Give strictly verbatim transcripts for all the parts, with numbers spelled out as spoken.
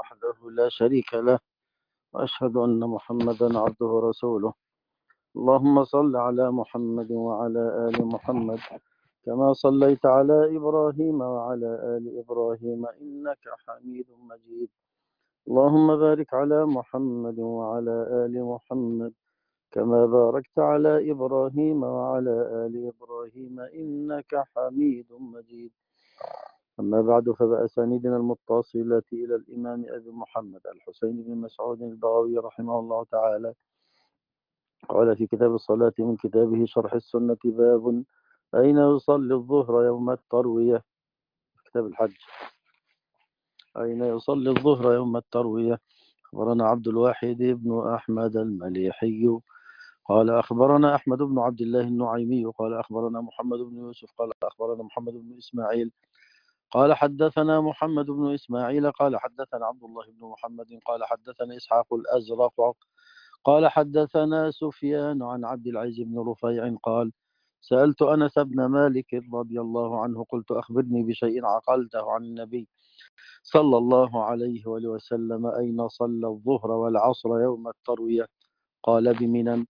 وحده لا شريك له، وأشهد أن محمدا عبده ورسوله. اللهم صل على محمد وعلى آل محمد كما صليت على إبراهيم وعلى آل إبراهيم إنك حميد مجيد. اللهم بارك على محمد وعلى آل محمد كما باركت على إبراهيم وعلى آل إبراهيم إنك حميد مجيد. أما بعد، فبأسانيدنا المتصلة إلى الإمام أبي محمد الحسين بن مسعود البغوي رحمه الله تعالى قال في كتاب الصلاة من كتابه شرح السنة: باب أين يصلي الظهر يوم التروية. كتاب الحج: أين يصلي الظهر يوم التروية. أخبرنا عبد الواحد بن أحمد المليحي قال أخبرنا أحمد بن عبد الله النعيمي قال أخبرنا محمد بن يوسف قال أخبرنا محمد بن إسماعيل قال حدثنا محمد بن إسماعيل قال حدثنا عبد الله بن محمد قال حدثنا إسحاق الأزرق قال حدثنا سفيان عن عبد العزيز بن رفيع قال سألت أنس بن مالك رضي الله عنه قلت أخبرني بشيء عقلته عن النبي صلى الله عليه وآله وسلم: أين صلى الظهر والعصر يوم التروية؟ قال: بمنى.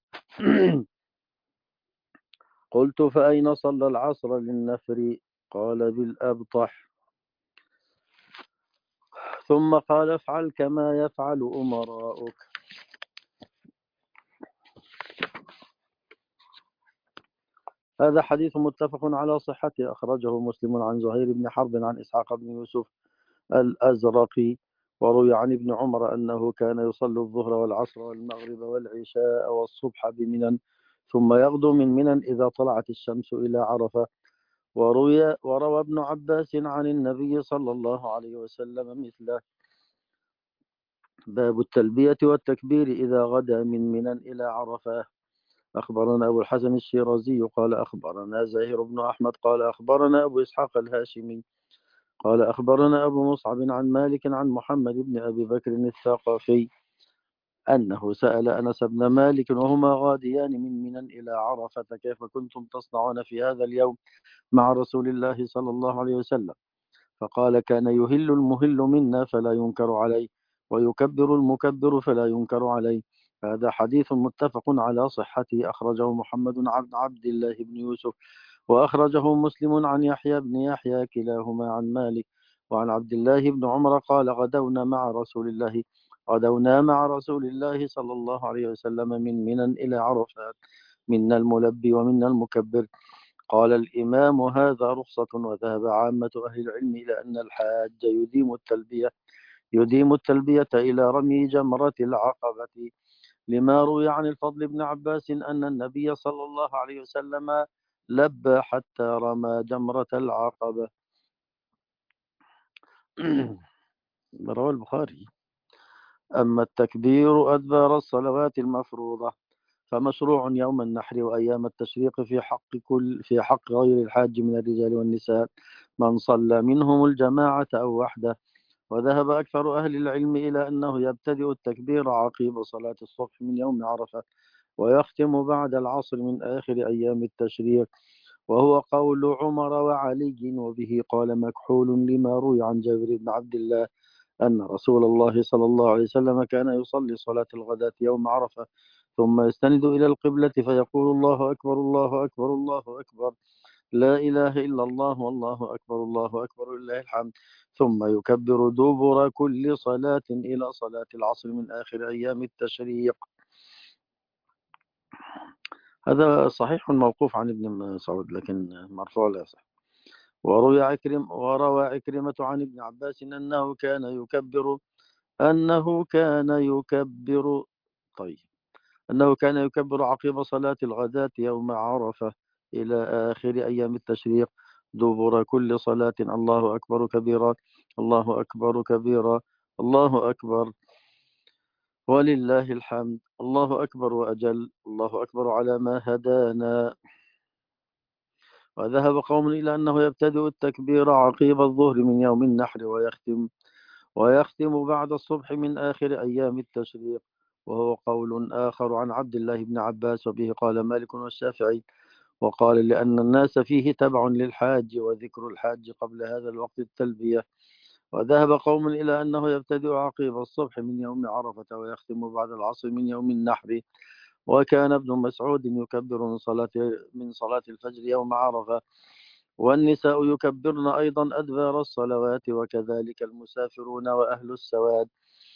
قلت: فأين صلى العصر للنفر؟ قال: بالأبطح. ثم قال: افعل كما يفعل أمراؤك. هذا حديث متفق على صحته، أخرجه مسلم عن زهير بن حرب عن إسحاق بن يوسف الأزرقي. وروي عن ابن عمر أنه كان يصلي الظهر والعصر والمغرب والعشاء والصبح بمنى، ثم يغدو من منى إذا طلعت الشمس إلى عرفة. وروي وروى ابن عباس عن النبي صلى الله عليه وسلم مثله. باب التلبية والتكبير إذا غدا من منى إلى عرفة. أخبرنا أبو الحسن الشيرازي قال أخبرنا زاهر بن أحمد قال أخبرنا أبو إسحاق الهاشمي قال أخبرنا أبو مصعب عن مالك عن محمد بن أبي بكر الثقفي أنه سأل أنس بن مالك وهما غاديان من منى إلى عرفة: كيف كنتم تصنعون في هذا اليوم مع رسول الله صلى الله عليه وسلم؟ فقال: كان يهل المهل منا فلا ينكر عليه، ويكبر المكبر فلا ينكر عليه. هذا حديث متفق على صحته، أخرجه محمد عن عبد الله بن يوسف، وأخرجه مسلم عن يحيى بن يحيى كلاهما عن مالك وعن عبد الله بن عمر قال: غدونا مع رسول الله غدونا مع رسول الله صلى الله عليه وسلم من منى إلى عرفات، منا الملبي ومنا المكبر. قال الإمام: هذا رخصة. وذهب عامة أهل العلم إلى أن الحاج يديم التلبية يديم التلبية إلى رمي جمرة العقبة، لما روي عن الفضل بن عباس أن النبي صلى الله عليه وسلم لبى حتى رمى جمرة العقبة. رواه البخاري. أما التكبير أدبار الصلوات المفروضة فمشروع يوم النحر وأيام التشريق في حق كل في حق غير الحاج من الرجال والنساء، من صلى منهم الجماعة أو وحده. وذهب أكثر أهل العلم إلى أنه يبتدئ التكبير عقيب صلاة الصبح من يوم عرفة، ويختم بعد العصر من آخر أيام التشريق، وهو قول عمر وعلي. وبه قال مكحول لما روي عن جابر بن عبد الله أن رسول الله صلى الله عليه وسلم كان يصلي صلاة الغداة يوم عرفة ثم يستند إلى القبلة فيقول: الله أكبر الله أكبر الله أكبر، لا إله إلا الله والله أكبر الله أكبر لله الحمد، ثم يكبر دبر كل صلاة إلى صلاة العصر من آخر أيام التشريق. هذا صحيح موقوف عن ابن مسعود لكن مرفوع لا يصح. وروي عكرم وروى عكرمة عن ابن عباس أنه كان يكبر أنه كان يكبر طيب أنه كان يكبر عقب صلاة الغداة يوم عرفة إلى آخر أيام التشريق دبر كل صلاة: الله أكبر كبيرا الله أكبر كبيرا الله أكبر ولله الحمد، الله أكبر وأجل، الله أكبر على ما هدانا. وذهب قوم إلى أنه يبتدئ التكبير عقيب الظهر من يوم النحر ويختم ويختم بعد الصبح من آخر أيام التشريق، وهو قول آخر عن عبد الله بن عباس، وبه قال مالك والشافعي. وقال: لأن الناس فيه تبع للحاج، وذكر الحاج قبل هذا الوقت التلبية. وذهب قوم إلى أنه يبتدئ عقيب الصبح من يوم عرفة ويختم بعد العصر من يوم النحر. وكان ابن مسعود يكبر من صلاة من صلاة الفجر يوم عرفة، والنساء يكبرن أيضا أدبار الصلوات، وكذلك المسافرون وأهل السواد.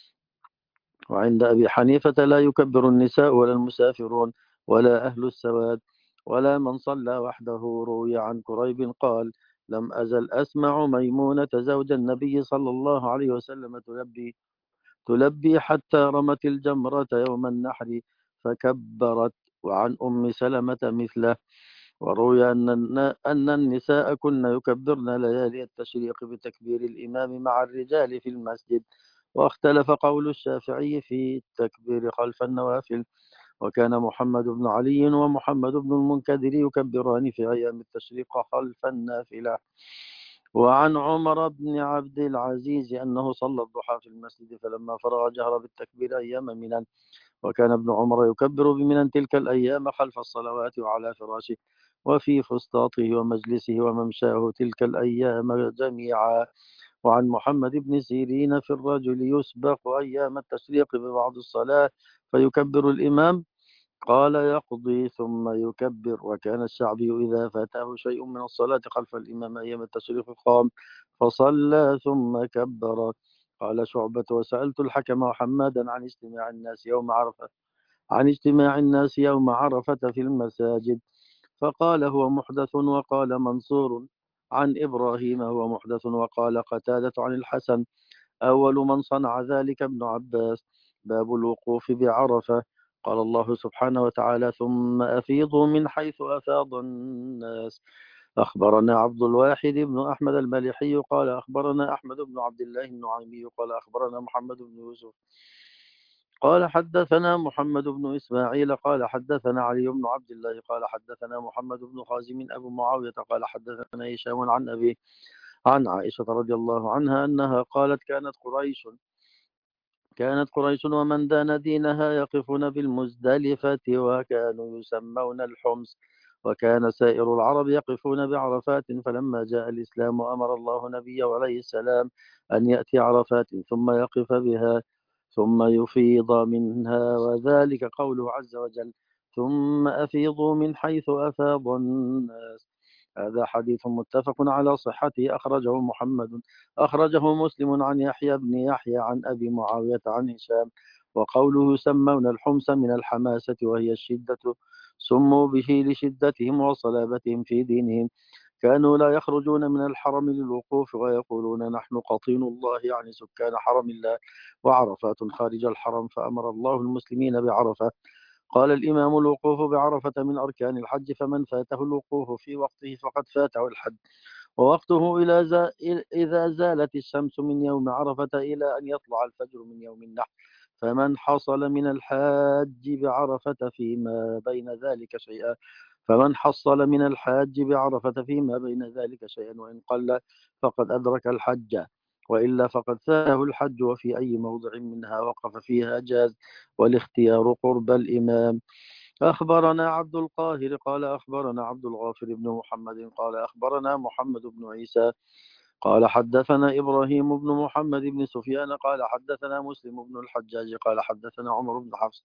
وعند أبي حنيفة لا يكبر النساء ولا المسافرون ولا أهل السواد ولا من صلى وحده. روي عن كريب قال: لم أزل أسمع ميمونة زوج النبي صلى الله عليه وسلم تلبي تلبي حتى رمت الجمرة يوم النحر فكبرت. وعن أم سلمة مثله. وروي أن أن النساء كن يكبرن ليالي التشريق بتكبير الإمام مع الرجال في المسجد. واختلف قول الشافعي في التكبير خلف النوافل. وكان محمد بن علي ومحمد بن المنكدر يكبران في أيام التشريق خلف النافلة. وعن عمر بن عبد العزيز أنه صلى الضحى في المسجد فلما فرغ جهر بالتكبير أيام منى. وكان ابن عمر يكبر بمنى تلك الأيام خلف الصلوات وعلى فراشه وفي فسطاطه ومجلسه وممشاه تلك الأيام جميعا. وعن محمد بن سيرين في الرجل يسبق أيام التشريق ببعض الصلاة فيكبر الإمام، قال: يقضي ثم يكبر. وكان الشعبي إذا فاته شيء من الصلاة خلف الإمام أيام التشريق قام فصلى ثم كبر. قال شعبة: وسألت الحكم وحمادا عن اجتماع الناس يوم عرفة عن اجتماع الناس يوم عرفة في المساجد، فقال: هو محدث. وقال منصور عن إبراهيم: هو محدث. وقال قتادة عن الحسن: أول من صنع ذلك ابن عباس. باب الوقوف بعرفة. قال الله سبحانه وتعالى: ثم أفيضوا من حيث أفاض الناس. أخبرنا عبد الواحد بن أحمد المليحي قال أخبرنا أحمد بن عبد الله النعيمي قال أخبرنا محمد بن يوسف قال حدثنا محمد بن إسماعيل قال حدثنا علي بن عبد الله قال حدثنا محمد بن خازم أبو معاوية قال حدثنا هشام عن أبيه عن عائشة رضي الله عنها أنها قالت: كانت قريش كانت قريش ومن دان دينها يقفون بالمزدلفة وكانوا يسمون الحمص، وكان سائر العرب يقفون بعرفات. فلما جاء الإسلام أمر الله نبيه عليه السلام أن يأتي عرفات ثم يقف بها ثم يفيض منها، وذلك قوله عز وجل: ثم أفيضوا من حيث أفاض الناس. هذا حديث متفق على صحته أخرجه محمد أخرجه مسلم عن يحيى بن يحيى عن أبي معاوية عن هشام. وقوله يسمون الحمص من الحماسة وهي الشدة، سموا به لشدتهم وصلابتهم في دينهم. كانوا لا يخرجون من الحرم للوقوف ويقولون: نحن قطين الله، يعني سكان حرم الله، وعرفات خارج الحرم، فأمر الله المسلمين بعرفة. قال الإمام: الوقوف بعرفة من أركان الحج، فمن فاته الوقوف في وقته فقد فاته الحج. ووقته إلى زا... إذا زالت الشمس من يوم عرفة إلى أن يطلع الفجر من يوم النحر. فمن حصل من الحاج بعرفة فيما بين ذلك شيئا فمن حصل من الحاج بعرفة فيما بين ذلك شيئا وإن قل فقد أدرك الحج، وإلا فقد فاته الحج. وفي أي موضع منها وقف فيها جاز، والاختيار قرب الإمام. أخبرنا عبد القاهر قال أخبرنا عبد الغافر بن محمد قال أخبرنا محمد بن عيسى قال حدثنا إبراهيم بن محمد بن سفيان قال حدثنا مسلم بن الحجاج قال حدثنا عمر بن حفص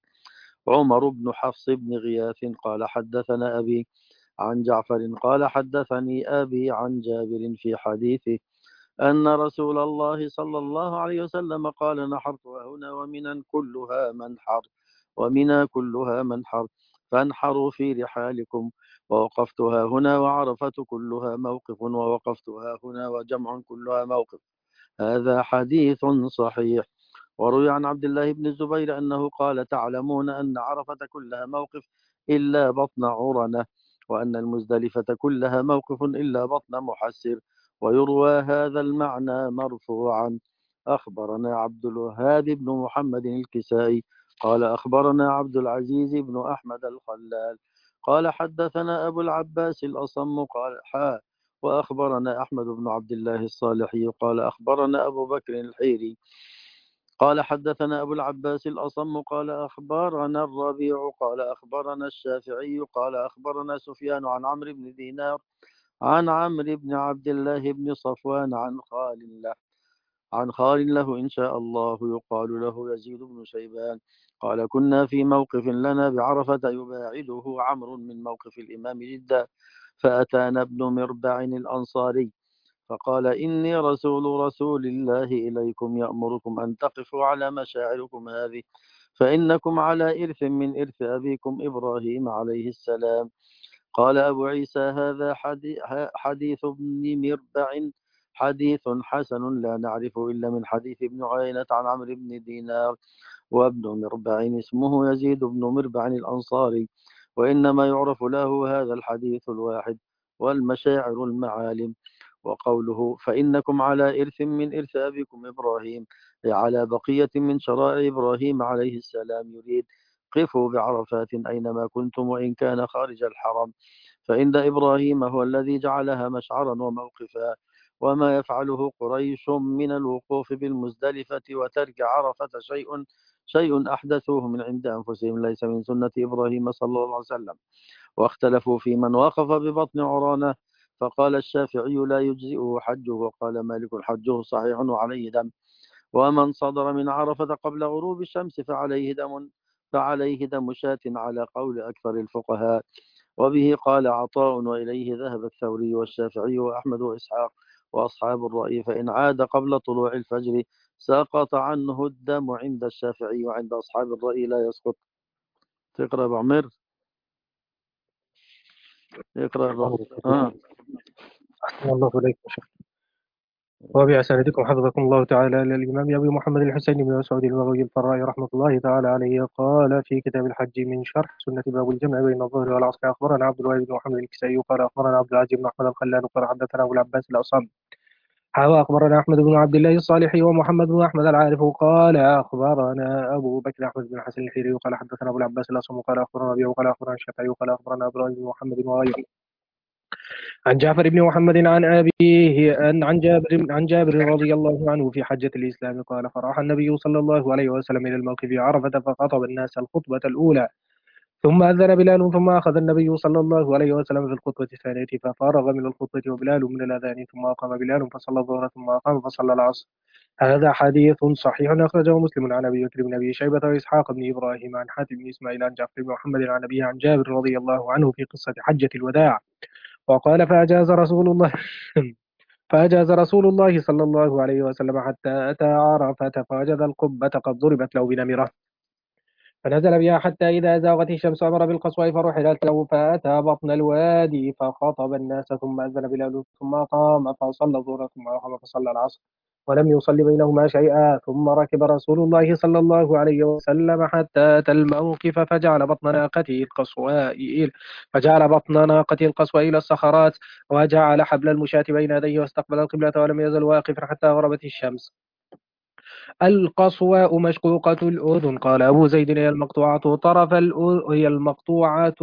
عمر بن حفص بن غياث قال حدثنا أبي عن جعفر قال حدثني أبي عن جابر في حديثه أن رسول الله صلى الله عليه وسلم قال: نحرتها هنا ومنى كلها منحر ومنى كلها منحر فانحروا في رحالكم. ووقفتها هنا وعرفة كلها موقف ووقفتها هنا وجمع كلها موقف. هذا حديث صحيح. وروي عن عبد الله بن الزبير أنه قال: تعلمون أن عرفة كلها موقف إلا بطن عرنة، وأن المزدلفة كلها موقف إلا بطن محسر. ويروى هذا المعنى مرفوعا. أخبرنا عبد الوهاب بن محمد الكسائي قال أخبرنا عبد العزيز بن أحمد الخلال قال حدثنا أبو العباس الأصم قال حا وأخبرنا أحمد بن عبد الله الصالحي قال أخبرنا أبو بكر الحيري قال حدثنا أبو العباس الأصم قال أخبرنا الربيع قال أخبرنا الشافعي قال أخبرنا سفيان عن عمرو بن دينار عن عمرو بن عبد الله بن صفوان عن خال له عن خال له إن شاء الله يقال له يزيد بن شيبان قال كنا في موقف لنا بعرفة يباعده عمرو من موقف الإمام جدا، فأتانا ابن مربع الأنصاري فقال إني رسول رسول الله إليكم يأمركم أن تقفوا على مشاعركم هذه، فإنكم على إرث من إرث أبيكم إبراهيم عليه السلام. قال أبو عيسى هذا حديث ابن مربع حديث حسن لا نعرف إلا من حديث ابن عيينة عن عمرو بن دينار، وابن مربع اسمه يزيد بن مربع الأنصاري، وإنما يعرف له هذا الحديث الواحد والمشاعر المعالم. وقوله فإنكم على إرث من إرث أبيكم إبراهيم، أي على بقية من شرائع إبراهيم عليه السلام، يريد قفوا بعرفات أينما كنتم وإن كان خارج الحرم، فإن إبراهيم هو الذي جعلها مشعرا وموقفا، وما يفعله قريش من الوقوف بالمزدلفة وترك عرفة شيء شيء أحدثوه من عند أنفسهم، ليس من سنة إبراهيم صلى الله عليه وسلم. واختلفوا في من وقف ببطن عرانة، فقال الشافعي لا يجزئه حجه، وقال مالك حجه صحيح وعليه دم. ومن صدر من عرفة قبل غروب الشمس فعليه دم فعليه دم شاة على قول أكثر الفقهاء. وبه قال عطاء وإليه ذهب الثوري والشافعي وأحمد وإسحاق وأصحاب الرأي، فإن عاد قبل طلوع الفجر سقط عنه الدم عند الشافعي، وعند أصحاب الرأي لا يسقط. تقرأ بعمر يقرأ بعمر. آه. أحسن الله إليكم شيخ. وبأسانيدكم حفظكم الله تعالى إلى الإمام أبي محمد الحسين بن مسعود المغوي الفراء رحمة الله تعالى عليه، قال في كتاب الحج من شرح سنة باب الجمع بين الظهر والعصر أخبرنا عبد الواحد بن محمد الكسائي قال أخبرنا عبد العزيز بن أحمد الخلال قال حدثنا أبو العباس الأصم حاوى أخبرنا أحمد بن عبد الله الصالحي ومحمد بن أحمد العارف قال أخبرنا أبو بكر أحمد بن حسن الحيري قال حدثنا أبو العباس الأصم قال أخبرنا أبي قال أخبرنا الشافعي قال أخبرنا إبراهيم بن محمد وغيره عن جعفر بن محمد عن أبيه أن عن جابر عن جابر رضي الله عنه في حجة الإسلام قال فراح النبي صلى الله عليه وسلم إلى الموقف عرفة فخطب الناس الخطبة الأولى، ثم أذن بلال ثم أخذ النبي صلى الله عليه وسلم في الخطبة الثانية ففارغ من الخطبة وبلال من الأذان، ثم أقام بلال فصلى الظهر ثم أقام فصلى العصر. هذا حديث صحيح أخرجه مسلم عن أبي بكر بن أبي شيبة وإسحاق بن إبراهيم عن حاتم بن إسماعيل عن جعفر بن محمد عن أبيه عن جابر رضي الله عنه في قصة حجة الوداع وقال فأجاز رسول الله فأجاز رسول الله صلى الله عليه وسلم حتى أتى عرفة فوجد القبة قد ضربت له بنمرة فنزل بها حتى إذا زاغت الشمس أمر بالقصواء فرحلت له فأتى بطن الوادي فخطب الناس ثم أذن بلال ثم قام فصلى الظهر ثم أقام فصلى العصر ولم يصل بينهما شيئا، ثم ركب رسول الله صلى الله عليه وسلم حتى أتى الموقف فجعل بطن ناقته القصواء فجعل بطن ناقته القصواء إلى الصخرات وجعل حبل المشاة بين يديه واستقبل القبلة ولم يزل واقفا حتى غربت الشمس. القصواء مشقوقة الأذن. قال أبو زيد هي المقطوعة طرف الأذن هي المقطوعة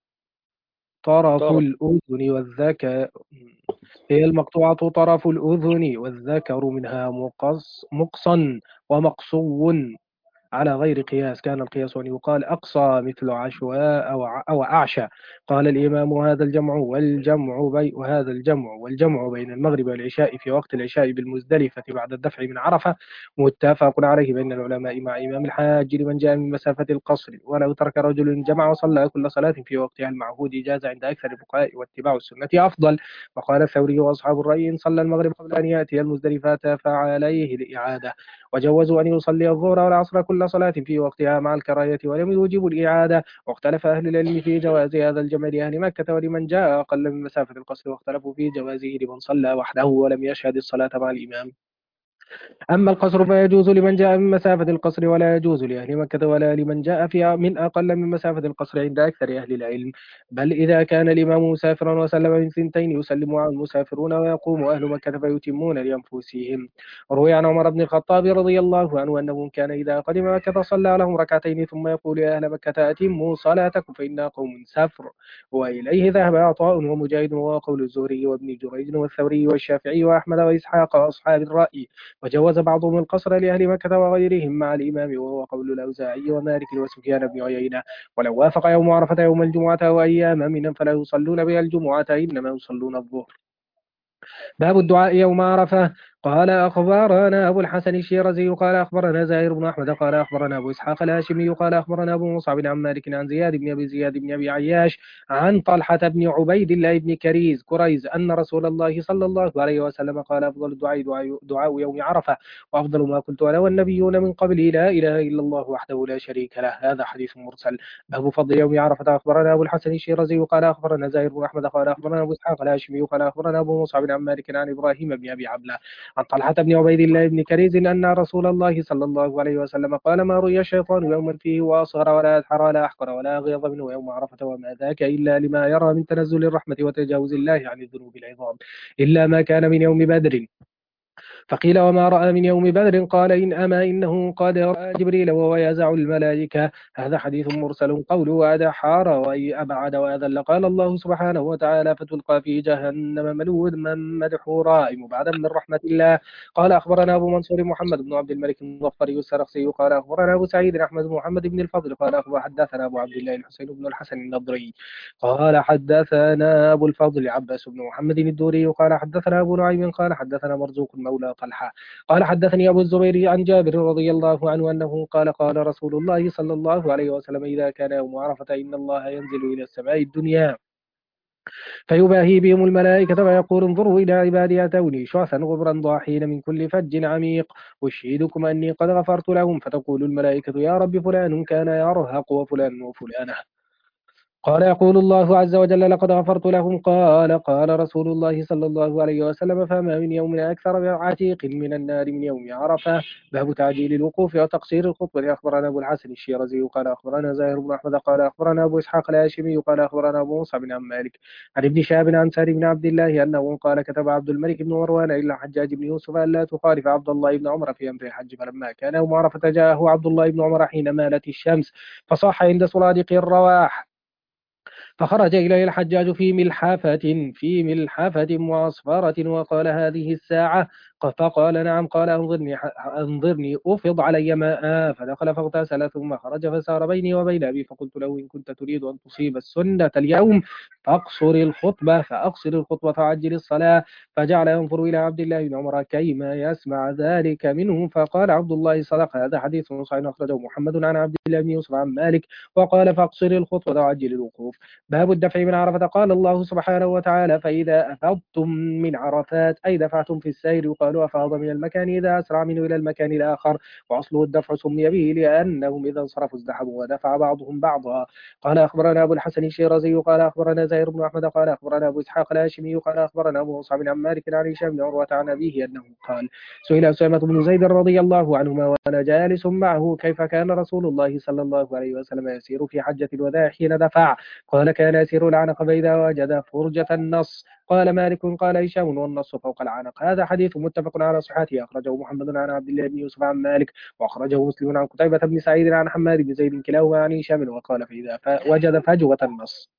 طرف الأذن والذكر هي المقطوعة طرف الأذن والذكر منها مقص مقصا ومقصو على غير قياس، كان القياس أن يقال أقصى مثل عشواء أو أو أعشى. قال الإمام هذا الجمع والجمع بي وهذا الجمع والجمع بين المغرب والعشاء في وقت العشاء بالمزدلفة بعد الدفع من عرفة متفق عليه بين العلماء مع إمام الحاج لمن جاء من مسافة القصر، ولو ترك رجل جمع وصلى كل صلاة في وقتها المعهود جاز عند أكثر الفقهاء واتباع السنة أفضل. وقال الثوري وأصحاب الرأي إن صلى المغرب قبل أن يأتي المزدلفة فعليه الإعادة، وجوزوا أن يصلي الظهر والعصر كل صلاة في وقتها مع الكراهية ولم يوجبوا الإعادة. واختلف أهل العلم في جواز هذا الجمع لأهل مكة ولمن جاء أقل من مسافة القصر، واختلفوا في جوازه لمن صلى وحده ولم يشهد الصلاة مع الإمام. أما القصر فيجوز لمن جاء من مسافة القصر ولا يجوز لأهل مكة ولا لمن جاء فيها من أقل من مسافة القصر عند أكثر أهل العلم، بل إذا كان الإمام مسافرا وسلم من ثنتين يسلم على المسافرون ويقوم أهل مكة فيتمون لأنفسهم. روي عن عمر بن الخطاب رضي الله عنه أنه كان إذا قدم مكة صلى لهم ركعتين ثم يقول يا أهل مكة أتموا صلاتكم فإنا قوم سفر. وإليه ذهب عطاء ومجاهد وقول الزهري وابن جريج والثوري والشافعي وأحمد وإسحاق وأصحاب الرأي، وجوز بعضهم القصر لأهل مكة وغيرهم مع الإمام وهو قول الأوزاعي ومالك وسفيان بن عيينة، ولو وافق يوم عرفة يوم الجمعة أو أيام من فلا يصلون بها الجمعة إنما يصلون الظهر. باب الدعاء يوم عرفة. قال أخبرنا أبو الحسن الشيرازي قال أخبرنا زاهر بن أحمد قال أخبرنا أبو إسحاق الهاشمي قال أخبرنا أبو مصعب عن مالك عن زياد بن أبي زياد بن أبي عياش عن طلحة بن عبيد الله بن كريز كريز أن رسول الله صلى الله عليه وسلم قال أفضل الدعاء دعاء دعاء يوم عرفة وأفضل ما قلت أنا والنبيون من قبلي لا إله إلا الله وحده لا شريك له. هذا حديث مرسل. باب فضل يوم عرفة. أخبرنا أبو الحسن الشيرازي قال أخبرنا زاهر بن أحمد قال أخبرنا أبو إسحاق الهاشمي قال أخبرنا أبو مصعب عن مالك عن إبراهيم بن أبي عبلة عن طلحة بن عبيد الله بن كريز أن رسول الله صلى الله عليه وسلم قال ما رؤي الشيطان يوما فيه وأصغر ولا أدحر ولا أحقر ولا أغيظ منه يوم عرفة وما ذاك إلا لما يرى من تنزل الرحمة وتجاوز الله عن الذنوب العظام إلا ما كان من يوم بدر. فقيل وما رأى من يوم بدر قال إن أما إنه قد رأى جبريل وهو يزع الملائكة. هذا حديث مرسل. قوله وأدحار وأي أبعد وأذل قال الله سبحانه وتعالى فتلقى في جهنم ملود من مدحورا مبعدا من رحمة الله. قال أخبرنا أبو منصور محمد بن عبد الملك المظفري السرخسي قال أخبرنا أبو سعيد أحمد بن محمد بن الفضل قال أخبر حدثنا أبو عبد الله الحسين بن الحسن النضري قال حدثنا أبو الفضل عباس بن محمد الدوري قال حدثنا أبو نعيم قال حدثنا مرزوق مولى طلحة قال حدثني أبو الزبير عن جابر رضي الله عنه أنه قال قال رسول الله صلى الله عليه وسلم إذا كان يوم عرفة إن الله ينزل إلى السماء الدنيا فيباهي بهم الملائكة ويقول انظروا إلى عبادي أتوني شعثا غبرا ضاحين من كل فج عميق أشهدكم أني قد غفرت لهم فتقول الملائكة يا رب فلان كان يرهق وفلان وفلانة قال يقول الله عز وجل لقد غفرت لهم قال قال رسول الله صلى الله عليه وسلم فما من يوم أكثر عتيق من النار من يوم عرفة. باب تعجيل الوقوف وتقصير الخطبة. أخبرنا أبو الحسن الشيرازي قال أخبرنا زاهر بن أحمد قال أخبرنا أبو إسحاق الهاشمي قال أخبرنا أبو مصعب عن مالك عن ابن شهاب عن سالم بن عبد الله أنه قال كتب عبد الملك بن مروان إلى حجاج بن يوسف ألا تخالف عبد الله بن عمر في أمر الحج فلما كان يوم عرفة جاءه عبد الله بن عمر حين مالت الشمس فصاح عند سرادق الرواح فخرج إليه الحجاج في ملحفة في ملحفة معصفرة وقال هذه الساعة فقال نعم قال أنظرني أنظرني أفض علي ماء فدخل فاغتسل ثم خرج فسار بيني وبين أبي فقلت له إن كنت تريد أن تصيب السنة اليوم فاقصر الخطبة فأقصر الخطبة فعجل الصلاة فجعل ينظر إلى عبد الله بن عمر كيما يسمع ذلك منه فقال عبد الله صدق. هذا حديث صحيح أخرجه محمد عن عبد الله بن يوسف عن مالك وقال فاقصر الخطبة وعجل الوقوف. باب الدفع من عرفة. قال الله سبحانه وتعالى فإذا أفضتم من عرفات أي دفعتم في السير يقال أفاض من المكان إذا أسرع منه إلى المكان الآخر وأصله الدفع سمي به لأنهم إذا انصرفوا ازدحموا ودفع بعضهم بعضا. قال أخبرنا أبو الحسن الشيرازي قال أخبرنا زاهر بن أحمد قال أخبرنا أبو إسحاق الهاشمي قال أخبرنا أبو مصعب عن مالك عن هشام بن عروة عن أبيه أنه قال سئل أسامة بن زيد رضي الله عنهما وأنا جالس معه كيف كان رسول الله صلى الله عليه وسلم يسير في حجة الوداع حين دفع قال كان يسير العنق فإذا وجد فرجة النص. قال مالك قال هشام والنص فوق العنق. هذا حديث متفق على صحته أخرجه محمد عن عبد الله بن يوسف عن مالك وأخرجه مسلم عن قتيبة بن سعيد عن حماد بن زيد كلاهما عن هشام وقال فإذا وجد فجوة النص.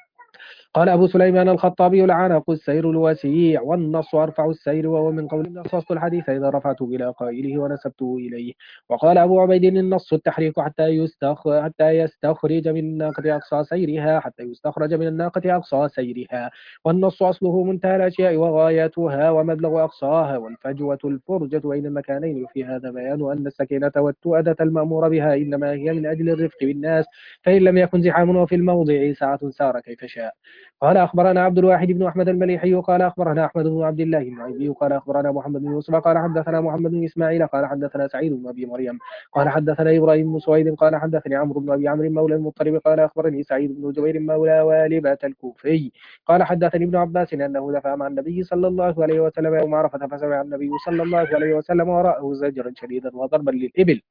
قال أبو سليمان الخطابي العنق السير الوسيع والنص أرفع السير وهو من قول نصصت الحديث إذا رفعته إلى قائله ونسبته إليه. وقال أبو عبيد النص التحريك حتى يستخ... حتى يستخرج من الناقة أقصى سيرها حتى يستخرج من الناقة أقصى سيرها والنص أصله منتهى الأشياء وغايتها ومبلغ أقصاها والفجوة الفرجة بين المكانين. وفي هذا بيان أن السكينة والتؤدة المأمور بها إنما هي من أجل الرفق بالناس فإن لم يكن زحام وفي الموضع ساعة سار كيف شاء. قال أخبرنا عبد الواحد بن أحمد المليحي قال أخبرنا أحمد بن عبد الله النعيمي قال أخبرنا محمد بن يوسف قال حدثنا محمد بن إسماعيل قال حدثنا سعيد بن أبي مريم قال حدثنا إبراهيم بن سويد قال حدثني عمرو بن أبي عمرو مولى المطلب قال أخبرني سعيد بن جبير مولى والبة الكوفي قال حدثني ابن عباس أنه دفع مع النبي صلى الله عليه وسلم يوم عرفة فسمع النبي صلى الله عليه وسلم وراءه زجرا شديدا وضربا للإبل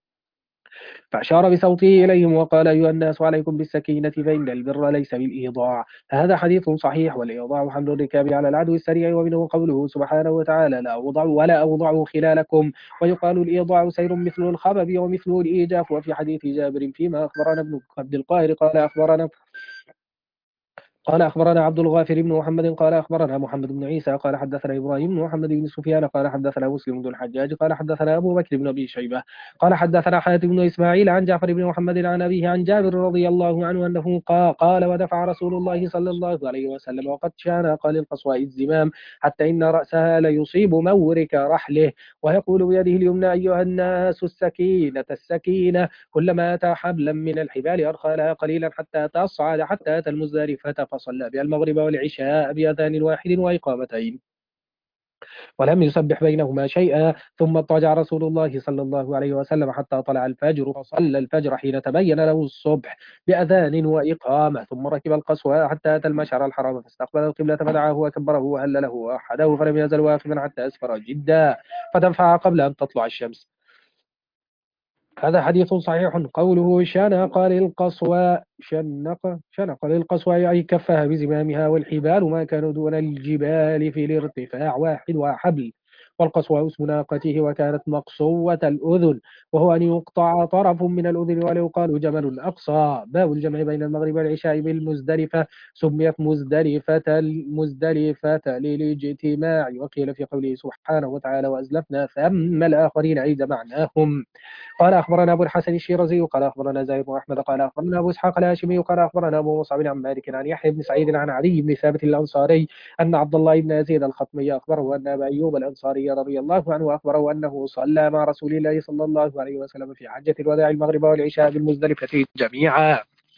فأشار بصوته إليهم وقال أيها الناس عليكم بالسكينة فإن البر ليس بالإيضاع. هذا حديث صحيح والإيضاع حمل الركاب على العدو السريع ومنه قوله سبحانه وتعالى لا أوضع ولا أوضع خلالكم. ويقال الإيضاع سير مثل الخبب ومثله الإيجاف. وفي حديث جابر فيما أخبرنا ابن عبد القاهر قال أخبرنا قال أخبرنا عبد الغافر بن محمد قال أخبرنا محمد بن عيسى قال حدثنا إبراهيم بن محمد بن سفيان قال حدثنا مسلم بن الحجاج قال حدثنا أبو بكر بن أبي شيبة قال حدثنا حاتم بن إسماعيل عن جعفر بن محمد عن أبيه عن جابر رضي الله عنه أنه قال, قال ودفع رسول الله صلى الله عليه وسلم وقد شانق للقصواء الزمام حتى إن رأسها ليصيب مورك رحله ويقول بيده اليمنى أيها الناس السكينة السكينة كلما أتى حبلا من الحبال أرخى لها قليلا حتى تصعد حتى أتى المزدلفة فصلى بها المغرب والعشاء بأذان واحد وإقامتين ولم يسبح بينهما شيئا ثم اضطجع رسول الله صلى الله عليه وسلم حتى طلع الفجر فصلى الفجر حين تبين له الصبح بأذان وإقامة ثم ركب القصوى حتى أتى المشعر الحرام فاستقبل القبلة فدعاه وكبره وهلله وأحده فلم يزل واقفا حتى أسفر جدا فدفع قبل أن تطلع الشمس. هذا حديث صحيح. قوله شنق للقصوى شنق شنق للقصوى أي كفها بزمامها والحبال ما كانوا دون الجبال في الارتفاع واحد وحبل والقصوى اسم ناقته وكانت مقصوة الأذن وهو أن يقطع طرف من الأذن ولا يقال جمل الأقصى. باب الجمع بين المغرب والعشاء بالمزدلفة سميت مزدلفة المزدلفة للاجتماع وقيل في قوله سبحانه وتعالى وأزلفنا ثم الآخرين أي جمعناهم. قال أخبرنا أبو الحسن الشيرازي قال أخبرنا زاهد بن أحمد قال أخبرنا أبو إسحاق الهاشمي قال أخبرنا أبو مصعب عن مالك عن يحيى بن سعيد عن علي بن ثابت الأنصاري أن عبد الله بن يزيد الخطمي أخبره أن أبا أيوب الأنصاري رضي الله عنه أخبره أنه صلى مع رسول الله صلى الله عليه وسلم في حجة الوداع المغرب والعشاء بالمزدلفة جميعا.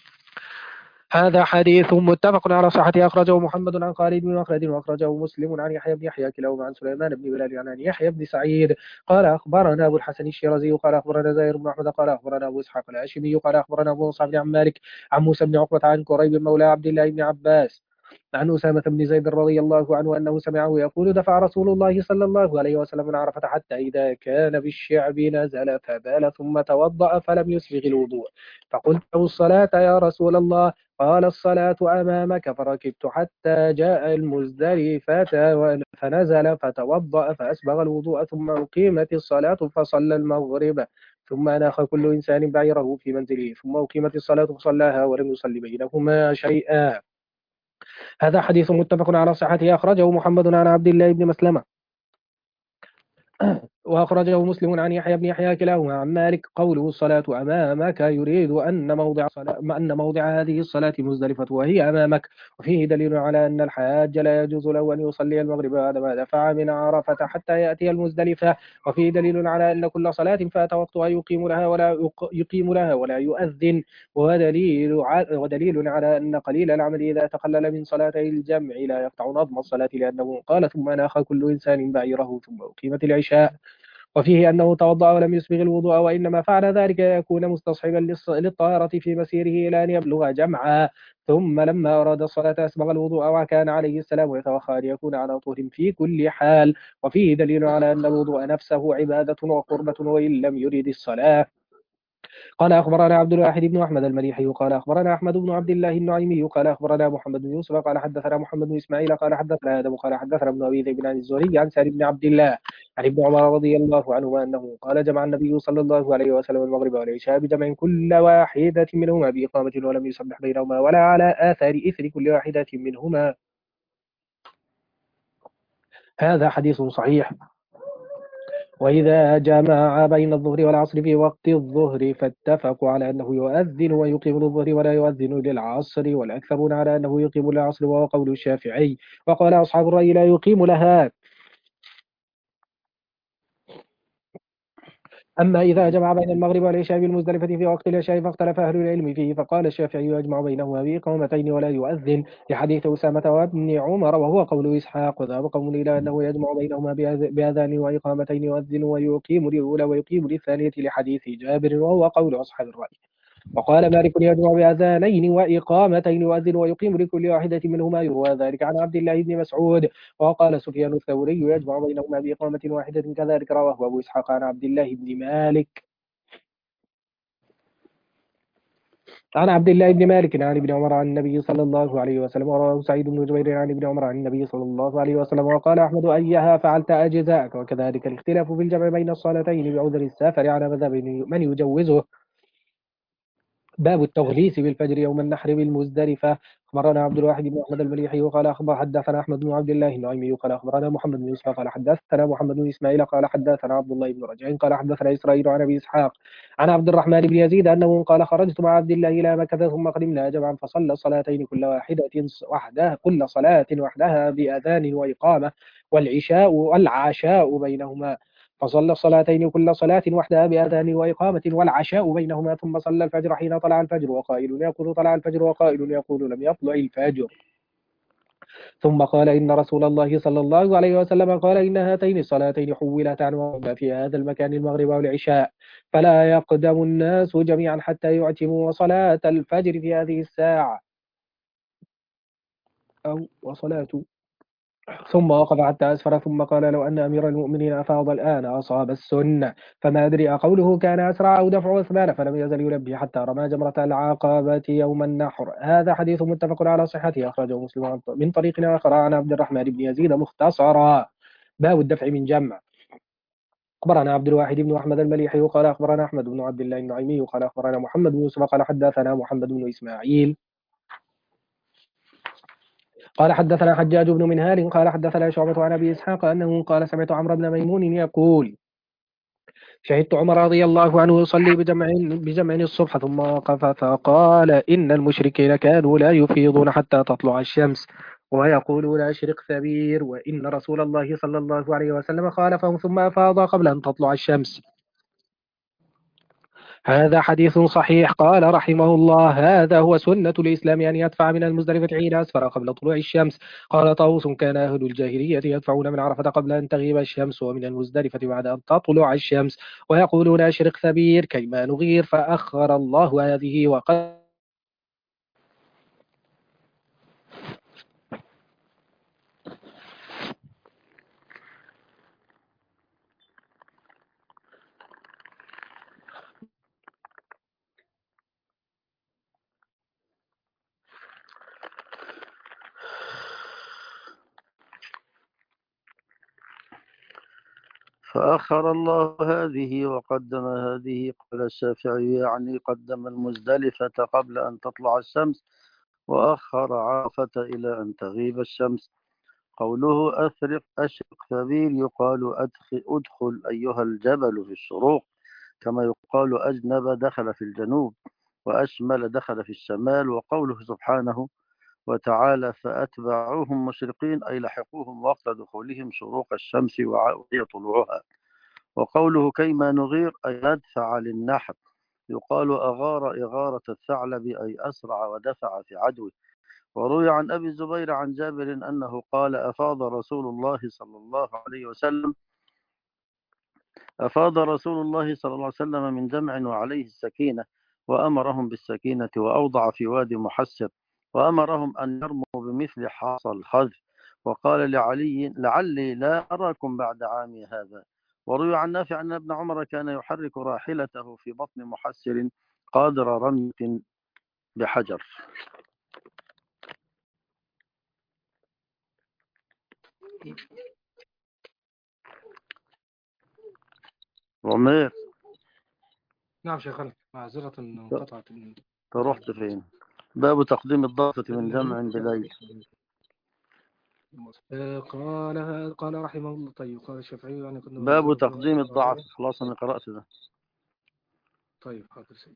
هذا حديث متفق على صحته أخرجه محمد عن خالد بن مخلد وأخرجه مسلم عن يحيى بن يحيى كلاهما عن سليمان بن بلال عن يحيى بن سعيد قال أخبرنا أبو الحسن الشيرازي قال أخبرنا زهير بن أحمد قال أخبرنا أبو إسحاق الهاشمي قال أخبرنا أبو مصعب عن مالك عن موسى بن عقبة عن كريب مولى عبد الله بن عباس عن أسامة بن زيد رضي الله عنه أنه سمعه يقول دفع رسول الله صلى الله عليه وسلم من عرفة حتى إذا كان بالشعب نزل فبال ثم توضأ فلم يسبغ الوضوء فقلت له الصلاة يا رسول الله قال الصلاة أمامك فركبت حتى جاء المزدلفة فنزل فتوضأ فأسبغ الوضوء ثم أقيمت الصلاة فصلى المغرب ثم أناخ كل إنسان بعيره في منزله ثم أقيمت الصلاة فصلاها ولم يصلي بينهما شيئا. هذا حديث متفق على صحته أخرجه محمد عن عبد الله بن مسلمة وأخرجه مسلم عن يحيى بن يحيى كلاهما عن مالك قوله الصلاة أمامك يريد أن موضع أن موضع هذه الصلاة مزدلفة وهي أمامك وفيه دليل على أن الحاج لا يجوز له أن يصلي المغرب بعدما دفع من عرفة حتى يأتي المزدلفة وفيه دليل على أن كل صلاة فات وقتها يقيم لها ولا يقيم لها ولا يؤذن ودليل ودليل على أن قليل العمل إذا تقلل من صلاتي الجمع لا يقطع نظم الصلاة لأنه قال ثم أناخ كل إنسان بعيره ثم أقيمت العشاء وفيه أنه توضأ ولم يسبغ الوضوء وإنما فعل ذلك يكون مستصحبا للطهارة في مسيره إلى أن يبلغ جمعا ثم لما أراد الصلاة أسبغ الوضوء وكان عليه السلام يتوخى أن يكون على طهر في كل حال وفيه دليل على أن الوضوء نفسه عبادة وقربة وإن لم يرد الصلاة. قال أخبرنا عبد الواحد بن أحمد المليحي قال أخبرنا أحمد بن عبد الله النعيمي قال أخبرنا محمد بن يوسف قال حدثنا محمد بن إسماعيل قال حدثنا آدم قال حدثنا ابن أبي ذئب عن الزهري عن سالم بن عبد الله عن ابن عمر رضي الله عنهما أنه قال جمع النبي صلى الله عليه وسلم المغرب والعشاء بجمع كل واحدة منهما بإقامة ولم يسبح بينهما ولا على آثار إثر كل واحدة منهما. هذا حديث صحيح. وإذا جمع بين الظهر والعصر في وقت الظهر فاتفقوا على أنه يؤذن ويقيم للظهر ولا يؤذن للعصر والأكثرون على أنه يقيم للعصر وهو قول الشافعي وقال أصحاب الرأي لا يقيم لها. أما إذا جمع بين المغرب والعشاء بالمزدلفة في وقت العشاء فاختلف أهل العلم فيه فقال الشافعي يجمع بينهما بإقامتين ولا يؤذن لحديث أسامة وابن عمر وهو قول إسحاق وذهب قوم إلى أنه يجمع بينهما بأذان وإقامتين يؤذن ويقيم للأولى ويقيم للثانية لحديث جابر وهو قول أصحاب الرأي. وقال مالك يجمع بأذانين وإقامتين يؤذن ويقيم لكل واحدة منهما يروى ذلك عن عبد الله بن مسعود. وقال سفيان الثوري يجمع بينهما بإقامة واحدة كذلك رواه أبو إسحاق عن عبد الله بن مالك عن عبد الله بن مالك عن ابن عمر عن النبي صلى الله عليه وسلم ورواه سعيد بن جبير عن ابن عمر عن النبي صلى الله عليه وسلم وقال أحمد أيها فعلت أجزاءك. وكذلك الاختلاف في الجمع بين الصلاتين بعذر السافر على مذهب من يجوزه. باب التغليس بالفجر يوم النحر بالمزدلفة أخبرنا عبد الواحد بن أحمد المليحي وقال أخبر حدثنا أحمد بن عبد الله النعيمي قال أخبرنا محمد بن يوسف قال حدثنا محمد بن إسماعيل قال حدثنا عبد الله بن رجع قال حدثنا إسرائيل عن أبي إسحاق عن عبد الرحمن بن يزيد أنه قال خرجت مع عبد الله إلى مكة ثم قدمنا جمعا فصلى صلاتين كل واحدة وحدها كل صلاة وحدها بأذان وإقامة والعشاء والعشاء بينهما فصلى الصلاتين كل صلاة وحدها بأذان وإقامة والعشاء بينهما ثم صلى الفجر حين طلع الفجر وقائل يقول طلع الفجر وقائل يقول لم يطلع الفجر ثم قال إن رسول الله صلى الله عليه وسلم قال إن هاتين الصلاتين حولتا وما في هذا المكان المغرب والعشاء فلا يقدم الناس جميعا حتى يعتموا صلاة الفجر في هذه الساعة أو وصلاة ثم وقف حتى أسفر ثم قال لو أن أمير المؤمنين أفاض الآن أصاب السنة فما أدري أقوله كان أسرع أو دفع عثمان فلم يزل يلبي حتى رمى جمرة العقبة يوم النحر. هذا حديث متفق على صحته أخرجه مسلم من طريق آخر عن عبد الرحمن بن يزيد مختصرا. باب الدفع من جمع. أخبرنا عبد الواحد بن أحمد المليحي قال أخبرنا أحمد بن عبد الله النعيمي قال أخبرنا محمد بن يوسف قال حدثنا محمد بن إسماعيل قال حدثنا حجاج بن منهال قال حدثنا شعبة عن أبي إسحاق أنه قال سمعت عمرو بن ميمون يقول شهدت عمر رضي الله عنه يصلي بجمع بجمع الصبح ثم وقف فقال إن المشركين كانوا لا يفيضون حتى تطلع الشمس ويقولون أشرق ثبير وإن رسول الله صلى الله عليه وسلم خالفهم ثم أفاض قبل أن تطلع الشمس. هذا حديث صحيح. قال رحمه الله هذا هو سنة الإسلام أن يدفع من المزدلفة حين أسفر قبل طلوع الشمس. قال طاووس كان أهل الجاهلية يدفعون من عرفة قبل أن تغيب الشمس ومن المزدلفة بعد أن تطلع الشمس ويقولون أشرق ثبير كيما نغير فأخر الله هذه وقد فأخر الله هذه وقدم هذه. قال الشافعي يعني قدم المزدلفة قبل أن تطلع الشمس وأخر عرفة إلى أن تغيب الشمس. قوله أثرق أشرق ثبير يقال أدخل, أدخل أيها الجبل في الشروق، كما يقال أجنب دخل في الجنوب وأشمل دخل في الشمال. وقوله سبحانه وتعالى فأتبعوهم مشرقين أي لحقوهم وقت دخولهم شروق الشمس وهي طلوعها. وقوله كيما نغير أي ندفع للنحر، يقال أغار إغارة الثعلب أي أسرع ودفع في عدوه. وروي عن أبي الزبير عن جابر أنه قال أفاض رسول الله صلى الله عليه وسلم أفاض رسول الله صلى الله عليه وسلم من جمع وعليه السكينة وأمرهم بالسكينة وأوضع في وادي محسر وأمرهم أن يرموا بمثل حاصى الخذ وقال لعلي لعلي لا أراكم بعد عامي هذا. وروي عن نافع أن ابن عمر كان يحرك راحلته في بطن محسر قادر رمية بحجر. رمير نعم شيخنا معذرة انقطعت. رحت فين؟ باب تقديم الضافة من جمع بليل. قال قال رحمه الله. طيب قال الشافعي يعني باب تقديم الضعف. خلاص أنا قرأت ده. طيب حاضر سيد.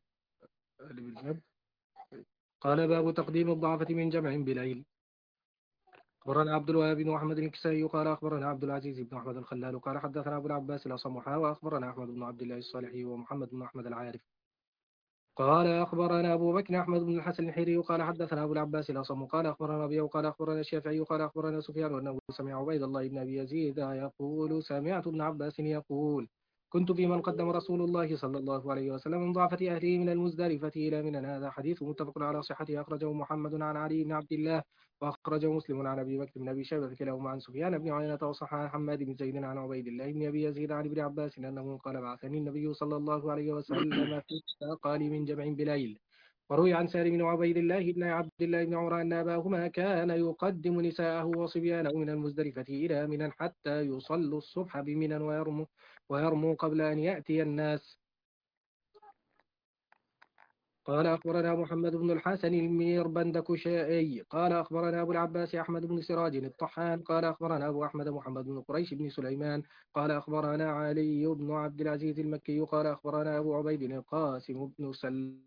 قال باب تقديم الضعفة من جمع بليل. أخبرنا عبد الوهاب بن محمد الكسائي قال أخبرنا عبد العزيز بن أحمد الخلال قال حدثنا أبو العباس الأصمحا وأخبرنا أحمد بن عبد الله الصالحي ومحمد بن أحمد العارف قال أخبرنا أبو بكر أحمد بن الحسن الحيري قال حدثنا أبو العباس الأصم قال أخبرنا أبي وقال أخبرنا الشافعي قال أخبرنا سفيان أنه سمع عبيد الله بن أبي يزيد يقول سمعت ابن عباس يقول كنت في من قدم رسول الله صلى الله عليه وسلم من ضعفة أهله من المزدلفة إلى منى. هذا حديث متفق على صحته أخرجه محمد عن علي بن عبد الله وأخرجه مسلم عن أبي بكر بن أبي شيبة كلاهما عن سفيان بن عيينة وصح عن حماد بن زيد عن عبيد الله بن أبي يزيد عن ابن عباس أنه قال بعثني النبي صلى الله عليه وسلم في قال من جمع بليل. وروي عن سالم بن عبيد الله بن عبد الله بن عمر أن أباهما كان يقدم نساءه وصبيانه من المزدلفة إلى منى حتى يصلوا الصبح بمنى ويرموا ويرموا قبل أن يأتي الناس. قال أخبرنا محمد بن الحسن الميربندكشائي قال أخبرنا أبو العباس أحمد بن سراج الطحان قال أخبرنا أبو أحمد محمد بن قريش بن سليمان قال أخبرنا علي بن عبد العزيز المكي قال أخبرنا أبو عبيد القاسم بن سلم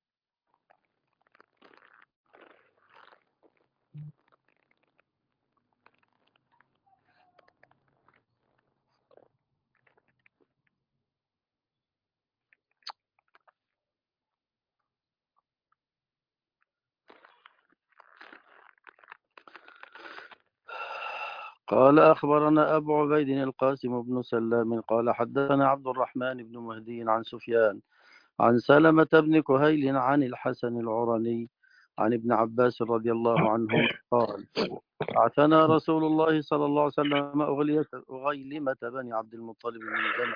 قال أخبرنا أبو عبيد القاسم بن سلام قال حدثنا عبد الرحمن بن مهدي عن سفيان عن سلمة بن كهيل عن الحسن العرني عن ابن عباس رضي الله عنهما قال أعتنى رسول الله صلى الله عليه وسلم أغيلمة بني عبد المطلب من جمع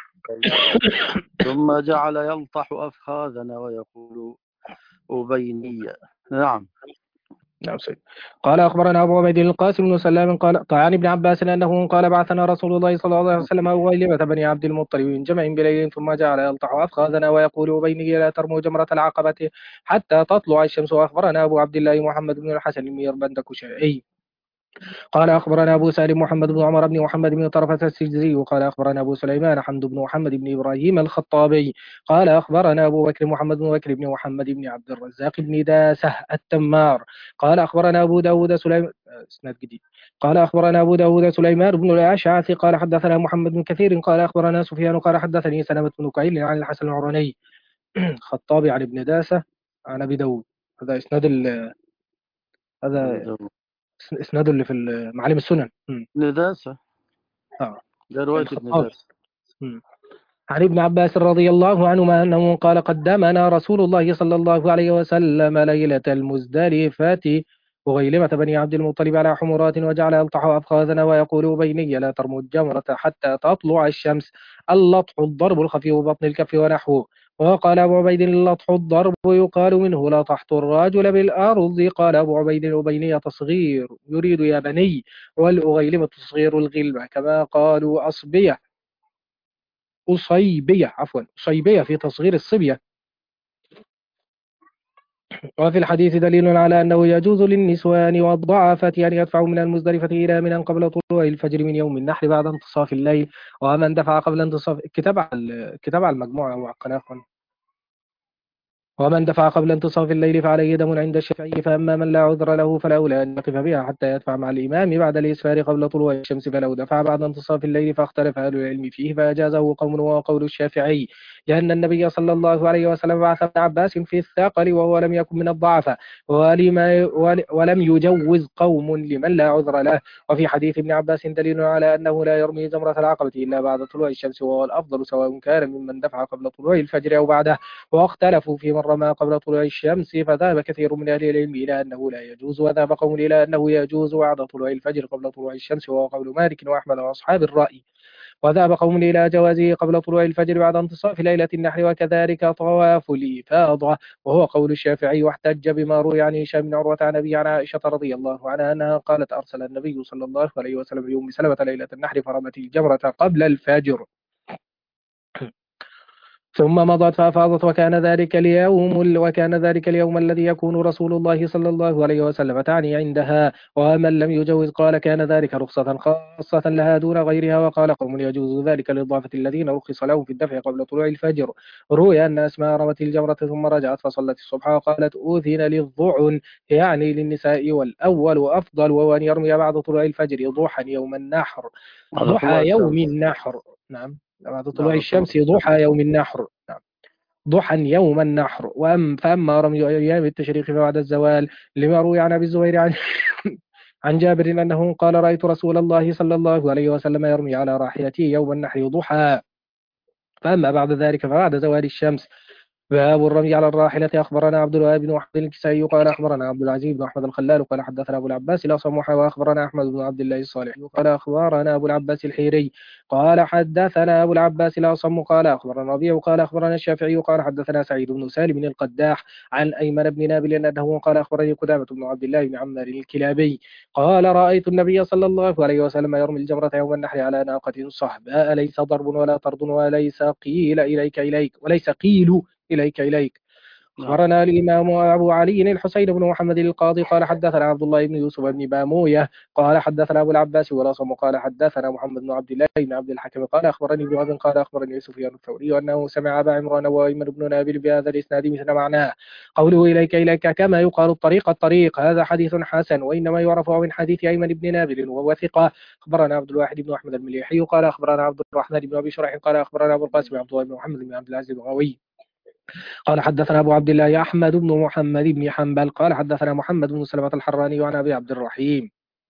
ثم جعل يلطح أفخاذنا ويقول أبينية. نعم. نعم سيد. قال أخبرنا أبو عبيد القاسم بن سلام قال عن ابن عباس أنه قال بعثنا رسول الله صلى الله عليه وسلم أغيلمة بني عبد المطلب من جمع بليل ثم جعل يلطح أفخاذنا ويقول أبينية لا ترموا جمرة العقبة حتى تطلع الشمس. وأخبرنا أبو عبد الله محمد بن الحسن الميربندكشائي قال أخبرنا أبو سالم محمد بن عمر بن محمد بن طرفة السجزي قال أخبرنا أبو سليمان حمد بن محمد بن إبراهيم الخطابي قال أخبرنا أبو بكر محمد بن بكر بن محمد بن عبد الرزاق بن داسة التمار قال أخبرنا أبو داود سليمان اسناد جديد قال أخبرنا أبو داود سليمان بن الأشعث قال حدثنا محمد بن كثير قال أخبرنا سفيان قال حدثني سلمة بن كعيل عن الحسن العرني خطابي عن ابن داسة عن أبي داود. هذا إسناد ال... هذا إسناد اللي في معالم السنن. نداسة. آه. ده رواية ابن داسة. عن ابن عباس رضي الله عنهما أنه قال قدمنا رسول الله صلى الله عليه وسلم ليلة المزدلفة وغيلمة بني عبد المطلب على حمرات وجعل يلطح أفخاذنا ويقول بيني لا ترموا الجمرة حتى تطلع الشمس. اللطح الضرب الخفيف بطن الكف ونحوه. وقال أبو عبيد اللطح الضرب يقال منه لطحت الرجل بالأرض. قال أبو عبيد الأبينية تصغير يريد يا بني والأغيلمة تصغير الغلبة كما قالوا أصبية أصيبية عفوا أصيبية في تصغير الصبية. وفي الحديث دليل على أنه يجوز للنسوان والضعفة أن يدفعوا من المزدلفة إلى منى قبل طلوع الفجر من يوم النحر بعد انتصاف الليل. ومن دفع قبل انتصاف الكتاب على الكتاب على المجموعة وعقناه ومن دفع قبل انتصاف الليل فعليه دم عند الشافعي. فأما من لا عذر له فالأولى أن يقف بها حتى يدفع مع الإمام بعد الإسفار قبل طلوع الشمس. فلو دفع بعد انتصاف الليل فاختلف أهل العلم فيه فأجازه قوم وقول الشافعي لأن النبي صلى الله عليه وسلم بعث ابن عباس في الثقل وهو لم يكن من الضعفاء ولم يجوز قوم لمن لا عذر له. وفي حديث ابن عباس دليل على أنه لا يرمي جمرة العقبة إلا بعد طلوع الشمس وهو الأفضل سواء كان ممن دفع قبل طلوع الفجر أو بعده. واختلفوا في من رمى قبل طلوع الشمس فذهب كثير من أهل العلم إلى أنه لا يجوز وذهب قوم إلى أنه يجوز بعد طلوع الفجر قبل طلوع الشمس وهو قول مالك وأحمد وأصحاب الرأي. وذهب قوم إلى جوازه قبل طلوع الفجر بعد انتصاف ليلة النحر وكذلك طواف الإفاضة وهو قول الشافعي. واحتج بما روي عن هشام بن عروة عن أبي عن عائشة رضي الله عنها أنها قالت أرسل النبي صلى الله عليه وسلم يوم سلمة ليلة النحر فرمت الجمرة قبل الفجر ثم مضت فأفاضت وكان ذلك اليوم وكان ذلك اليوم الذي يكون رسول الله صلى الله عليه وسلم تعني عندها. ومن لم يجوز قال كان ذلك رخصة خاصة لها دون غيرها. وقال قوم يجوز ذلك للضعفة الذين رخص لهم في الدفع قبل طلوع الفجر. روي أن أسماء رمت الجمرة ثم رجعت فصلت الصبح وقالت أوذن للضعن يعني للنساء والأول أفضل وهو أن يرمي بعد طلوع الفجر ضحى يوم النحر ضحى يوم النحر نعم بعد طلوع الشمس ضحى يوم النحر نعم ضحى يوم النحر. وأم فأما رمي أيام التشريق فبعد الزوال لما روي عن أبي الزبير عن عن جابر أنه قال رأيت رسول الله صلى الله عليه وسلم يرمي على راحلته يوم النحر ضحى. فأما بعد ذلك فبعد زوال الشمس. باب الرمي على الراحلة. أخبرنا عبد الوهاب بن أحمد الكسائي قال أخبرنا عبد العزيز بن أحمد الخلال قال حدثنا أبو العباس الأصم وأخبرنا أحمد بن عبد الله الصالح قال أخبرنا أبو العباس الحيري قال حدثنا أبو العباس الأصم قال أخبرنا ربيع قال أخبرنا الشافعي قال حدثنا سعيد بن سالم القداح عن أيمن بن نابل أنه قال أخبرني قدامة بن عبد الله بن عمار الكلابي قال رأيت النبي صلى الله عليه وسلم يرمي الجمرة يوم النحر على ناقة صحباء ليس ضرب ولا طرد وليس قيل إليك إليك وليس قيل إليك إليك أخبرنا الإمام أبو علي الحسين بن محمد القاضي قال حدثنا عبد الله بن يوسف بن باموية قال حدثنا أبو العباس والأصم قال حدثنا محمد بن عبد الله بن عبد الحكم قال أخبرني ابن وهب قال أخبرني سفيان الثوري أنه سمع أبا عمران وأيمن بن نابل بهذا الإسناد مثل معناه قوله إليك إليك كما يقال الطريق الطريق هذا حديث حسن وإنما يعرف من حديث أيمن بن نابل وهو ثقة. أخبرنا عبد الواحد بن أحمد المليحي قال أخبرنا عبد الرحمن بن أبي شريح قال أخبرنا أبو القاسم عبد الله بن محمد بن عبد العزيز الغوي قال حدثنا أبو عبد الله أحمد بن محمد بن حنبل قال حدثنا محمد بن سلمة الحراني وعن أبي عبد الرحيم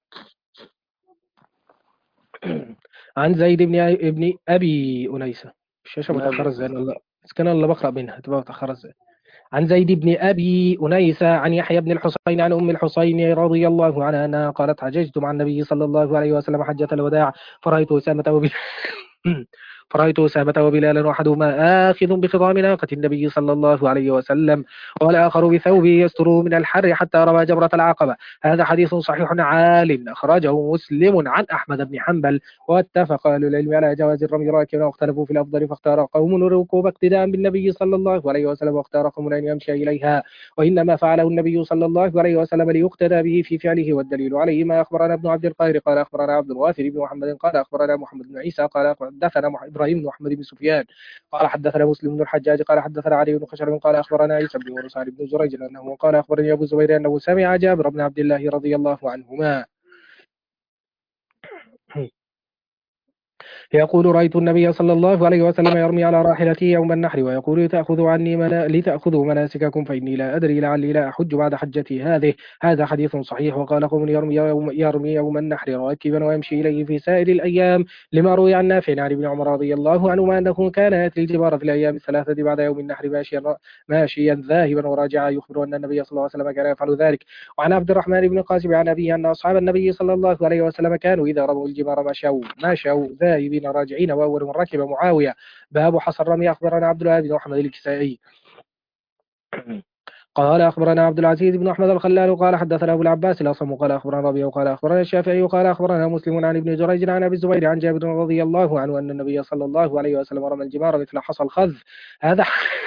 عن زيد بن ابن أبي أنيسة. الشاشة متأخرة ازاي والله بس كان الله بقرأ منها تبقى متأخرة ازاي. عن زيد بن أبي أنيسة عن يحيى بن الحسين عن أم الحسين رضي الله عنها أنها قالت حججت مع النبي صلى الله عليه وسلم حجة الوداع فرأيت أسامة وبلال فرأيت أسامة وبلالا وأحدهما آخذ بخضام ناقة النبي صلى الله عليه وسلم والآخر بثوبه يستره من الحر حتى رمى جمرة العقبة. هذا حديث صحيح عال أخرجه مسلم عن أحمد بن حنبل واتفق أهل العلم على جواز الرمي راكبا واختلفوا في الأفضل فاختار قوم الركوب اقتداء بالنبي صلى الله عليه وسلم واختار قوم أن يمشي إليها وإنما فعله النبي صلى الله عليه وسلم ليقتدى به في فعله والدليل عليه ما أخبرنا ابن عبد القاهر قال أخبرنا عبد الغافر بن محمد قال أخبرنا محمد بن عيسى قال حدثنا إبراهيم بن محمد بن سفيان قال حدثنا مسلم بن الحجاج قال حدثنا علي بن خشر قال أخبرنا عيسى بن ورسال بن زريج أنه قال أخبرني أبو الزبير أنه سمع جابر بن عبد الله رضي الله عنهما يقول رأيت النبي صلى الله عليه وسلم يرمي على راحلته يوم النحر ويقول تأخذوا عني منا... لتأخذوا مناسككم فإني لا أدري لعلي لا أحج بعد حجتي هذه. هذا حديث صحيح. وقال قوم يرمي يوم, يرمي يوم النحر راكبا ويمشي إليه في سائر الأيام لما روي عن نافع عن ابن عمر رضي الله عنهما أنه كان يأتي الجبار في الأيام الثلاثة بعد يوم النحر ماشيا ماشيا ذاهبا وراجعا يخبر أن النبي صلى الله عليه وسلم كان يفعل ذلك. وعن عبد الرحمن بن القاسم عن أبيه أن أصحاب النبي صلى الله عليه وسلم كانوا إذا رموا الجبار مشوا مشوا ذاهبين راجعين وأول من ركب معاوية. باب حصر رمي. أخبرنا عبد الله بن محمد الكسائي قال أخبرنا عبد العزيز بن أحمد الخلال قال حدثنا أبو العباس الأصم قال أخبرنا ربيع قال أخبرنا الشافعي قال أخبرنا مسلم عن ابن جريج عن أبي الزبير عن جابر رضي الله عنه أن النبي صلى الله عليه وسلم رمى الجمار مثل حصى الخذ. هذا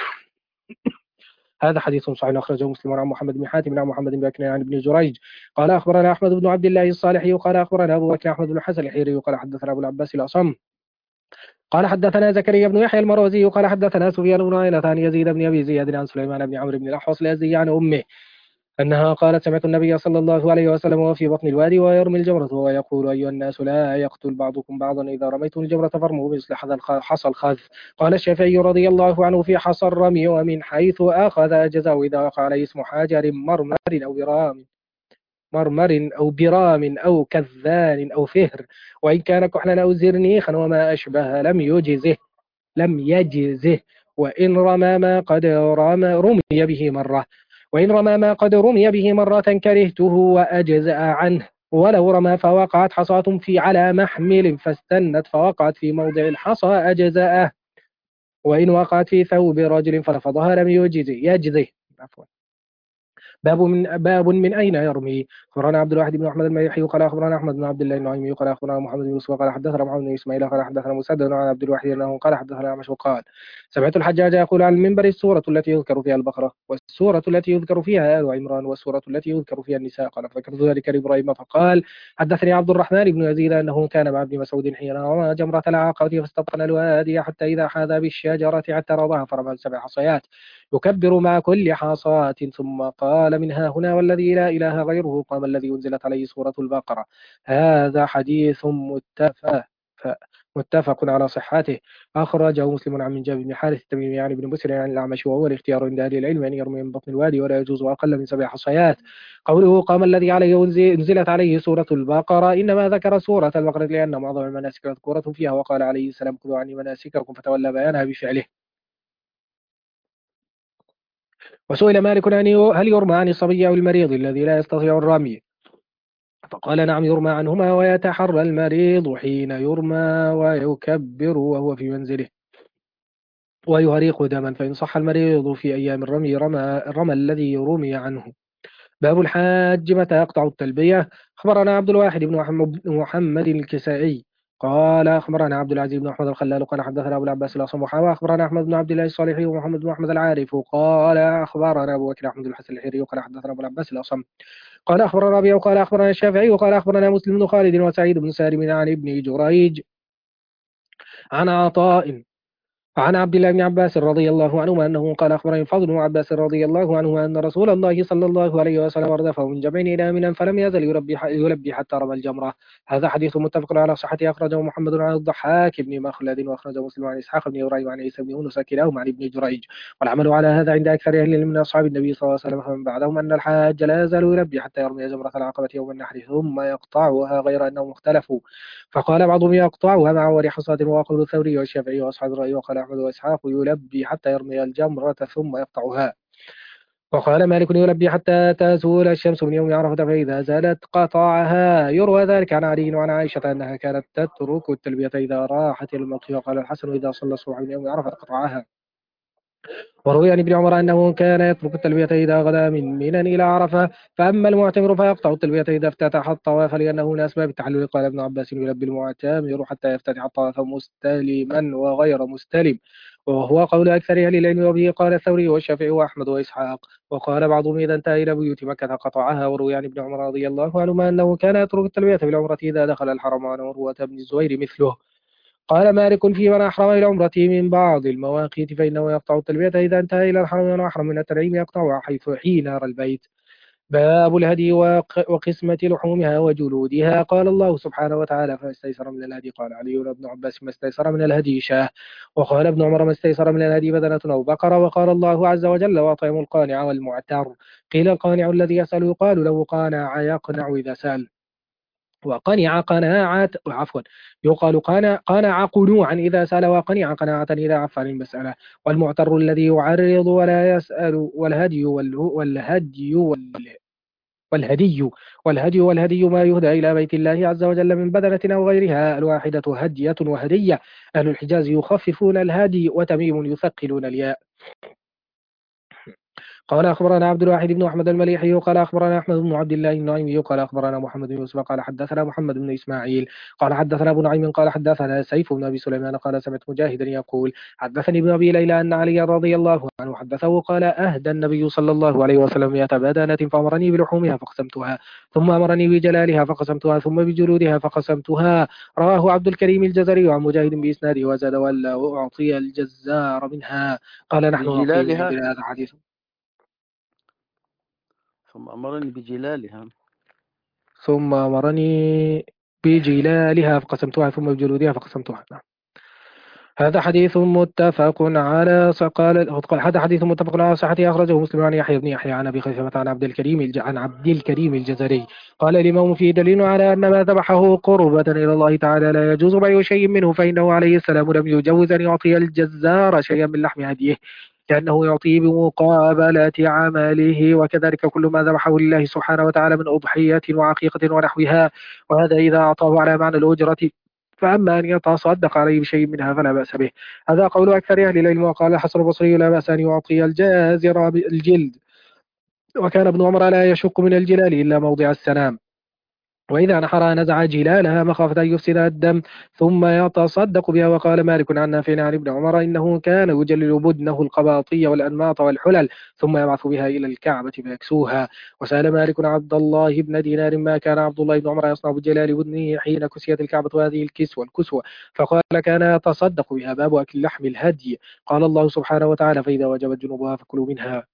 هذا حديث صحيح أخرجه مسلم عن محمد بن حاتم عن محمد بن بكر عن ابن جريج قال أخبرنا أحمد بن عبد الله الصالحي قال أخبرنا أبو بكر أحمد بن حسن الحيري قال حدثنا أبو العباس الأصم قال حدثنا زكريا بن يحيى المروزي قال حدثنا سفيان بن عيينة عن يزيد بن أبي زياد عن سليمان بن عمرو بن الأحوص الأزدي عن أمه أنها قالت سمعت النبي صلى الله عليه وسلم وفي بطن الوادي ويرمي الجمرة ويقول أيها الناس لا يقتل بعضكم بعضا إذا رميتم الجمرة فارموا مثل حصى الخذ. قال الشافعي رضي الله عنه في حصى الرمي ومن حيث أخذ أجزاء إذا وقع عليه اسم حجر مرمر أو برام مرمر أو برام أو كذان أو فهر وإن كان كحلا أو زرنيخا وما أشبه لم يجزه لم يجزه وإن رمى ما قد رمى رمي به مرة وإن رمى ما قد رمي به مرة كرهته وأجزأ عنه ولو رمى فوقعت حصاة في على محمل فاستنت فوقعت في موضع الحصى أجزأه وإن وقعت في ثوب رجل فرفضها لم يجزه يجزه عفوا. باب من باب من أين يرمي. أخبرنا عبد الواحد بن أحمد المليحي قال أخبرنا أحمد بن عبد الله النعيمي قال أخبرنا محمد بن يوسف قال حدثنا محمد بن إسماعيل قال حدثنا مسدد عن عبد الواحد أنه قال حدثنا أعمش قال سمعت الحجاج يقول على المنبر السورة التي يذكر فيها البقرة والسورة التي يذكر فيها آل عمران والسورة التي يذكر فيها النساء. قال فذكرت ذلك لإبراهيم فقال حدثني عبد الرحمن بن يزيد أنه كان مع ابن مسعود حين رمى جمرة العقبة فاستبطن الوادي حتى إذا حاذى بالشجرة حتى رضاها فرمى سبع حصيات يكبر مع كل حصاة ثم قال من ها هنا والذي لا إله غيره قام الذي أنزلت عليه سورة البقرة. هذا حديث متفق متفق على صحته. أخرجه مسلم عن من جابر بن حارث التميمي عن ابن بسر عن الأعمش وهو الاختيار عند أهل العلم أن يرمي من بطن الوادي ولا يجوز أقل من سبع حصيات. قوله قام الذي عليه أنزلت عليه سورة البقرة إنما ذكر سورة البقرة لأن معظم المناسك مذكورة فيها وقال عليه السلام خذوا عني مناسككم فتولى بيانها بفعله. وسئل مالك عن هل يرمى عن الصبي أو المريض الذي لا يستطيع الرمي فقال نعم يرمى عنهما ويتحرى المريض حين يرمى ويكبر وهو في منزله ويهريق دما فإن صح المريض في أيام الرمي رمى, رمى الذي رمي عنه. باب الحاج متى يقطع التلبية. أخبرنا عبد الواحد بن محمد الكسائي قال أخبرنا عبد العزيز بن أحمد الخلال قال حدثنا أبو العباس الأصم وأخبرنا أحمد بن عبد الله الصالحي ومحمد بن أحمد العارف قال أخبرنا أبو بكر أحمد الحسن الحري قال حدثنا أبو العباس الأصم قال أخبرنا ربيع قال أخبرنا الشافعي وقال أخبرنا مسلم بن خالد وسعيد بن سالم عن ابن جريج عن عطاء عن عبد الله بن عباس رضي الله عنهما أنه قال أخبرني الفضل بن عباس رضي الله عنهما أن رسول الله صلى الله عليه وسلم أردفه من جمع إلى منى فلم يزل يلبي يلبي حتى رمى الجمرة. هذا حديث متفق على صحته أخرجه محمد عن الضحاك بن مخلد وأخرجه مسلم عن إسحاق بن إبراهيم عن عيسى بن يونس كلاهما عن ابن جريج. والعمل على هذا عند أكثر أهل العلم من أصحاب النبي صلى الله عليه وسلم فمن بعدهم أن الحاج لا يزال يلبي حتى يرمي جمرة العقبة يوم النحر ثم يقطعها غير أنهم اختلفوا فقال بعضهم يقطعها مع وري حصاة وقول الثوري والشافعي وأصحاب الرأي وقال أحمد وإسحاق يلبي حتى يرمي الجمرة ثم يقطعها. وقال مالك يلبي حتى تزول الشمس من يوم عرفة فإذا زالت قطعها. يروى ذلك عن علي وعن عائشة أنها كانت تترك التلبية إذا راحت إلى الموقف وقال الحسن إذا صلى الصبح من يوم عرفة قطعها. وروي عن ابن عمر أنه كان يترك التلبية إذا غدا من منى إلى عرفة فأما المعتمر فيقطع التلبية إذا افتتح الطواف لأنه من أسباب التحلل. قال ابن عباس يلبي المعتمر حتى يفتتح الطواف مستلما وغير مستلم وهو قول أكثر أهل العلم وبه قال الثوري والشافعي وأحمد وإسحاق. وقال بعضهم إذا انتهى إلى بيوت مكة قطعها. وروي عن ابن عمر رضي الله عنهما أنه كان يترك التلبية في العمرة إذا دخل الحرم وعن عروة بن الزبير مثله. قال مالك في من أحرم إلى عمرته من بعض المواقيت فإنه يقطع التلبية إذا انتهى إلى الحرم ومن أحرم من التنعيم يقطعها حيث حين يرى البيت. باب الهدي وق- وقسمة لحومها وجلودها. قال الله سبحانه وتعالى فما استيسر من الهدي. قال علي بن عباس ما استيسر من الهدي شاه. وقال ابن عمر ما استيسر من الهدي بدنة أو بقرة. وقال الله عز وجل وأطعموا القانع والمعتر. قيل القانع الذي يسأل يقال له قانع يقنع إذا سأل. وقنع قناعة عفوا يقال قنع قنع قنوعا إذا سأل وقنع قناعة إذا عف عن المسألة. والمعتر الذي يعرض ولا يسأل. والهدي وال- والهدي وال- والهدي والهدي والهدي ما يهدى إلى بيت الله عز وجل من بدنة أو غيرها الواحدة هدية وهدية. أهل الحجاز يخففون الهدي وتميم يثقلون الياء. قال أخبرنا عبد الواحد بن أحمد المليحي قال أخبرنا أحمد بن عبد الله النعيمي قال أخبرنا محمد بن يوسف قال حدثنا محمد بن إسماعيل قال حدثنا أبو نعيم قال حدثنا سيف بن أبي سليمان قال سمعت مجاهدا يقول حدثني ابن أبي ليلى أن علي رضي الله عنه حدثه قال أهدى النبي صلى الله عليه وسلم مئة بدنة فأمرني بلحومها فقسمتها ثم أمرني بجلالها فقسمتها ثم بجلودها فقسمتها. رواه عبد الكريم الجزري عن مجاهد بإسناده وزاد ولا أعطي الجزار منها. قال نحن نعطيه من بجلالها عندنا. هذا حديث. ثم أمرني بجلالها. ثم أمرني بجلالها فقسمتها ثم بجلودها فقسمتها. نعم. هذا حديث متفق على قال هذا حديث متفق على صحته أخرجه مسلم عن يحيى بن يحيى عن أبي خيثمة عن عبد الكريم الج... عن عبد الكريم الجزري قال الإمام فيه دليل على أن ما ذبحه قربة إلى الله تعالى لا يجوز بيع شيء منه فإنه عليه السلام لم يجوز أن يعطي الجزار شيئا من لحم هديه لأنه يعطيه بمقابلة عمله. وكذلك كل ما ذبحه لله سبحانه وتعالى من أضحية وعقيقة ونحوها. وهذا إذا أعطاه على معنى الأجرة. فأما أن يتصدق عليه بشيء منها فلا بأس به. هذا قول أكثر أهل العلم. وقال الحسن البصري لا بأس أن يعطي الجازر الجلد. وكان ابن عمر لا يشك من الجلال إلا موضع السنام. وإذا نحرها نزع جلالها مخافة أن يفسد الدم ثم يتصدق بها. وقال مالك عن نافع عن ابن عمر إنه كان يجلل بدنه القباطية والأنماط والحلل ثم يبعث بها إلى الكعبة فيكسوها. وسأل مالك عبد الله بن دينار ما كان عبد الله بن عمر يصنع بجلال بدنه حين كسيت الكعبة وهذه الكسوة الكسوة فقال كان يتصدق بها. باب أكل لحم الهدي. قال الله سبحانه وتعالى فإذا وجبت جنوبها فكلوا منها.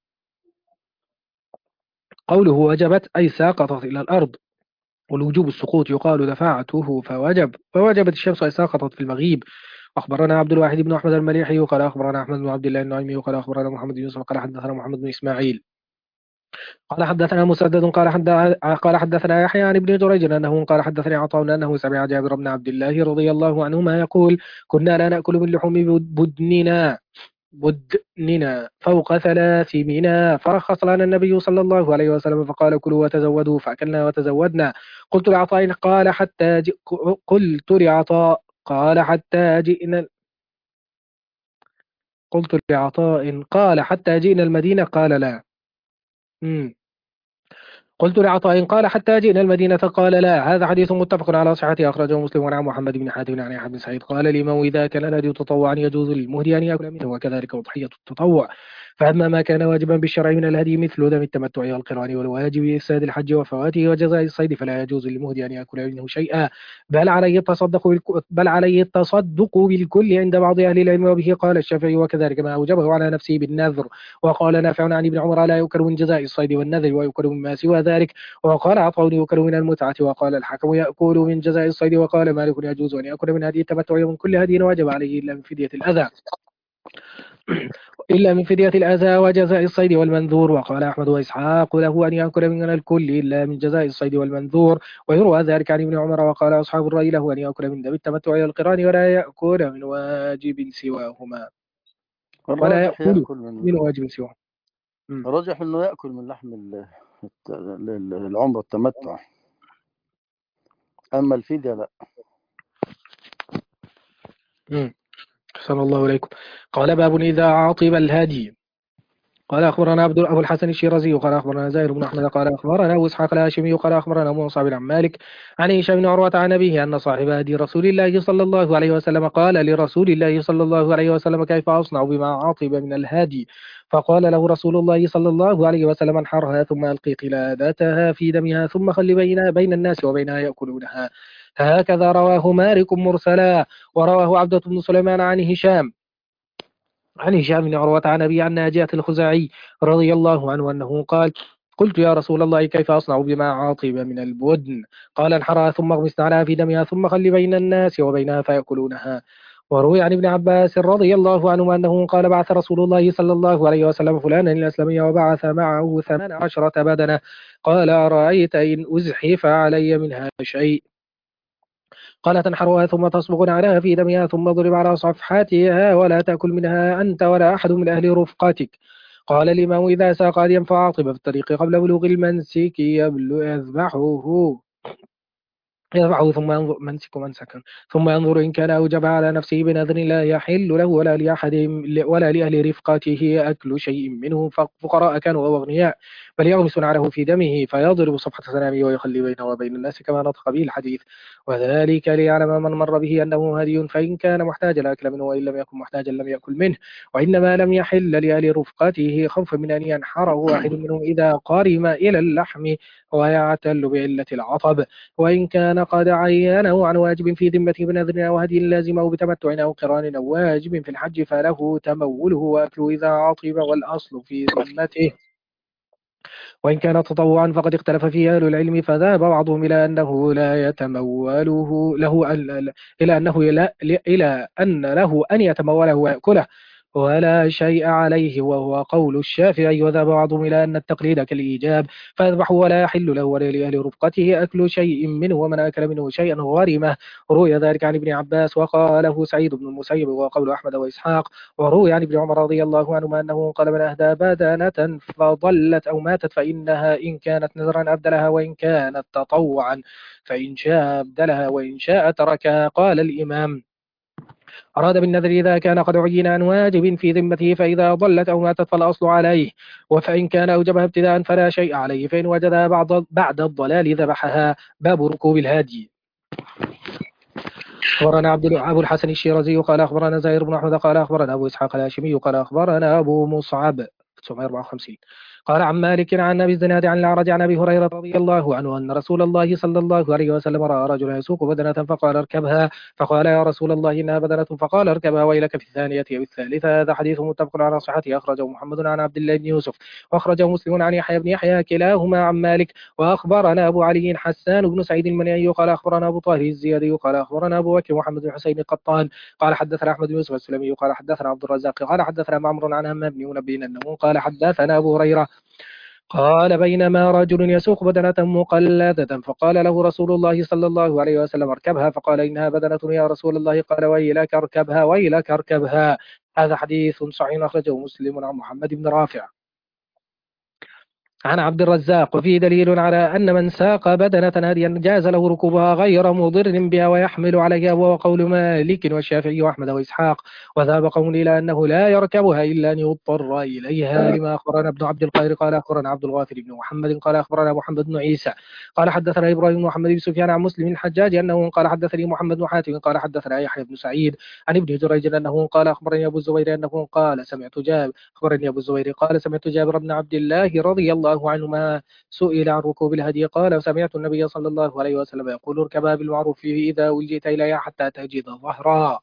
قوله وجبت أي ساقطت إلى الأرض. والوجوب السقوط يقال دفعته فوجب فوجبت الشمس أي سقطت في المغيب. أخبرنا عبد الواحد بن أحمد المليحي قال أخبرنا أحمد بن عبد الله النعيمي قال أخبرنا محمد بن يوسف قال حدثنا محمد بن إسماعيل قال حدثنا مسدد قال حد قال حدثنا يحيى عن ابن جريج أنه قال حدثني عطاء أنه سمع جابر بن عبد الله رضي الله عنهما يقول كنا لا نأكل من لحوم بدننا بدننا فوق ثلاث منا فرخص لنا النبي صلى الله عليه وسلم فقال كلوا وتزودوا فأكلنا وتزودنا. قلت لعطاء قال حتى ج... قلت لعطاء قال حتى جئنا قلت لعطاء قال حتى جئنا المدينة قال لا. مم. قلت لعطاء قال حتى جئنا المدينة قال لا. هذا حديث متفق على صحته أخرجه مسلم عن محمد بن حاتم عن يحيى بن سعيد قال الإمام إذا كان الهدي تطوعا يجوز للمهدي أن يأكل منه وكذلك أضحية التطوع. فأما ما كان واجبا بالشرع من الهدي مثل دم التمتع والقران والواجب إفساد الحج وفواته وجزاء الصيد فلا يجوز للمهدي أن يأكل منه شيئا، بل عليه التصدق بالك- بل عليه التصدق بالكل عند بعض أهل العلم، وبه قال الشافعي وكذلك ما أوجبه على نفسه بالنذر. وقال نافع عن ابن عمر لا يؤكل من جزاء الصيد والنذر ويؤكل مما سوى ذلك. وقال عطاء يؤكل من المتعة. وقال الحكم يأكل من جزاء الصيد. وقال مالك يجوز أن يأكل من هدي التمتع ومن كل هدي وجب عليه إلا من فدية الأذى إلا من فدية الأذى وجزاء الصيد والمنذور. وقال أحمد وإسحاق له أن يأكل من الكل إلا من جزاء الصيد والمنذور، ويروى ذلك عن ابن عمر. وقال أصحاب الرأي له أن يأكل من دم التمتع والقران ولا يأكل من واجب سواهما ولا الراجح يأكل يأكل من من واجب سواهما. م. الراجح إنه يأكل من لحم ال- الت- ال- العمرة التمتع، أما الفدية لا. م. أحسن الله إليكم. قال باب إذا عاطب الهادي. قال أخبرنا عبد أبو الحسن الشيرازي قال أخبرنا زاهر بن أحمد قال أخبرنا أبو إسحاق الهاشمي قال أخبرنا أبو مصعب عن مالك عن هشام بن عروة عن أبيه أن صاحب هدي رسول الله صلى الله عليه وسلم قال لرسول الله صلى الله عليه وسلم كيف أصنع بما عاطب من الهادي؟ فقال له رسول الله صلى الله عليه وسلم انحرها ثم ألقي قلادتها في دمها ثم خل بينها بين الناس وبينها يأكلونها. هكذا رواه مالك مرسلا. ورواه عبدة بن سليمان عن هشام عن هشام بن عروة عن أبي عن ناجية الخزاعي رضي الله عنه أنه قال قلت يا رسول الله كيف أصنع بما عاطب من البدن؟ قال انحرها ثم اغمس عليها في دمها ثم خل بين الناس وبينها فيأكلونها. وروي عن ابن عباس رضي الله عنه أنه قال بعث رسول الله صلى الله عليه وسلم فلانا الأسلمي وبعث معه ثمان عشرة بدنة. قال أرأيت إن أزحف علي منها شيء؟ قال تنحرها ثم تصبغ عليها في دمها ثم اضرب على صفحاتها ولا تأكل منها أنت ولا أحد من أهل رفقتك. قال الإمام إذا ساق هديا فعاقب في الطريق قبل بلوغ المنسك يبلو يذبحه يرفعه ثم ينظر منسك منسكا ثم ينظر إن كان أوجب على نفسه بنذر لا يحل له ولا لأحد ولا لأهل رفقته أكل شيء منه فقراء كانوا أو أغنياء، بل يغمس نعله في دمه فيضرب صفحة سنامه ويخلي بينه وبين الناس كما نطق به الحديث، وذلك ليعلم من مر به أنه هدي فإن كان محتاجا أكل منه وإن لم يكن محتاجا لم يأكل منه. وإنما لم يحل لأهل رفقته خوفا من أن ينحره واحد منهم إذا قارم إلى اللحم ويعتل بعلة العطب، وإن كان قد عينه عن واجب في ذمته بنذر أو هدي لازمه بتمتع أو قران أو واجب في الحج فله تموله وأكله إذا عطب والأصل في ذمته. وإن كان تطوعا فقد اختلف فيه أهل العلم فذهب بعضهم إلى أنه لا يتموله له إلى أنه لا إلى أن له أن يتموله ويأكله ولا شيء عليه، وهو قول الشافعي. وذهب بعضهم إلى أن التقليد كالإيجاب فيذبح ولا يحل له ولا لأهل رفقته أكل شيء منه، ومن أكل منه شيئا غرمه. روي ذلك عن ابن عباس وقاله سعيد بن المسيب وقول أحمد وإسحاق. وروي عن ابن عمر رضي الله عنهما أنه قال من أهدى بدنة فضلت أو ماتت فإنها إن كانت نذرا أبدلها وإن كانت تطوعا فإن شاء أبدلها وإن شاء تركها. قال الإمام أراد بالنذر إذا كان قد عين عن واجب في ذمته فإذا ضلت أو ماتت فالأصل عليه، وفإن كان أوجبها ابتداء فلا شيء عليه فإن وجدها بعد بعد الضلال ذبحها. باب ركوب الهادي. أخبرنا عبد أبو الحسن الشيرازي قال أخبرنا زهير بن أحمد قال أخبرنا أبو إسحاق الهاشمي قال أخبرنا أبو مصعب تسعمائة وأربعة وخمسين قال عن مالك عن أبي الزناد عن الأعرج عن أبي هريرة رضي الله عنه أن رسول الله صلى الله عليه وسلم رأى رجلا يسوق بدنة فقال اركبها، فقال يا رسول الله إنها بدنة، فقال اركبها ويلك في الثانية أو الثالثة. هذا حديث متفق على صحته أخرجه محمد عن عبد الله بن يوسف وأخرجه مسلم عن يحيى بن يحيى كلاهما عن مالك. وأخبرنا أبو علي حسان بن سعيد المنيعي قال أخبرنا أبو طاهر الزيادي قال أخبرنا أبو بكر محمد بن حسين القطان قال حدثنا أحمد بن يوسف السلمي قال حدثنا عبد الرزاق قال حدثنا معمر عن همام بن منبه أنه قال حدثنا أبو هريرة قال بينما رجل يسوق بدنة مقلدة فقال له رسول الله صلى الله عليه وسلم اركبها، فقال إنها بدنة يا رسول الله، قال ويلك اركبها ويلك اركبها. هذا حديث صحيح أخرجه مسلم عن محمد بن رافع. عن عبد الرزاق. وفيه دليل على أن من ساق بدنة هديا جاز له ركوبها غير مضر بها ويحمل عليها، وهو قول مالك والشافعي وأحمد وإسحاق. وذهب قوم إلى أنه لا يركبها إلا أن يضطر إليها، لما أخبرنا ابن عبد القاهر قال أخبرنا عبد الغافر بن محمد قال أخبرنا محمد بن عيسى قال حدثنا إبراهيم بن محمد بن سفيان عن مسلم الحجاج أنه قال حدثني محمد بن حاتم قال حدثنا يحيى بن سعيد عن ابن جريج أنه قال أخبرني أبو الزبير أنه قال سمعت جابر أخبرني أبو الزبير قال سمعت جابر بن عبد الله رضي الله عنهما سئل عن ركوب الهدي قال سمعت النبي صلى الله عليه وسلم يقول اركبها بالمعروف إذا ولجئت إليها حتى تجد ظهرا.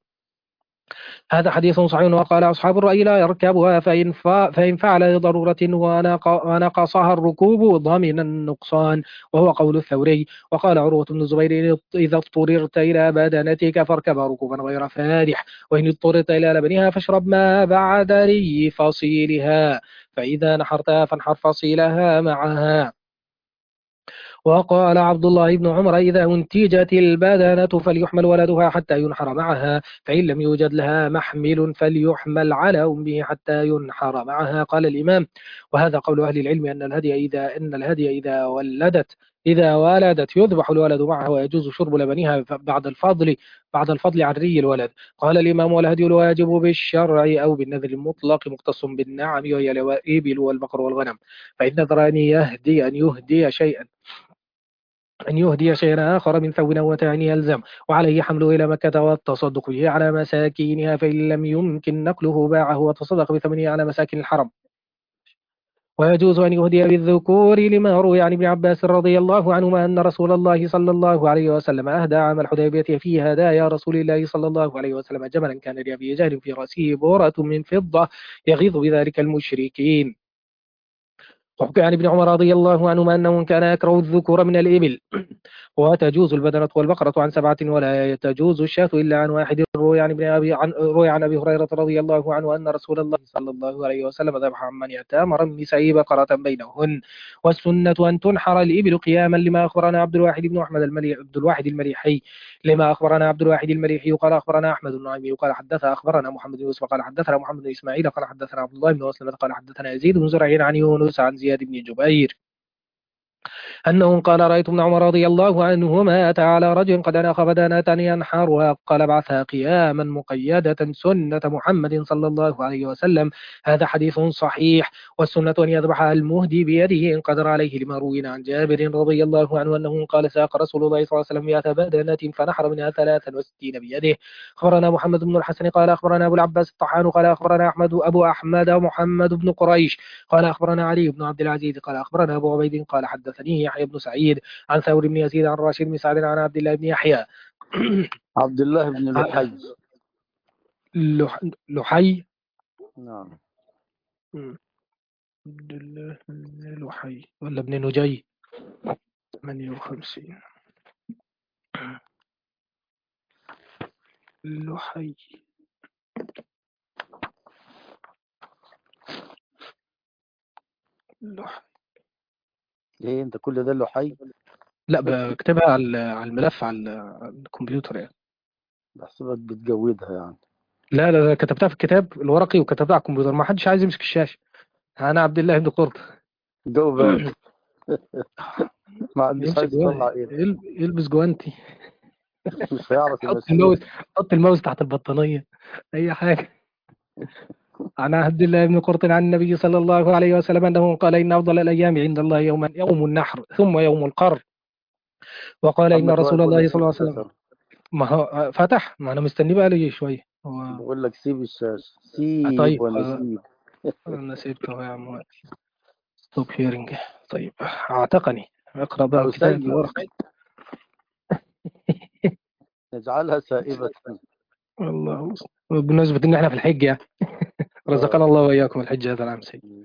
هذا حديث صحيح. وقال أصحاب الرأي لا يركبها فإن, فا فإن فعل لضرورة ونق- ونقصها الركوب ضمن النقصان، وهو قول الثوري. وقال عروة بن الزبير إذا اضطررت إلى بدنتك فاركبها ركوبا غير فادح، وإن اضطررت إلى لبنها فاشرب ما بعد ري فصيلها، فإذا نحرتها فانحر فصيلها معها. وقال عبد الله بن عمر إذا أنتجت البدنة فليحمل ولدها حتى ينحر معها، فإن لم يوجد لها محمل فليحمل على أمه حتى ينحر معها. قال الإمام وهذا قول أهل العلم أن الهدي إذا أن الهدي إذا ولدت إذا ولدت يذبح الولد معها، ويجوز شرب لبنها بعد الفضل بعد الفضل عن ري الولد. قال الإمام والهدي الواجب بالشرع أو بالنذر المطلق مختص بالنعم وهي الإبل والبقر والغنم، فإن نذر أن يهدي أن يهدي شيئا أن يهدي شيئا آخر من ثوب أو متاع يلزم، وعليه حمله إلى مكة والتصدق به على مساكينها، فإن لم يمكن نقله باعه وتصدق بثمنه على مساكن الحرم. ويجوز أن يهدي بالذكور لما روي عن ابن عباس رضي الله عنهما أن رسول الله صلى الله عليه وسلم أهدى عام الحديبية في هدايا رسول الله صلى الله عليه وسلم جملا كان لأبي جهل في رأسه بورة من فضة يغيظ بذلك المشركين. وحكي عن ابن عمر رضي الله عنهما أنه كان يكره الذكور من الإبل، وتجوز البدنة والبقرة عن سبعة ولا تجوز الشاة إلا عن واحد. روي عن ابن أبي عن روي عن أبي هريرة رضي الله عنه أن رسول الله صلى الله عليه وسلم ذبح عمن يأتامر النساء بقرة بينهن. والسنة أن تنحر الإبل قياما لما أخبرنا عبد الواحد بن أحمد المليح عبد الواحد المليحي لما أخبرنا عبد الواحد المليحي قال أخبرنا أحمد بن نعيم قال حدث أخبرنا محمد بن يوسف قال حدثنا محمد بن إسماعيل قال حدثنا عبد الله بن مسلم قال حدثنا يزيد بن زرع عن يونس عن زياد بن جبير أنه قال رأيت ابن عمر رضي الله عنهما أتى على رجل قد أناخ بدنة ينحرها قال ابعثها قياما مقيدة سنة محمد صلى الله عليه وسلم. هذا حديث صحيح. والسنة أن يذبحها المهدي بيده إن قدر عليه، لما روينا عن جابر رضي الله عنه أنه قال ساق رسول الله صلى الله عليه وسلم مئة بدنة فنحر منها ثلاثا وستين بيده. أخبرنا محمد بن الحسن قال أخبرنا أبو العباس الطحان قال أخبرنا أحمد أبو أحمد محمد بن قريش قال أخبرنا علي بن عبد العزيز قال أخبرنا أبو عبيد قال حدثني يحيى بن سعيد عن ثور بن يزيد عن راشد بن سعد عن عبد الله بن يحيى عبد الله بن لحي. لح... لحي نعم. عبد الله بن لحي ولا ابن نجي ثمانية وخمسين لحي لحي ايه انت كل ده لحي؟ لا بكتبها على على الملف على الكمبيوتر يعني. بحسبك بتجودها يعني. لا لا كتبتها في الكتاب الورقي وكتبتها على الكمبيوتر، ما حدش عايز يمسك الشاشة. أنا عبد الله بن قرط جو بقى. ما عنديش يمسك عايز يطلع جوه ايه. يلبس جوانتي مش هيعرف حط يمشيها. الماوس حط الماوس تحت البطانية أي حاجة. عن عبد الله بن قرط عن النبي صلى الله عليه وسلم أنه قال إن أفضل الأيام عند الله يوما يوم النحر ثم يوم القر. وقال إن محمد رسول واقف ولا الله صلى سيب الله عليه وسلم الشاشة؟ ما هو فتح، ما أنا مستني بقى لي شوية هو. بقول لك سيب الشاشة. سيب طيب ولا سيب؟ أنا سيبته يا عم. ستوب هيرنج. طيب اعتقني اقرأ بقى أو الكتاب سيب. الورقي. اجعلها سائبة. الله بمناسبة إن إحنا في الحج يعني رزقنا آه. الله وإياكم الحج هذا العام سيد.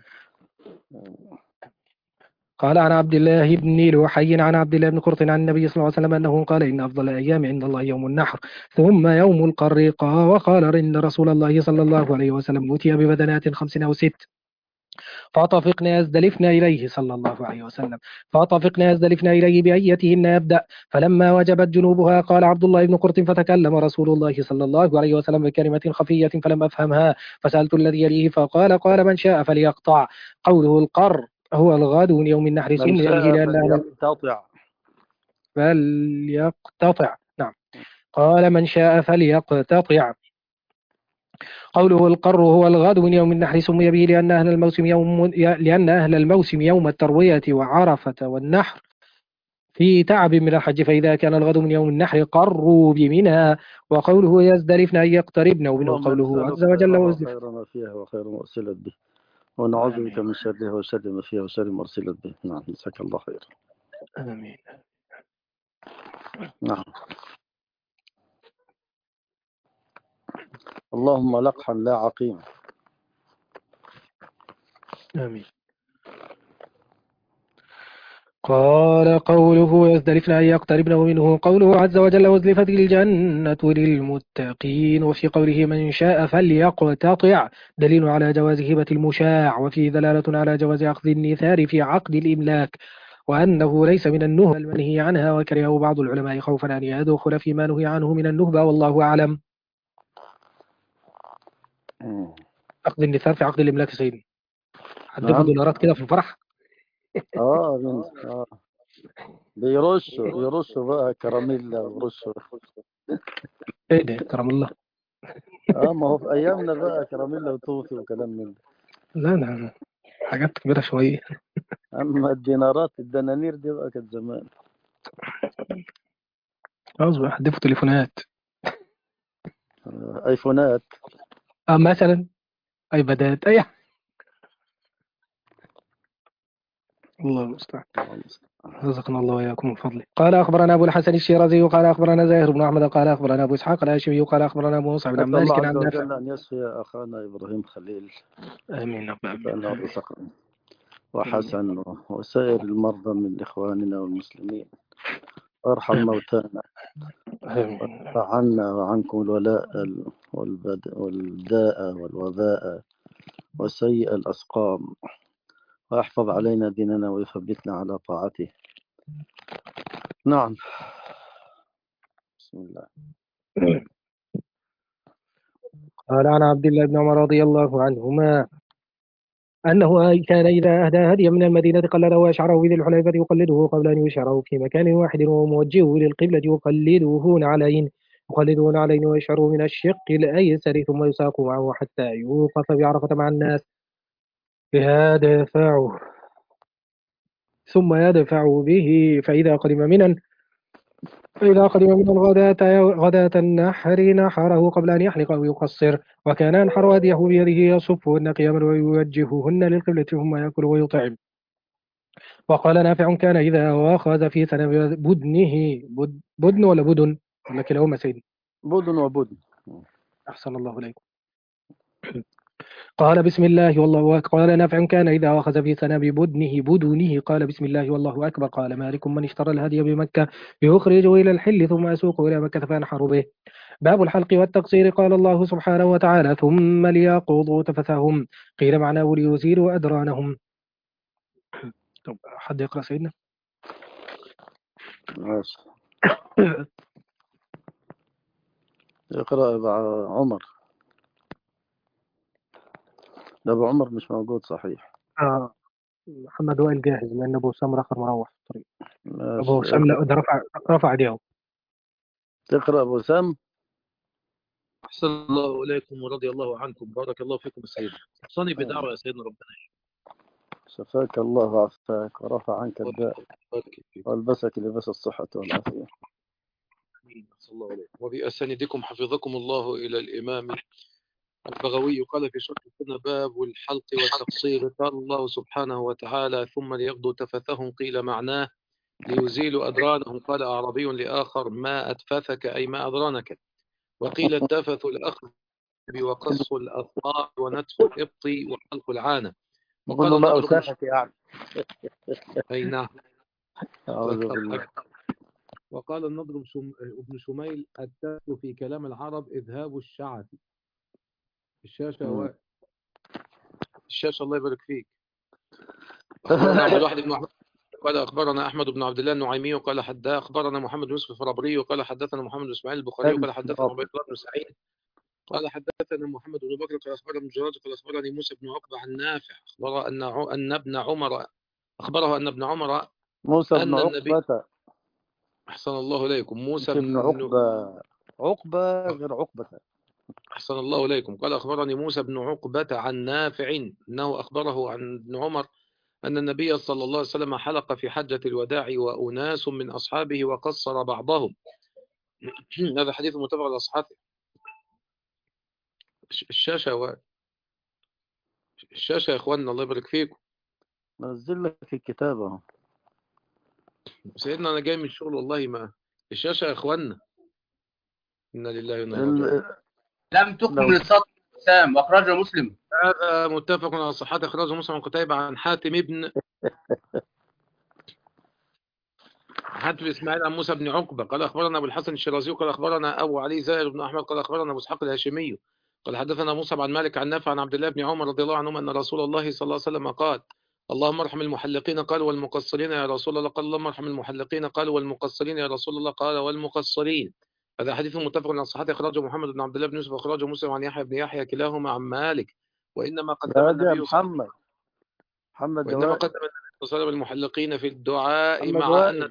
قال عن عبد الله بن لوحي عن عبد الله بن قرط عن النبي صلى الله عليه وسلم أنه قال إن أفضل الأيام عند الله يوم النحر ثم يوم القر. وقال إن رسول الله صلى الله عليه وسلم أوتي ببدنات خمس أو ست فطفقنا يزدلفنا إليه صلى الله عليه وسلم فطفقنا يزدلفنا إليه بأيتهن يبدأ فلما وجبت جنوبها قال عبد الله بن قرط فتكلم رسول الله صلى الله عليه وسلم بكلمة خفية فلم أفهمها فسألت الذي يليه فقال قال من شاء فليقطع. قوله القر هو الغد من يوم النحر من سمي به شاء لأنه فليقتطع. فليقتطع. نعم. قال من شاء فليقتطع. قوله القر هو الغد من يوم النحر سمي به لأن أهل الموسم يوم لأن أهل الموسم يوم التروية وعرفة والنحر في تعب من الحج، فإذا كان الغد من يوم النحر قروا بمنى. وقوله يزدلفن أن يقتربن، ومنه اللهم قوله نسألك عز وجل خيرها وازدلف. وخير ما فيها وخير ما أرسلت به، ونعوذ بك آمين من شرها وشر ما فيها وشر ما أرسلت به. نعم، جزاك الله خير. آمين نعم. اللهم لقحا لا عقيم. آمين. قال قوله يزدلفن أن يقتربن، ومنه قوله عز وجل وازلفت الجنة للمتقين. وفي قوله من شاء فليقتطع دليل على جواز هبة المشاع، وفيه دلالة على جواز أخذ النثار في عقد الإملاك، وأنه ليس من النهبة المنهي عنها، وكرهه بعض العلماء خوفا أن يدخل فيما نهي عنه من النهبة، والله أعلم. أخذ النثار في عقد الإملاك يا سيدي، هدفوا نعم. دولارات كده في الفرح. اه من اه بيرشوا بيرشوا بقى كراميلا ورشوا. ايه ده كرم الله. اه ما هو في ايامنا بقى كراميلا وتوفي وكلام من ده. لا لا، حاجات كبيرة شوية. اما الدينارات الدنانير دي بقى كانت زمان. أصبح هدفوا تليفونات. آه ايفونات. اه مثلا ايبادات اي. الله المستعان. الله المستعان. رزقنا الله واياكم من فضله. قال اخبرنا ابو الحسن الشيرازي قال اخبرنا زاهر بن احمد قال اخبرنا ابو اسحاق الهاشمي قال اخبرنا ابو مصعب بن نسأل الله مالك عن عز نافع. وجل ان يشفي اخانا ابراهيم خليل امين رب وأن امين سقم امين وحسن وسائر المرضى من اخواننا والمسلمين، وارحم امين موتانا، امين وارفع عنا وعنكم الولاء والبد- والداء والوباء وسيء الأسقام، ويحفظ علينا ديننا ويثبتنا على طاعته. نعم. بسم الله. قال عن عبد الله بن عمر رضي الله عنهما أنه كان إذا أهدى هديا من المدينة قلده وأشعره بذي الحليفة يقلده قبل أن يشعره في مكان واحد، وموجهه للقبلة يقلده نعلين يقلده نعلين ويشعره من الشق الأيسر، ثم يساق معه حتى يوقف بعرفة مع الناس فيدفعه ثم يدفع به، فإذا قدم منا فإذا قدم من الغداة غداة النحر نحره قبل أن يحلق أو يقصر، وكان ينحر هديه بيده يصفهن قياما ويوجههن للقبلة ثم يأكل ويطعم. وقال نافع كان إذا وأخذ في سنة بدنه بد بدن ولا بدن ولا كلاهما سيدي؟ بدن وبدن. أحسن الله إليكم. قال بسم الله والله أكبر. قال نافع كان إذا أخذ في سنة بدنه بدنه قال بسم الله والله أكبر. قال مالك من اشترى الهدي بمكة يخرجه إلى الحل ثم يسوقه إلى مكة فينحر به. باب الحلق والتقصير. قال الله سبحانه وتعالى ثم ليقضوا تفثهم، قيل معناه ليزيلوا أدرانهم. طب حد يقرأ سيدنا؟ ماشي. اقرأ أبو عمر. ده أبو عمر مش موجود صحيح. آه محمد وائل جاهز لأن أبو سام آخر مروح في الطريق. أبو ماشي. سام لا، ده رفع رفع إيديه. تقرأ أبو سام. أحسن الله إليكم ورضي الله عنكم، بارك الله فيكم يا سيدنا. صني بدعوة يا سيدنا، ربنا شفاك الله وعافاك ورفع عنك الداء يبارك فيكم. والبسك لباس الصحة والعافية. آمين. أحسن الله إليكم. وبأساندكم حفظكم الله إلى الإمام البغوي قال في شرح السنة باب الحلق والتقصير. قال الله سبحانه وتعالى ثم ليقضوا تفثهم، قيل معناه ليزيلوا أدرانهم. قال أعربي لآخر ما أتفثك أي ما أدرانك. وقيل التفث الأخذ وقص الأثقال ونتف الإبط وحلق العانة. نقول وقال له ما النضر بن أوساخك يعني. أي نعم. أعوذ بالله. وقال النضر بن شميل التفث في كلام العرب إذهاب الشعث. الشاشة و... الشاشة الله يبارك فيك. أخبرنا عبد الواحد بن أحمد قال أخبرنا أحمد بن عبد الله النعيمي وقال حدث أخبرنا محمد بن يوسف الفرابري وقال حدثنا محمد بن إسماعيل البخاري وقال حدثنا عبيد الله بن سعيد قال حدثنا محمد بن بكر قال أخبرنا ابن جراج قال أخبرني موسى بن عقبة عن نافع أخبر أن أن ابن عمر أخبره أن ابن عمر موسى بن أن النبي عقبة، أحسن الله إليكم موسى مش ابن بن عقبة. عقبة غير عقبة. أحسن الله إليكم قال أخبرني موسى بن عقبة عن نافع أنه أخبره عن ابن عمر أن النبي صلى الله عليه وسلم حلق في حجة الوداع وأناس من أصحابه وقصر بعضهم. هذا حديث متفق على صحته. الشاشة و... الشاشة يا إخواننا الله يبارك فيكم. نزل لك الكتاب اهو. سيدنا أنا جاي من الشغل والله ما الشاشة يا إخواننا. إنا لله وإنا إليه راجعون. ال... لم تكمل السطر سام واخرجه مسلم. هذا متفق على صحته أخرجه مسلم قتيبة عن حاتم ابن حاتم إسماعيل عن موسى بن عقبة قال أخبرنا أبو الحسن الشيرازي قال أخبرنا أبو علي زاهر بن أحمد قال أخبرنا أبو إسحاق الهاشمي قال حدثنا موسى عن مالك عن نافع عن عبد الله بن عمر رضي الله عنهما أن رسول الله صلى الله عليه وسلم قال اللهم ارحم المحلقين قال والمقصرين يا رسول الله قال اللهم ارحم المحلقين قال والمقصرين يا رسول الله قال والمقصرين. هذا حديث متفق على صحته أخرجه محمد بن عبد الله بن يوسف أخرجه مسلم عن يحيى بن يحيى كلاهما عن مالك وإنما قدم النبي محمد محمد وإنما دوائر. قدم النبي صلى الله عليه وسلم المحلقين في الدعاء محمد مع أن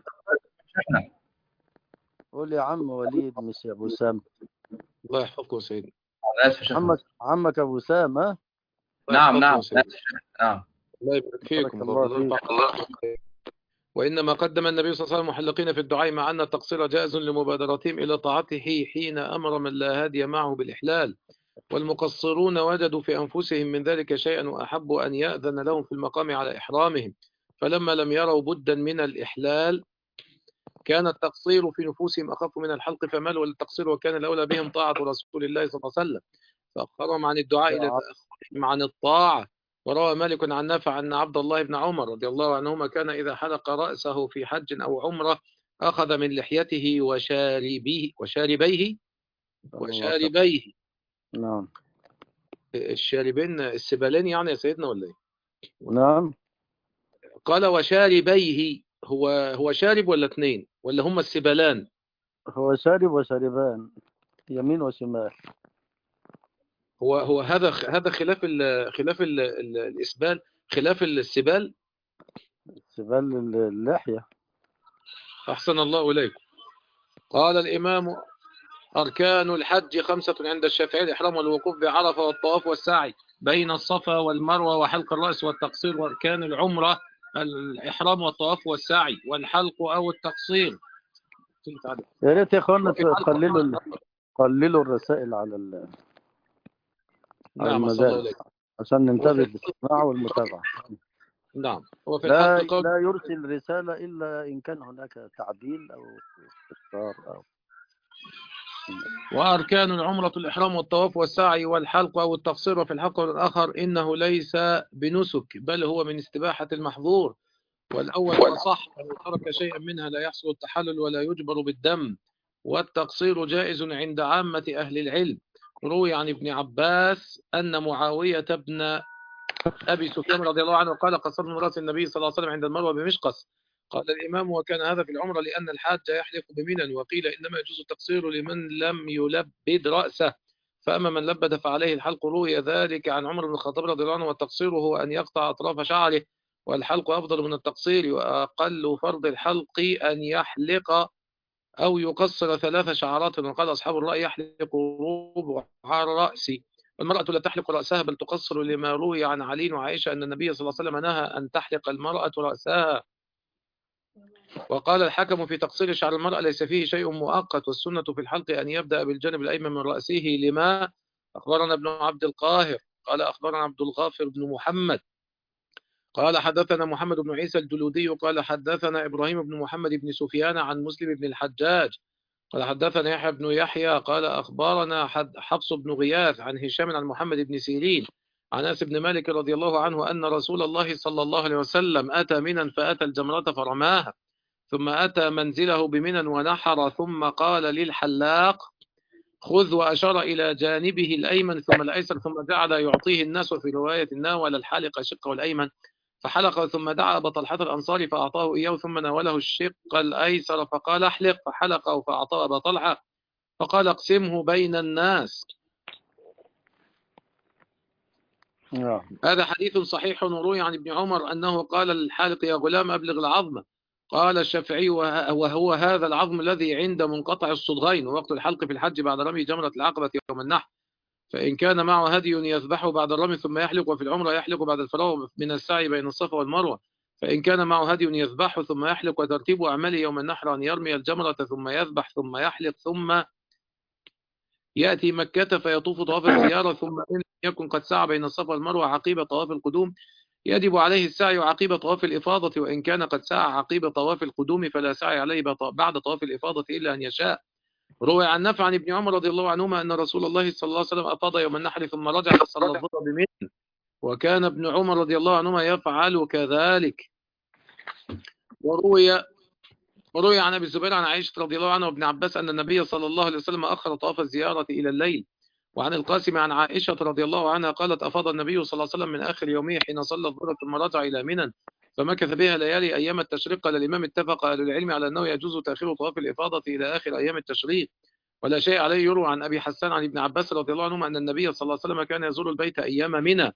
قول يا عم وليد مش يا ابو سام. الله يحفظكم سيدنا. عمك عمك ابو سام. ها نعم نعم نعم. الله يبارك فيكم. الله فيك. وإنما قدم النبي صلى الله عليه وسلم محلقين في الدعاء مع أن التقصير جائز لمبادرتهم إلى طاعته حين أمر من لا هادي معه بالإحلال والمقصرون وجدوا في أنفسهم من ذلك شيئا وأحبوا أن يأذن لهم في المقام على إحرامهم فلما لم يروا بدا من الإحلال كان التقصير في نفوسهم أخف من الحلق فمالوا للتقصير وكان الأولى بهم طاعة رسول الله صلى الله عليه وسلم فأخرهم عن الدعاء إلى تأخرهم عن الطاعة. وروى مالك عن نافع أن عبد الله بن عمر رضي الله عنهما كان إذا حلق رأسه في حج أو عمرة أخذ من لحيته وشاربيه وشاربيه وشاربيه نعم الشاربين السبالين يعني يا سيدنا ولا إيه؟ نعم. قال وشاربيه هو هو شارب ولا اثنين ولا هم السبالان؟ هو شارب وشاربان يمين وشمال. هو هو هذا هذا خلاف ال خلاف ال الإسبال خلاف السبال. السبال اللحية. أحسن الله إليكم. قال الإمام أركان الحج خمسة عند الشافعي الإحرام والوقوف بعرفة والطواف والسعي بين الصفا والمروة وحلق الرأس والتقصير. وأركان العمرة الإحرام والطواف والسعي والحلق أو التقصير. يا ريت يا اخوانا تقللوا قللوا الرسائل على ال على نعم المدارس عشان ننتبه للاستماع والمتابعة. نعم. هو في لا الحلق لا يرسل رسالة إلا إن كان هناك تعديل أو استفسار أو. وأركان العمرة الإحرام والطواف والسعي والحلق أو التقصير. وفي الحق الآخر إنه ليس بنسك بل هو من استباحة المحظور والأول أصح ولو ترك شيئا منها لا يحصل التحلل ولا يجبر بالدم. والتقصير جائز عند عامة أهل العلم. روي عن ابن عباس أن معاوية بن أبي سفيان رضي الله عنه قال قصرت من رأس النبي صلى الله عليه وسلم عند المروة بمشقص. قال الإمام وكان هذا في العمرة لأن الحاج يحلق بمنى وقيل إنما يجوز التقصير لمن لم يلبد رأسه فأما من لبد فعليه الحلق. روي ذلك عن عمر بن الخطاب رضي الله عنه والتقصير هو أن يقطع أطراف شعره والحلق أفضل من التقصير وأقل فرض الحلق أن يحلق أو يقصر ثلاث شعرات. وقال أصحاب الرأي يحلق ربع الرأس. والمرأة لا تحلق رأسها بل تقصر لما روي عن علي وعائشة أن النبي صلى الله عليه وسلم نهى أن تحلق المرأة رأسها. وقال الحكم في تقصير شعر المرأة ليس فيه شيء مؤقت والسنة في الحلق أن يبدأ بالجانب الأيمن من رأسه لما أخبرنا ابن عبد القاهر قال أخبرنا عبد الغافر بن محمد قال حدثنا محمد بن عيسى الجلودي قال حدثنا إبراهيم بن محمد بن سفيان عن مسلم بن الحجاج قال حدثنا يحيى بن يحيى قال أخبرنا حفص بن غياث عن هشام عن محمد بن سيرين عن أنس بن مالك رضي الله عنه أن رسول الله صلى الله عليه وسلم أتى منى فأتى الجمرة فرماها ثم أتى منزله بمنى ونحر ثم قال للحلاق خذ وأشار إلى جانبه الأيمن ثم الأيسر ثم جعل يعطيه الناس في رواية ناول الحالق شقه الأيمن فحلق ثم دعا أبا طلحة الأنصاري فأعطاه إياه ثم ناوله الشق الأيسر فقال احلق فحلقه فأعطاه أبا طلحة فقال اقسمه بين الناس. نعم. هذا حديث صحيح، وروي عن ابن عمر أنه قال للحالق يا غلام أبلغ العظم. قال الشافعي وهو هذا العظم الذي عند منقطع الصدغين، ووقت الحلق في الحج بعد رمي جمرة العقبة يوم النحر، فإن كان معه هدي يذبحه بعد الرمي ثم يحلق، وفي العمرة يحلق بعد الفراغ من السعي بين الصفا والمروة، فإن كان معه هدي يذبحه ثم يحلق. وترتيب أعماله يوم النحر أن يرمي الجمرة ثم يذبح ثم يحلق ثم يأتي مكة فيطوف طواف الزيارة، ثم إن يكن قد سعى بين الصفا والمروة عقيب طواف القدوم يجب عليه السعي عقيب طواف الإفاضة، وإن كان قد سعى عقيب طواف القدوم فلا سعي عليه بعد طواف الإفاضة إلا أن يشاء. روي عن نافع عن ابن عمر رضي الله عنهما أن رسول الله صلى الله عليه وسلم أفاض يوم النحر ثم رجع فصلى الظهر بمنى، وكان ابن عمر رضي الله عنهما يفعل كذلك. وروي وروي عن أبي الزبير عن عائشة رضي الله عنها وابن عباس أن النبي صلى الله عليه وسلم أخر طواف الزيارة إلى الليل. وعن القاسم عن عائشة رضي الله عنها قالت أفاض النبي صلى الله عليه وسلم من آخر يومه حين صلى الظهر ثم رجع إلى منى فمكث بها ليالي أيام التشريق. قال الإمام اتفق أهل العلم على أنه يجوز تأخير طواف الإفاضة إلى آخر أيام التشريق، ولا شيء عليه. يروى عن أبي حسان عن ابن عباس رضي الله عنهما أن النبي صلى الله عليه وسلم كان يزور البيت أيام منى،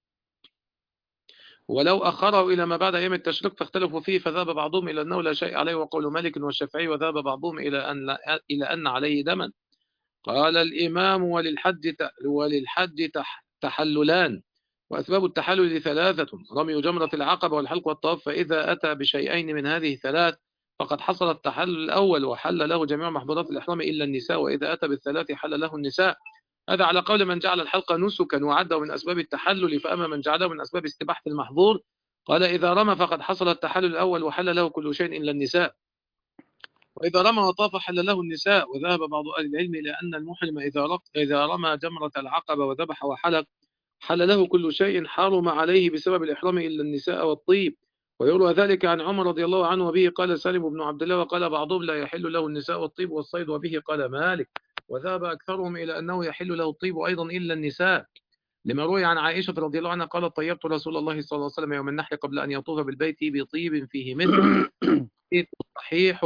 ولو أخره إلى ما بعد أيام التشريق فاختلفوا فيه، فذهب بعضهم إلى أنه لا شيء عليه وقول مالك والشافعي، وذهب بعضهم إلى أن إلى أن عليه دما. قال الإمام وللحج وللحج تحللان، وأسباب التحلل ثلاثة: رمي جمرة العقبة والحلق والطواف، فإذا أتى بشيئين من هذه الثلاث فقد حصل التحلل الأول وحل له جميع محظورات الإحرام إلا النساء، وإذا أتى بالثلاث حل له النساء. هذا على قول من جعل الحلق نسكا وعده من أسباب التحلل، فأما من جعله من أسباب استباحة المحظور قال إذا رمى فقد حصل التحلل الأول وحل له كل شيء إلا النساء، وإذا رمى وطاف حل له النساء. وذهب بعض أهل العلم إلى أن المحرم إذا إذا رمى جمرة العقبة وذبح وحلق حل له كل شيء حرم عليه بسبب الإحرام إلا النساء والطيب. ويروى ذلك عن عمر رضي الله عنه، وبه قال سالم بن عبد الله، وقال بعضهم لا يحل له النساء والطيب والصيد، وبه قال مالك. وذهب أكثرهم إلى أنه يحل له الطيب أيضا إلا النساء، لما روي عن عائشة رضي الله عنها قالت طيبت رسول الله صلى الله عليه وسلم يوم النحر قبل أن يطوف بالبيت بطيب فيه منه صحيح.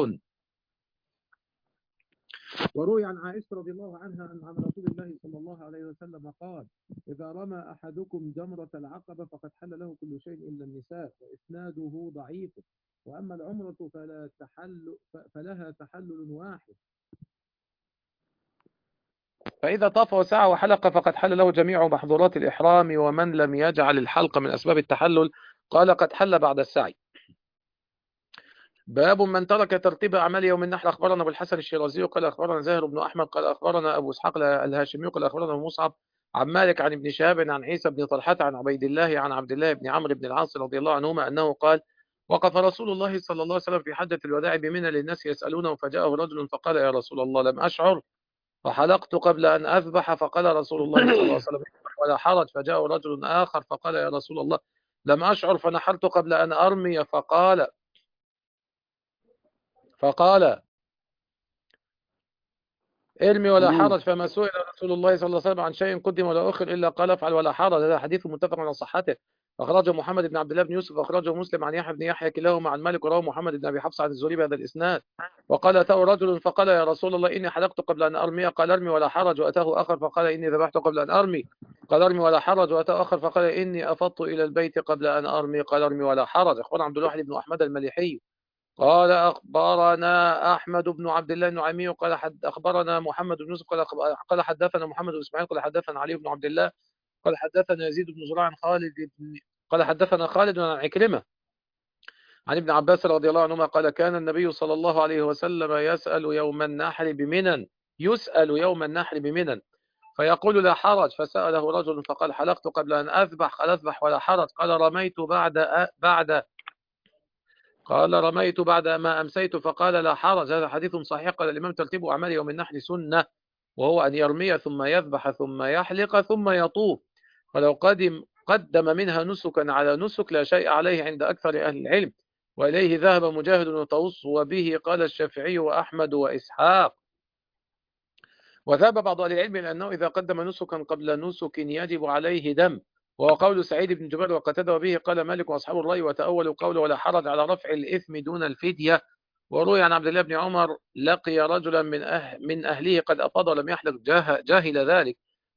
وروي عن عائشة رضي الله عنها أن عن رسول الله صلى الله عليه وسلم قال إذا رمى أحدكم جمرة العقبة فقد حل له كل شيء إلا النساء، وإسناده ضعيف. وأما العمرة فلا تحل فلها تحلل واحد، فإذا طاف وسعى وحلق فقد حل له جميع محظورات الإحرام، ومن لم يجعل الحلق من أسباب التحلل قال قد حل بعد السعي. باب من ترك ترتيب أعمال يوم النحر. أخبرنا أبو الحسن الشيرازي قال أخبرنا زاهر بن أحمد قال أخبرنا أبو إسحاق الهاشمي قال أخبرنا مصعب عن مالك عن ابن شهاب عن عيسى بن طلحة عن عبيد الله عن عبد الله بن عمرو بن العاص رضي الله عنهما أنه قال وقف رسول الله صلى الله عليه وسلم في حجة الوداع بمنى للناس يسألونه، فجاءه رجل فقال يا رسول الله لم أشعر فحلقت قبل أن أذبح، فقال رسول الله صلى الله عليه وسلم ولا حرج. فجاءه رجل آخر فقال يا رسول الله لم أشعر فنحرت قبل أن أرمي، فقال فقال ارمي ولا حرج. فما سئل رسول الله صلى الله عليه وسلم عن شيء قدم ولا أخر إلا قال افعل ولا حرج. هذا حديث متفق على صحته، أخرجه محمد بن عبد الله بن يوسف، أخرجه مسلم عن يحيى بن يحيى كلاهما عن مالك، ورواه محمد بن أبي حفص عن الزهري بهذا الإسناد. وقال أتاه رجل فقال يا رسول الله إني حلقت قبل أن أرمي، قال ارمي ولا حرج. وأتاه آخر فقال إني ذبحت قبل أن أرمي، قال ارمي ولا حرج. وأتاه آخر فقال إني أفضت إلى البيت قبل أن أرمي، قال ارمي ولا حرج. أخبرنا عبد الواحد بن أحمد المليحي قال أخبرنا أحمد بن عبد الله النعيمي قال حد أخبرنا محمد بن يوسف قال حدثنا محمد بن إسماعيل قال حدثنا علي بن عبد الله قال حدثنا يزيد بن زرع خالد بن قال حدثنا خالد عن عكرمة عن ابن عباس رضي الله عنهما قال كان النبي صلى الله عليه وسلم يسأل يوم النحر بمنى يسأل يوم النحر بمنى فيقول لا حرج. فسأله رجل فقال حلقت قبل أن أذبح، قال أذبح ولا حرج. قال رميت بعد بعد قال رميت بعد ما أمسيت، فقال لا حرج. هذا حديث صحيح. قال الإمام ترتيب أعمال يوم النحر سنة، وهو أن يرمي ثم يذبح ثم يحلق ثم يطوف، ولو قدم قدم منها نسكا على نسك لا شيء عليه عند أكثر أهل العلم، وإليه ذهب مجاهد وطوس، وبه قال الشافعي وأحمد وإسحاق. وذهب بعض أهل العلم إلى أنه إذا قدم نسكا قبل نسك يجب عليه دم، وهو قول سعيد بن جبير وقتاده، وبه قال مالك وأصحاب الرأي، وتأولوا قوله ولا حرج على رفع الإثم دون الفدية. وروي عن عبد الله بن عمر لقي رجلا من أهل من أهله قد أفاض ولم يحلق جاه جاهل ذلك،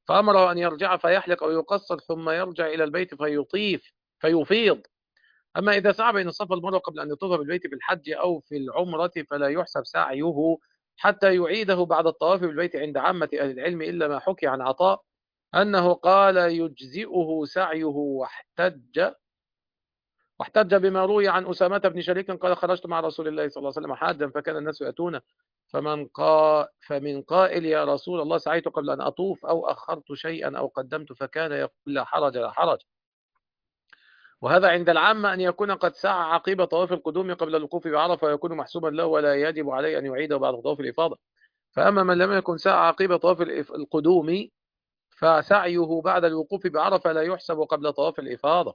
فأمره أن يرجع فيحلق أو يقصر ثم يرجع إلى البيت فيطيف فيفيض. أما إذا سعى بين الصفا والمروة قبل أن يطوف بالبيت في الحج أو في العمرة فلا يحسب سعيه حتى يعيده بعد الطواف بالبيت عند عامة أهل العلم، إلا ما حكي عن عطاء أنه قال يجزئه سعيه. واحتج واحتج بما روي عن أسامة بن شريك قال خرجت مع رسول الله صلى الله عليه وسلم حاجا فكان الناس يأتون فمن قا فمن قائل يا رسول الله سعيت قبل أن أطوف أو أخرت شيئا أو قدمت، فكان يقول لا حرج لا حرج. وهذا عند العامة أن يكون قد سعى عقيب طواف القدوم قبل الوقوف بعرفة ويكون محسوبا له ولا يجب عليه أن يعيده بعد طواف الإفاضة. فأما من لم يكن سعى عقيب طواف القدوم فسعيه بعد الوقوف بعرفة لا يحسب قبل طواف الإفاضة.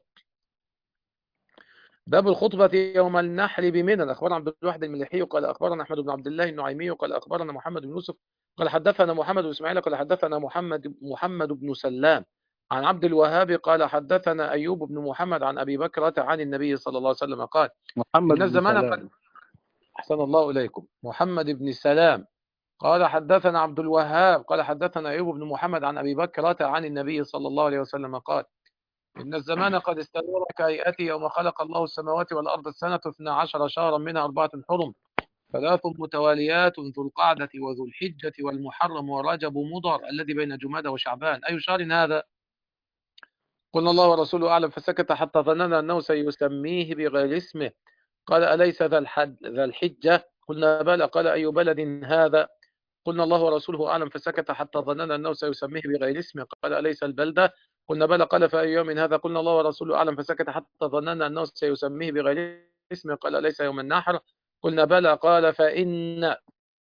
باب الخطبة يوم النحر بمنى. أخبرنا عبد الواحد المليحي قال أخبرنا أحمد بن عبد الله النعيمي قال أخبرنا محمد بن يوسف قال حدثنا محمد بن إسماعيل قال حدثنا محمد محمد بن سلام عن عبد الوهاب قال حدثنا أيوب بن محمد عن أبي بكرة عن النبي صلى الله عليه وسلم قال محمد إن بن الزمان سلام. قد أحسن الله إليكم. محمد بن سلام قال حدثنا عبد الوهاب قال حدثنا أيوب بن محمد عن أبي بكرة عن النبي صلى الله عليه وسلم قال إن الزمان قد استدار كهيئته يوم خلق الله السماوات والأرض السنة اثنا عشر شهرا منها أربعة حرم ثلاث متواليات ذو القعدة وذو الحجة والمحرم ورجب مضر الذي بين جمادى وشعبان. أي شهر هذا؟ قلنا الله ورسوله أعلم فسكت حتى ظننا أنه سيسميه بغير اسمه. قال أليس ذا الحج ذا الحجة؟ قلنا بلى. قال أي بلد هذا؟ قلنا الله ورسوله أعلم فسكت حتى ظننا أنه سيسميه بغير اسمه. قال أليس البلدة؟ قلنا بلى. قال فأي يوم هذا؟ قلنا الله ورسوله أعلم فسكت حتى ظننا أنه سيسميه بغير اسمه. قال أليس يوم النحر؟ قلنا بلى. قال فإن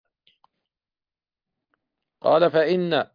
قال فإن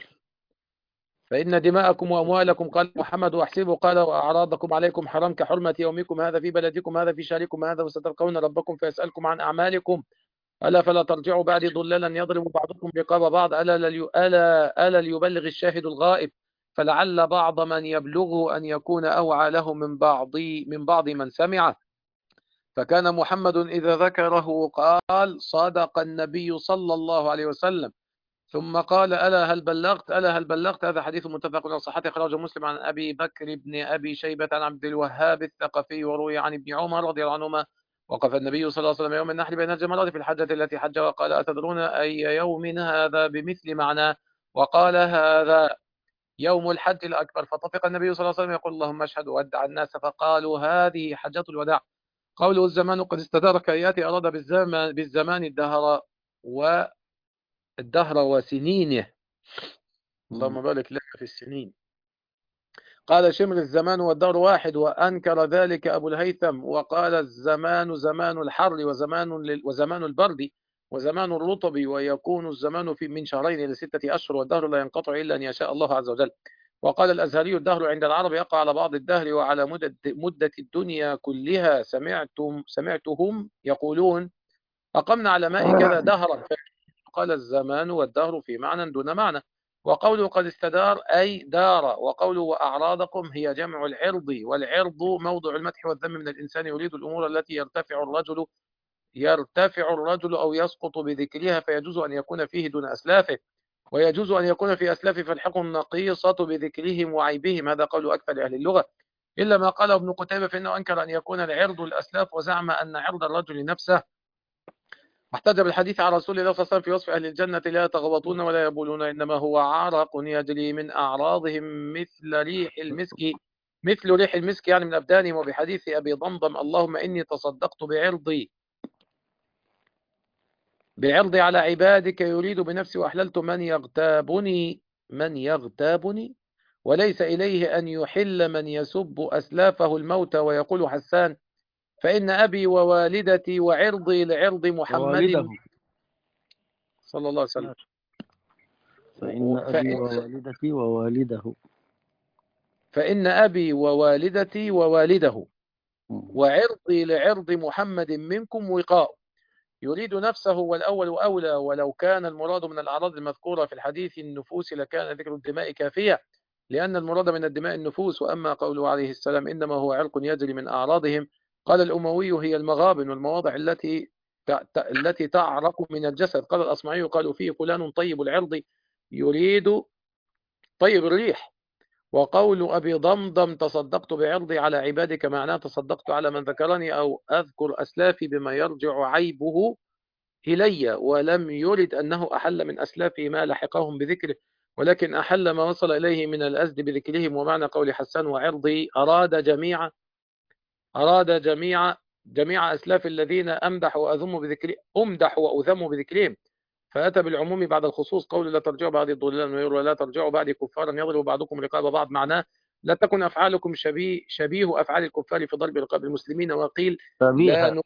فإن دماءكم وأموالكم قال محمد وأحسبه قال وأعراضكم عليكم حرام كحرمة يومكم هذا في بلدكم هذا في شهركم هذا وستلقون ربكم فيسألكم عن أعمالكم ألا فلا ترجعوا بعد ضلالا يضرب بعضكم رقاب بعض ألا ألا ألا ليبلغ الشاهد الغائب فلعل بعض من يبلغه أن يكون أوعى له من بعض من بعض من سمعه. فكان محمد إذا ذكره قال صدق النبي صلى الله عليه وسلم ثم قال ألا هل بلغت ألا هل بلغت. هذا حديث متفق على صحته أخرجه مسلم عن أبي بكر بن أبي شيبة عن عبد الوهاب الثقفي وروي عن ابن عمر رضي الله عنهما وقف النبي صلى الله عليه وسلم يوم النحر بين الجمرات في الحجة التي حج وقال أتدرون أي يوم هذا بمثل معناه وقال هذا يوم الحج الأكبر. فطفق النبي صلى الله عليه وسلم يقول اللهم اشهد وودع الناس فقالوا هذه حجة الوداع. قوله الزمان قد استدار كياتي أراد بالزمان, بالزمان الدهر و الدهر وسنينه. اللهم بارك لنا في السنين. قال شمر الزمان والدهر واحد وأنكر ذلك أبو الهيثم وقال الزمان زمان الحر وزمان وزمان البرد وزمان الرطب ويكون الزمان في من شهرين إلى ستة أشهر والدهر لا ينقطع إلا أن يشاء الله عز وجل. وقال الأزهري الدهر عند العرب يقع على بعض الدهر وعلى مدة, مدة الدنيا كلها. سمعتم سمعتهم يقولون أقمنا على ماء كذا دهرا قال الزمان والدهر في معنى دون معنى. وقوله قد استدار أي دار. وقوله وأعراضكم هي جمع العرض والعرض موضع المدح والذم من الإنسان يريد الأمور التي يرتفع الرجل يرتفع الرجل أو يسقط بذكرها فيجوز أن يكون فيه دون أسلافه ويجوز أن يكون في أسلافه فالحقهم نقيصة بذكرهم وعيبهم. هذا قول أكثر أهل اللغة إلا ما قاله ابن قتيبة فإنه أنكر أن يكون العرض الأسلاف وزعم أن عرض الرجل نفسه. واحتج بالحديث عن رسول الله صلى الله عليه وسلم في وصف أهل الجنة لا يتغوطون ولا يبولون إنما هو عرق يجري من أعراضهم مثل ريح المسك مثل ريح المسك يعني من أبدانهم. وبحديث أبي ضمضم اللهم إني تصدقت بعرضي بعرضي على عبادك يريد بنفسي وأحللت من يغتابني من يغتابني وليس إليه أن يحل من يسب أسلافه الموت. ويقول حسان فإن أبي ووالدتي وعرضي لعرض محمد ووالده. صلى الله عليه وسلم. فإن أبي ووالدتي ووالده فإن أبي ووالدتي ووالده وعرضي لعرض محمد منكم وقاء. يريد نفسه والأول أولى ولو كان المراد من الأعراض المذكورة في الحديث النفوس لكان ذكر الدماء كافية لأن المراد من الدماء النفوس. وأما قوله عليه السلام إنما هو عرق يجري من أعراضهم قال الأموي هي المغابن والمواضع التي التي تعرق من الجسد. قال الأصمعي قالوا فيه فلان طيب العرض يريد طيب الريح. وقول أبي ضمضم تصدقت بعرضي على عبادك معناه تصدقت على من ذكرني أو أذكر أسلافي بما يرجع عيبه إلي، ولم يرد أنه أحل من أسلافه ما لحقهم بذكره، ولكن أحل ما وصل إليه من الأزد بذكرهم. ومعنى قول حسان وعرضي أراد جميع أراد جميع جميع أسلاف الذين أمدح وأذم بذكر أمدح وأذم بذكرهم، فأتى بالعموم بعد الخصوص. قول لا ترجعوا بعد ضلالا ولا ترجعوا بعد كفارا يضرب بعضكم رقاب بعض، معناه لا تكن أفعالكم شبيه شبيه أفعال الكفار في ضرب رقاب المسلمين. وقيل لا شبيهة. ن...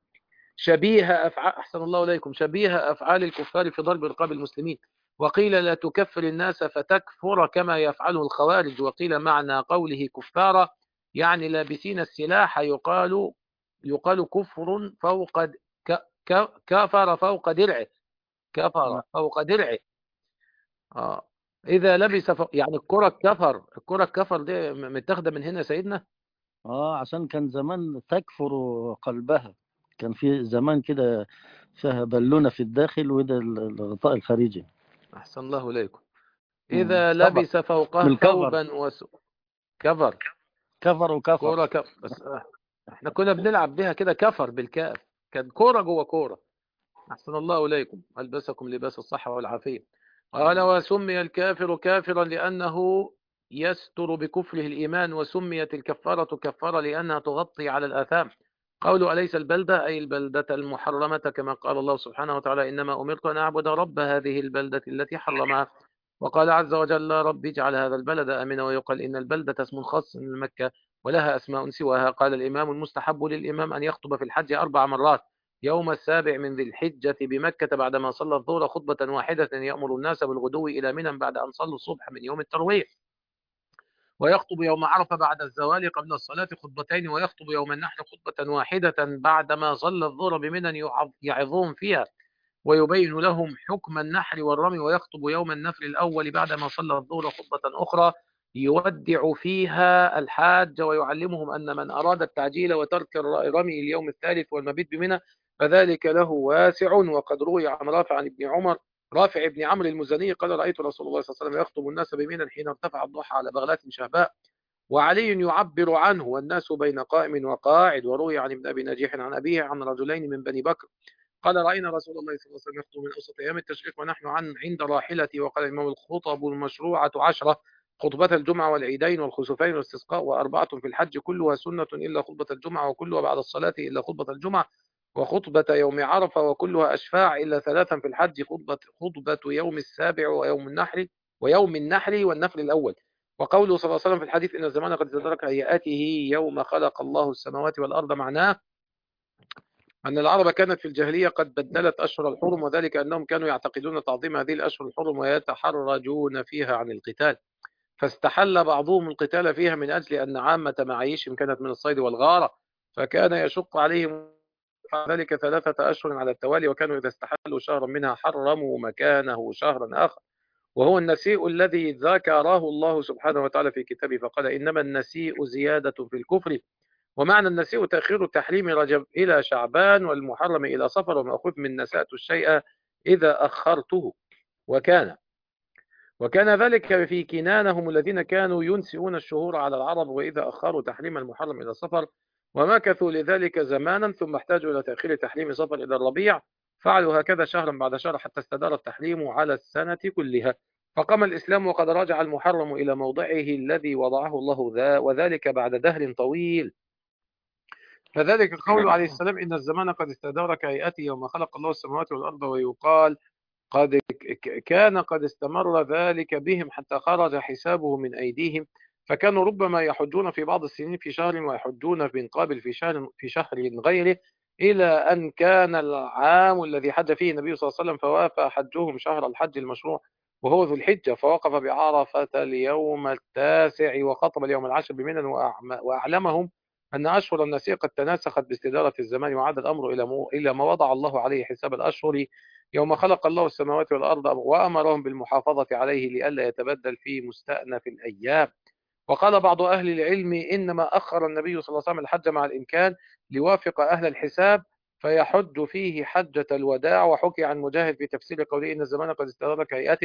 شبيه أفعال أحسن الله إليكم شبيه أفعال الكفار في ضرب رقاب المسلمين. وقيل لا تكفر الناس فتكفر كما يفعله الخوارج. وقيل معنى قوله كفارا يعني لابسين السلاح، يقال يقال كفر فوق د- ك... ك... كفر فوق درعه، كفر فوق درعه. آه. إذا لبس فوق يعني الكرة كفر، الكرة كفر دي م- متاخدة من هنا يا سيدنا. اه، عشان كان زمان تكفر قلبها، كان في زمان كده فيها بالونة في الداخل وده الغطاء الخارجي. أحسن الله إليكم. مم. إذا كفر لبس فوقه من الكفر، ثوبا وس كفر كفر وكفر. كورة كفر بس آه. احنا كنا بنلعب بها كده كفر بالكاف، كان كورة جوه كورة. أحسن الله إليكم، ألبسكم لباس الصحة والعافية. قال وسمي الكافر كافرا لأنه يستر بكفره الإيمان، وسميت الكفارة كفارة لأنها تغطي على الآثام. قول أليس البلدة أي البلدة المحرمة، كما قال الله سبحانه وتعالى إنما أمرت أن أعبد رب هذه البلدة التي حرمها. وقال عز وجل رب اجعل هذا البلد آمنا. ويقال إن البلدة اسم خاص من مكة ولها أسماء سواها. قال الإمام المستحب للإمام أن يخطب في الحج أربع مرات، يوم السابع من ذي الحجة بمكة بعدما صلى الظهر خطبة واحدة يأمر الناس بالغدو إلى منى بعد أن صلوا الصبح من يوم التروية، ويخطب يوم عرفة بعد الزوال قبل الصلاة خطبتين، ويخطب يوم النحر خطبة واحدة بعدما صلى الظهر بمنى يعظهم فيها ويبين لهم حكم النحر والرمي، ويخطب يوم النفر الأول بعدما صلى الظهر خطبة أخرى يودع فيها الحاج ويعلمهم أن من أراد التعجيل وترك الرمي اليوم الثالث والمبيت بمنى فذلك له واسع. وقد روي عن رافع عن ابن عمر رافع ابن عمرو المزني قال رأيت رسول الله صلى الله عليه وسلم يخطب الناس بمنى حين ارتفع الضحى على بغلات شهباء، وعلي يعبر عنه والناس بين قائم وقاعد. وروي عن ابن أبي نجيح عن أبيه عن رجلين من بني بكر قال رأينا رسول الله صلى الله عليه وسلم يخطب من أوسط أيام التشريق ونحن عن عند راحلتي. وقال الإمام الخطب المشروعة عشرة: خطبة الجمعة والعيدين والخسوفين والاستسقاء، وأربعة في الحج كلها سنة إلا خطبة الجمعة وكلها بعد الصلاة إلا خطبة الجمعة، وخطبة يوم عرفة وكلها أشفاع إلا ثلاثا في الحج: خطبة خطبة يوم السابع ويوم النحر ويوم النحر والنفر الأول. وقوله صلى الله عليه وسلم في الحديث إن الزمان قد استدرك هيئته يوم خلق الله السماوات والأرض معناه أن العرب كانت في الجاهلية قد بدلت أشهر الحرم، وذلك أنهم كانوا يعتقدون تعظيم هذه الأشهر الحرم ويتحرجون فيها عن القتال، فاستحل بعضهم القتال فيها من أجل أن عامة معايشهم كانت من الصيد والغارة، فكان يشق عليهم ذلك ثلاثة أشهر على التوالي، وكانوا إذا استحلوا شهرا منها حرموا مكانه شهرا آخر، وهو النسيء الذي ذكره الله سبحانه وتعالى في كتابه فقال إنما النسيء زيادة في الكفر. ومعنى النسيء تأخير التحريم رجب إلى شعبان والمحرم إلى صفر، ومأخوذ من نسأت الشيء إذا أخرته. وكان وكان ذلك في كنانهم الذين كانوا ينسئون الشهور على العرب، وإذا أخروا تحريم المحرم إلى صفر ومكثوا لذلك زمانا ثم احتاجوا إلى تأخير تحريم صفر إلى الربيع فعلوا هكذا شهرا بعد شهر حتى استدار التحريم على السنة كلها، فقام الإسلام وقد رجع المحرم إلى موضعه الذي وضعه الله ذا وذلك بعد دهر طويل. فذلك قول عليه السلام إن الزمان قد استدار كهيئته يوم خلق الله السماوات والأرض، ويقال قد كان قد استمر ذلك بهم حتى خرج حسابه من أيديهم، فكانوا ربما يحجون في بعض السنين في شهر ويحجون من قابل في شهر في شهر غيره، إلى أن كان العام الذي حج فيه النبي صلى الله عليه وسلم فوافى حجهم شهر الحج المشروع وهو ذو الحجة، فوقف بعرفة اليوم التاسع وخطب اليوم العاشر بمنى وأعلمهم أن أشهر النسيق قد تناسخت باستدارة الزمان، وعاد الأمر إلى إلى ما وضع الله عليه حساب الأشهر يوم خلق الله السماوات والأرض، وأمرهم بالمحافظة عليه لئلا يتبدل في مستأنف الأيام. وقال بعض أهل العلم إنما أخر النبي صلى الله عليه وسلم الحج مع الإمكان ليوافق أهل الحساب فيحج فيه حجة الوداع. وحكي عن مجاهد في تفسير قوله إن الزمان قد استدار كهيئته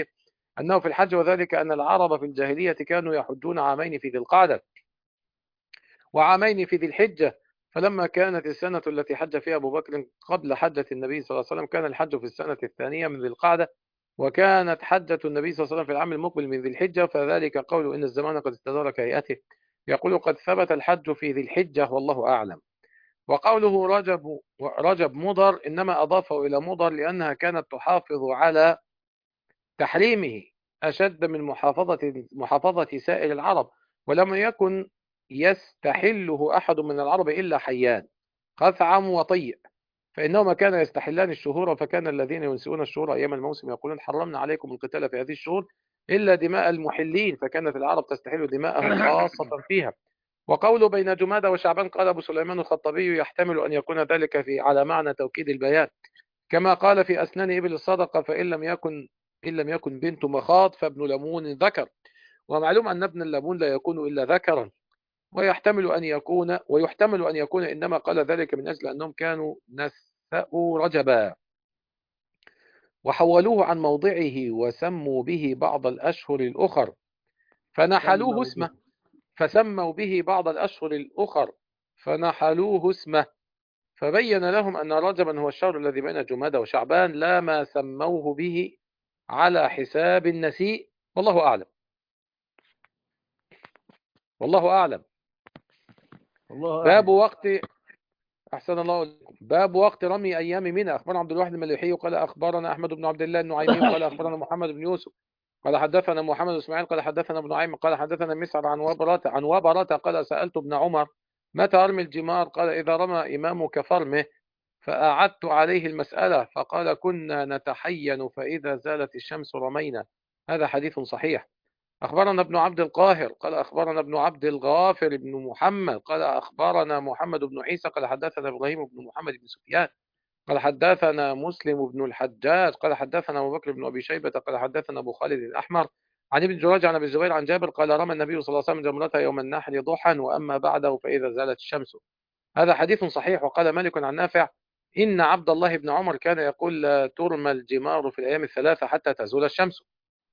أنه في الحج، وذلك أن العرب في الجاهلية كانوا يحجون عامين في ذي القعدة وعامين في ذي الحجة، فلما كانت السنة التي حج فيها أبو بكر قبل حجة النبي صلى الله عليه وسلم كان الحج في السنة الثانية من ذي القعدة، وكانت حجة النبي صلى الله عليه وسلم في العام المقبل من ذي الحجة، فذلك قول إن الزمان قد استدار كهيئته. يقول قد ثبت الحج في ذي الحجة والله أعلم. وقوله رجب رجب مضر إنما أضافه إلى مضر لأنها كانت تحافظ على تحريمه أشد من محافظة محافظة سائر العرب، ولم يكن يستحله أحد من العرب إلا حيان خثعم وطيء، فإنهما كان يستحلان الشهور، فكان الذين ينسئون الشهور أيام الموسم يقولون حرمنا عليكم القتال في هذه الشهور إلا دماء المحلين، فكانت العرب تستحل دماءهم خاصة فيها. وقوله بين جمادى وشعبان قال أبو سليمان الخطابي يحتمل أن يكون ذلك في على معنى توكيد البيان، كما قال في أسنان إبل الصدقة فإن لم يكن إن لم يكن بنت مخاض فابن لمون ذكر، ومعلوم أن ابن اللمون لا يكون إلا ذكرا، ويحتمل أن يكون ويحتمل أن يكون إنما قال ذلك من أجل أنهم كانوا نسأوا رجبا وحولوه عن موضعه وسموا به بعض الأشهر الأخر فنحلوه اسمه فسموا به بعض الأشهر الأخر فنحلوه اسمه، فبين لهم أن رجبا هو الشهر الذي بين جمادى وشعبان لا ما سموه به على حساب النسيء، والله أعلم. والله أعلم. الله باب أعلم. وقت أحسن الله عليكم. باب وقت رمي أيام منى. أخبرنا عبد الواحد المليحي قال أخبرنا أحمد بن عبد الله النعيمي قال أخبرنا محمد بن يوسف قال حدثنا محمد إسماعيل قال حدثنا ابن نعيم قال حدثنا مسعر عن وبرة عن وبرة قال سألت ابن عمر متى أرمي الجمار؟ قال إذا رمى إمامك فرمه، فأعدت عليه المسألة فقال كنا نتحين فإذا زالت الشمس رمينا. هذا حديث صحيح. أخبرنا ابن عبد القاهر قال أخبرنا ابن عبد الغافر بن محمد قال أخبرنا محمد بن عيسى قال حدثنا إبراهيم بن محمد بن سفيان قال حدثنا مسلم بن الحجاج قال حدثنا أبو بكر بن أبي شيبة قال حدثنا أبو خالد الأحمر عن ابن جريج عن أبي الزبير عن جابر قال رمى النبي صلى الله عليه وسلم جمرته يوم النحر ضحى وأما بعده فإذا زالت الشمس. هذا حديث صحيح. وقال مالك عن نافع إن عبد الله بن عمر كان يقول لا ترمى الجمار في الأيام الثلاثة حتى تزول الشمس.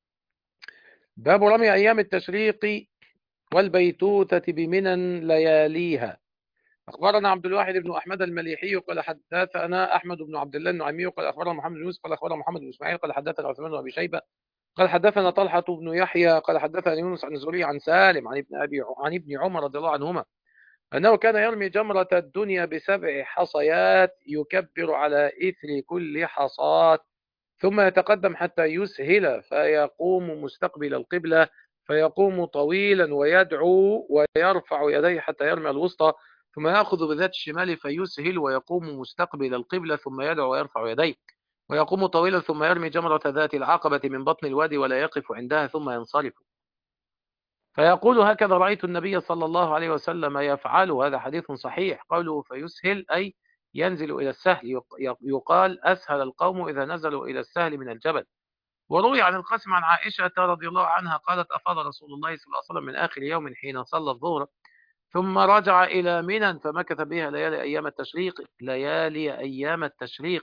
باب رمي أيام التشريق والبيتوتة بمنى لياليها. أخبرنا عبد الواحد بن أحمد المليحي قال حدثنا أحمد بن عبد الله النعيمي قال أخبرنا محمد بن يوسف قال أخبرنا محمد بن إسماعيل قال حدثنا عثمان بن أبي شيبة قال حدثنا طلحة بن يحيى قال حدثنا يونس عن الزهري عن سالم عن ابن أبي عن ابن عمر رضي الله عنهما أنه كان يرمي جمرة الدنيا بسبع حصيات يكبر على إثر كل حصاة ثم يتقدم حتى يسهل فيقوم مستقبل القبلة فيقوم طويلا ويدعو ويرفع يديه حتى يرمي الوسطى ثم يأخذ بذات الشمال فيسهل ويقوم مستقبل القبلة ثم يدعو ويرفع يديه ويقوم طويلا ثم يرمي جمرة ذات العقبة من بطن الوادي ولا يقف عندها ثم ينصرف فيقول هكذا رأيت النبي صلى الله عليه وسلم يفعل. هذا حديث صحيح. قوله فيسهل أي ينزل إلى السهل، يقال أسهل القوم إذا نزلوا إلى السهل من الجبل. وروي عن القاسم عن عائشة رضي الله عنها قالت أفاض رسول الله صلى الله عليه وسلم من آخر يوم حين صلى الظهر ثم رجع إلى منى فمكث بها ليالي أيام التشريق ليالي أيام التشريق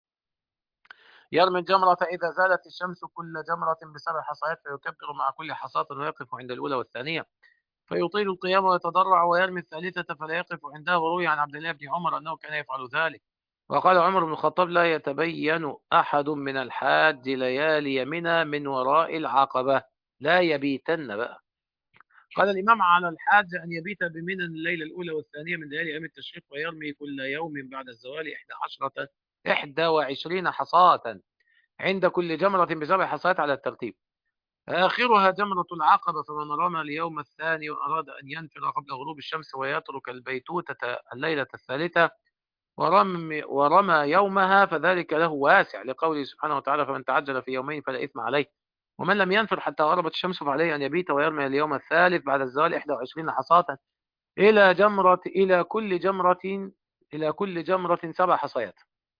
يرمي الجمرة فإذا زالت الشمس كل جمرة بسبع حصيات فيكبر مع كل حصاة ويقف عند الأولى والثانية فيطيل القيام ويتضرع ويرمي الثالثة فلا يقف عندها. وروي عن عبد الله بن عمر أنه كان يفعل ذلك. وقال عمر بن الخطاب لا يتبين أحد من الحاج ليالي منى من وراء العقبة، لا يبيتن بقى. قال الإمام على الحاج أن يبيت بمنى الليلة الأولى والثانية من ليالي أيام التشريق ويرمي كل يوم بعد الزوال إحدى عشرة إحدى وعشرين حصاة عند كل جمرة بسبع حصات على الترتيب. آخرها جمرة العقبة فمن رمى اليوم الثاني وأراد أن ينفر قبل غروب الشمس ويترك البيتوتة الليلة الثالثة ورمي, ورمى يومها فذلك له واسع لقوله سبحانه وتعالى فمن تعجل في يومين فلا إثم عليه. ومن لم ينفر حتى غربت الشمس فعليه أن يبيت ويرمي اليوم الثالث بعد الزوال إحدى وعشرين حصاة إلى جمرة إلى كل جمرة إلى كل جمرة سبع حصيات.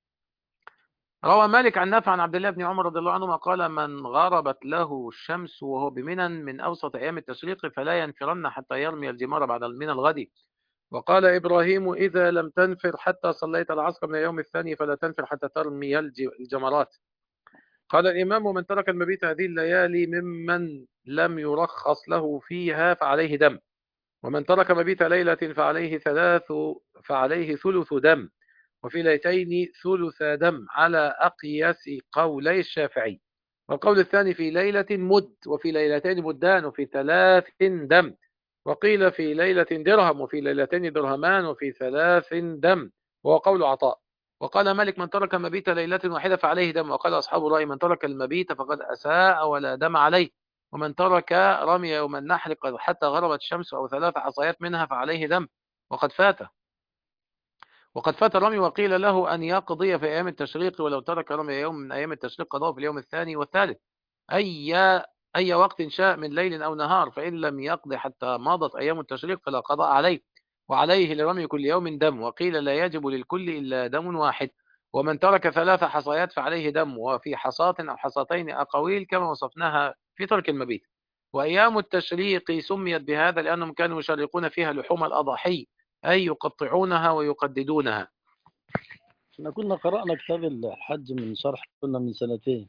روى مالك عن نافع عن عبد الله بن عمر رضي الله عنهما قال من غربت له الشمس وهو بمنى من أوسط أيام التشريق فلا ينفرن حتى يرمي الجمار بعد من الغد. وقال إبراهيم إذا لم تنفر حتى صليت العصر من اليوم الثاني فلا تنفر حتى ترمي الجمرات. قال الإمام: ومن ترك المبيت هذه الليالي ممن لم يرخص له فيها فعليه دم، ومن ترك مبيت ليلة فعليه ثلاث فعليه ثلث دم، وفي ليلتين ثلث دم على أقيس قولي الشافعي. والقول الثاني في ليلة مد، وفي ليلتين مدان، وفي ثلاث دم، وقيل في ليلة درهم، وفي ليلتين درهمان، وفي ثلاث دم، وهو قول عطاء. وقال مالك: من ترك مبيت ليلة واحدة فعليه دم. وقال أصحاب الرأي: من ترك المبيت فقد أساء ولا دم عليه. ومن ترك رمي يوم النحر حتى غربت الشمس أو ثلاث عصايات منها فعليه دم، وقد فاته وقد فات الرمي. وقيل له أن يقضي في أيام التشريق، ولو ترك رمي يوم من أيام التشريق قضاه في اليوم الثاني والثالث، أي أي وقت شاء من ليل أو نهار، فإن لم يقضي حتى مضت أيام التشريق فلا قضاء عليه، وعليه لرمي كل يوم دم. وقيل لا يجب للكل إلا دم واحد. ومن ترك ثلاث حصيات فعليه دم، وفي حصاة أو حصتين أقاويل كما وصفناها في ترك المبيت. وأيام التشريق سميت بهذا لأنهم كانوا يشرقون فيها لحوم الأضاحي، أي يقطعونها ويقددونها. احنا كنا قرأنا كتاب الحج من شرح، كنا من سنتين.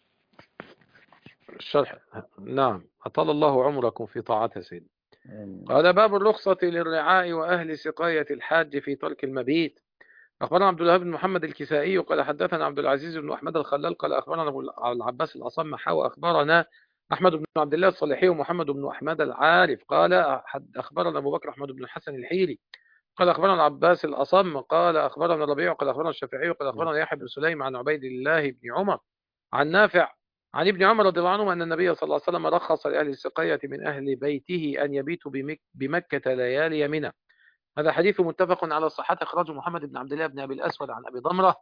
الشرح، نعم، أطال الله عمركم في طاعته سيدي. يعني قال: باب الرخصة للرعاء وأهل سقاية الحاج في ترك المبيت. أخبرنا عبد الله بن محمد الكسائي قال حدثنا عبد العزيز بن أحمد الخلال قال أخبرنا أبو العباس الأصم حاوى أخبرنا أحمد بن عبد الله الصالحي ومحمد بن أحمد العارف قال أخبرنا أبو بكر أحمد بن الحسن الحيري قال أخبرنا العباس الأصم قال أخبرنا الربيع قال أخبرنا الشافعي قال أخبرنا يحيى بن سليم عن عبيد الله بن عمر عن نافع عن ابن عمر رضي الله عنه أن النبي صلى الله عليه وسلم رخص لأهل السقاية من أهل بيته أن يبيتوا بمك بمكة ليالي منى. هذا حديث متفق على صحة، أخرجه محمد بن عبد الله بن أبي الأسود عن أبي ضمرة،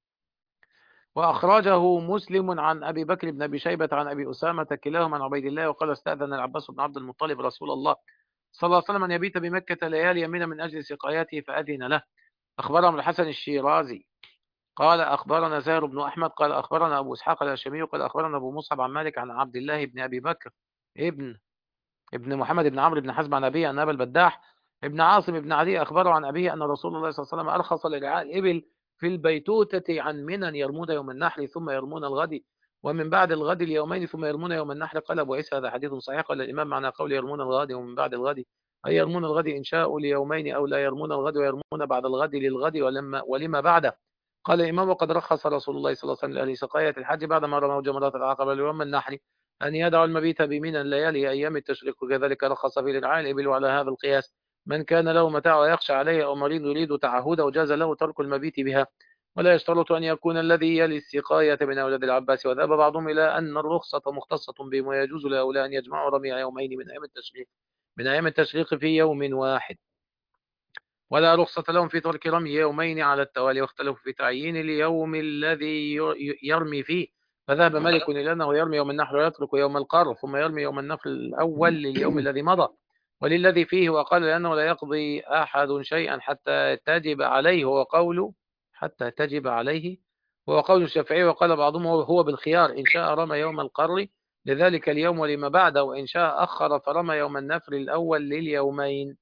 وأخرجه مسلم عن أبي بكر بن أبي شيبة عن أبي أسامة كلاهما عن عبيد الله. وقال: استأذن العباس بن عبد المطلب رسول الله صلى الله عليه وسلم أن يبيت بمكة ليالي منى من أجل سقايته فأذن له. أخبرنا الحسن الشيرازي قال أخبرنا زاهر بن أحمد قال أخبرنا أبو إسحاق الهاشمي قال أخبرنا أبو مصعب عن مالك عن عبد الله بن أبي بكر ابن ابن محمد بن عمرو بن حزم عن أبيه أن أبا البداح ابن عاصم بن علي أخبره عن أبيه أن رسول الله صلى الله عليه وسلم أرخص لرعاء الإبل في البيتوتة عن منى يرمون يوم النحر ثم يرمون الغد، ومن بعد الغد اليومين ثم يرمون يوم النحر. قال أبو عيسى: هذا حديث صحيح. قال الإمام: معنى قول يرمون الغد ومن بعد الغد أي يرمون الغد إن شاءوا ليومين، أو لا يرمون الغد ويرمون بعد الغد للغد ولما ولما بعده. قال الإمام: وقد رخص رسول الله صلى الله عليه وسلم لأهل سقاية الحج بعدما رموا جمرات العقبة ليوم النحر أن يدعوا المبيت بمنى ليالي أيام التشريق، وكذلك رخص في رعاء الإبل. وعلى هذا القياس من كان له متاع ويخشى عليه أو مريض يريد تعهده وجاز له ترك المبيت بها، ولا يشترط أن يكون الذي يلي السقاية من أولاد العباس. وذهب بعضهم إلى أن الرخصة مختصة بهم، ويجوز لهؤلاء أن يجمعوا رمي يومين من أيام التشريق من أيام التشريق في يوم واحد، ولا رخصة لهم في ترك رمي يومين على التوالي. واختلفوا في تعيين اليوم الذي يرمي فيه، فذهب مالك إلى أنه يرمي يوم النحر ويترك يوم القر، ثم يرمي يوم النفر الأول لليوم الذي مضى وللذي فيه. وقال لأنه لا يقضي أحد شيئا حتى تجب عليه، هو قول حتى تجب عليه هو قول الشافعي. وقال بعضهم هو بالخيار، إن شاء رمى يوم القر لذلك اليوم ولما بعده، وإن شاء أخر فرمى يوم النفر الأول لليومين.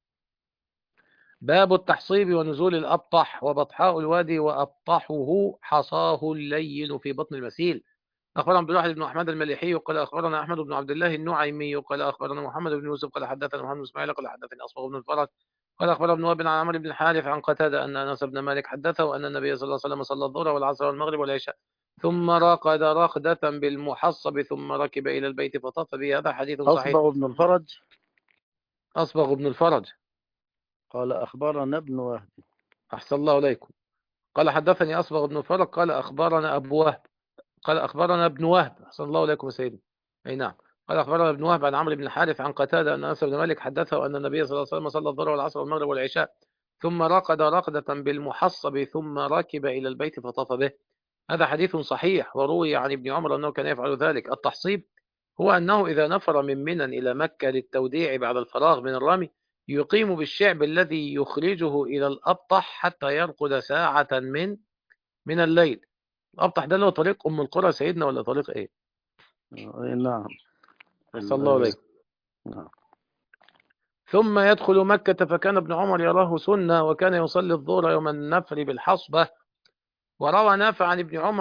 باب التحصيب ونزول الأبطح وبطحاء الوادي وأبطحه حصاه اللين في بطن المسيل. أخبرنا عبد الواحد بن أحمد المليحي قال أخبرنا أحمد بن عبد الله النعيمي قال أخبرنا محمد بن يوسف قال حدثنا محمد بن إسماعيل قال حدثني أصبغ بن الفرج قال أخبرنا ابن وهب عن عمرو بن الحارث عن قتادة أن أنس بن مالك حدثه أن النبي صلى الله عليه وسلم صلى الظهر والعصر والمغرب والعشاء ثم راقد راقدة بالمحصب ثم ركب إلى البيت فطاف به. هذا حديث صحيح. أصبغ بن الفرج أصبغ بن الفرج قال أخبرنا ابن وهب. أحسن الله إليكم. قال حدثني أصبغ بن الفرج قال أخبرنا أبو وهب قال أخبرنا ابن وهب. أحسن الله إليكم سيدي. أي نعم. قال أخبرنا ابن وهب عن عمرو بن الحارث عن قتادة أن أنس بن مالك حدثه أن النبي صلى الله عليه وسلم صلى الظهر والعصر والمغرب والعشاء ثم رقد رقدة بالمحصب ثم ركب إلى البيت فطاف به. هذا حديث صحيح. وروي عن ابن عمر أنه كان يفعل ذلك. التحصيب هو أنه إذا نفر من منى إلى مكة للتوديع بعد الفراغ من الرمي يقيم بالشعب الذي يخرجه إلى الأبطح حتى يرقد ساعة من من الليل. الأبطح ده اللي هو طريق أم القرى سيدنا ولا طريق إيه؟ نعم. صلى الله عليه. نعم. ثم يدخل مكة، فكان ابن عمر يراه سنة وكان يصلي الظهر يوم النفر بالحصبة. وروى نافع عن ابن عمر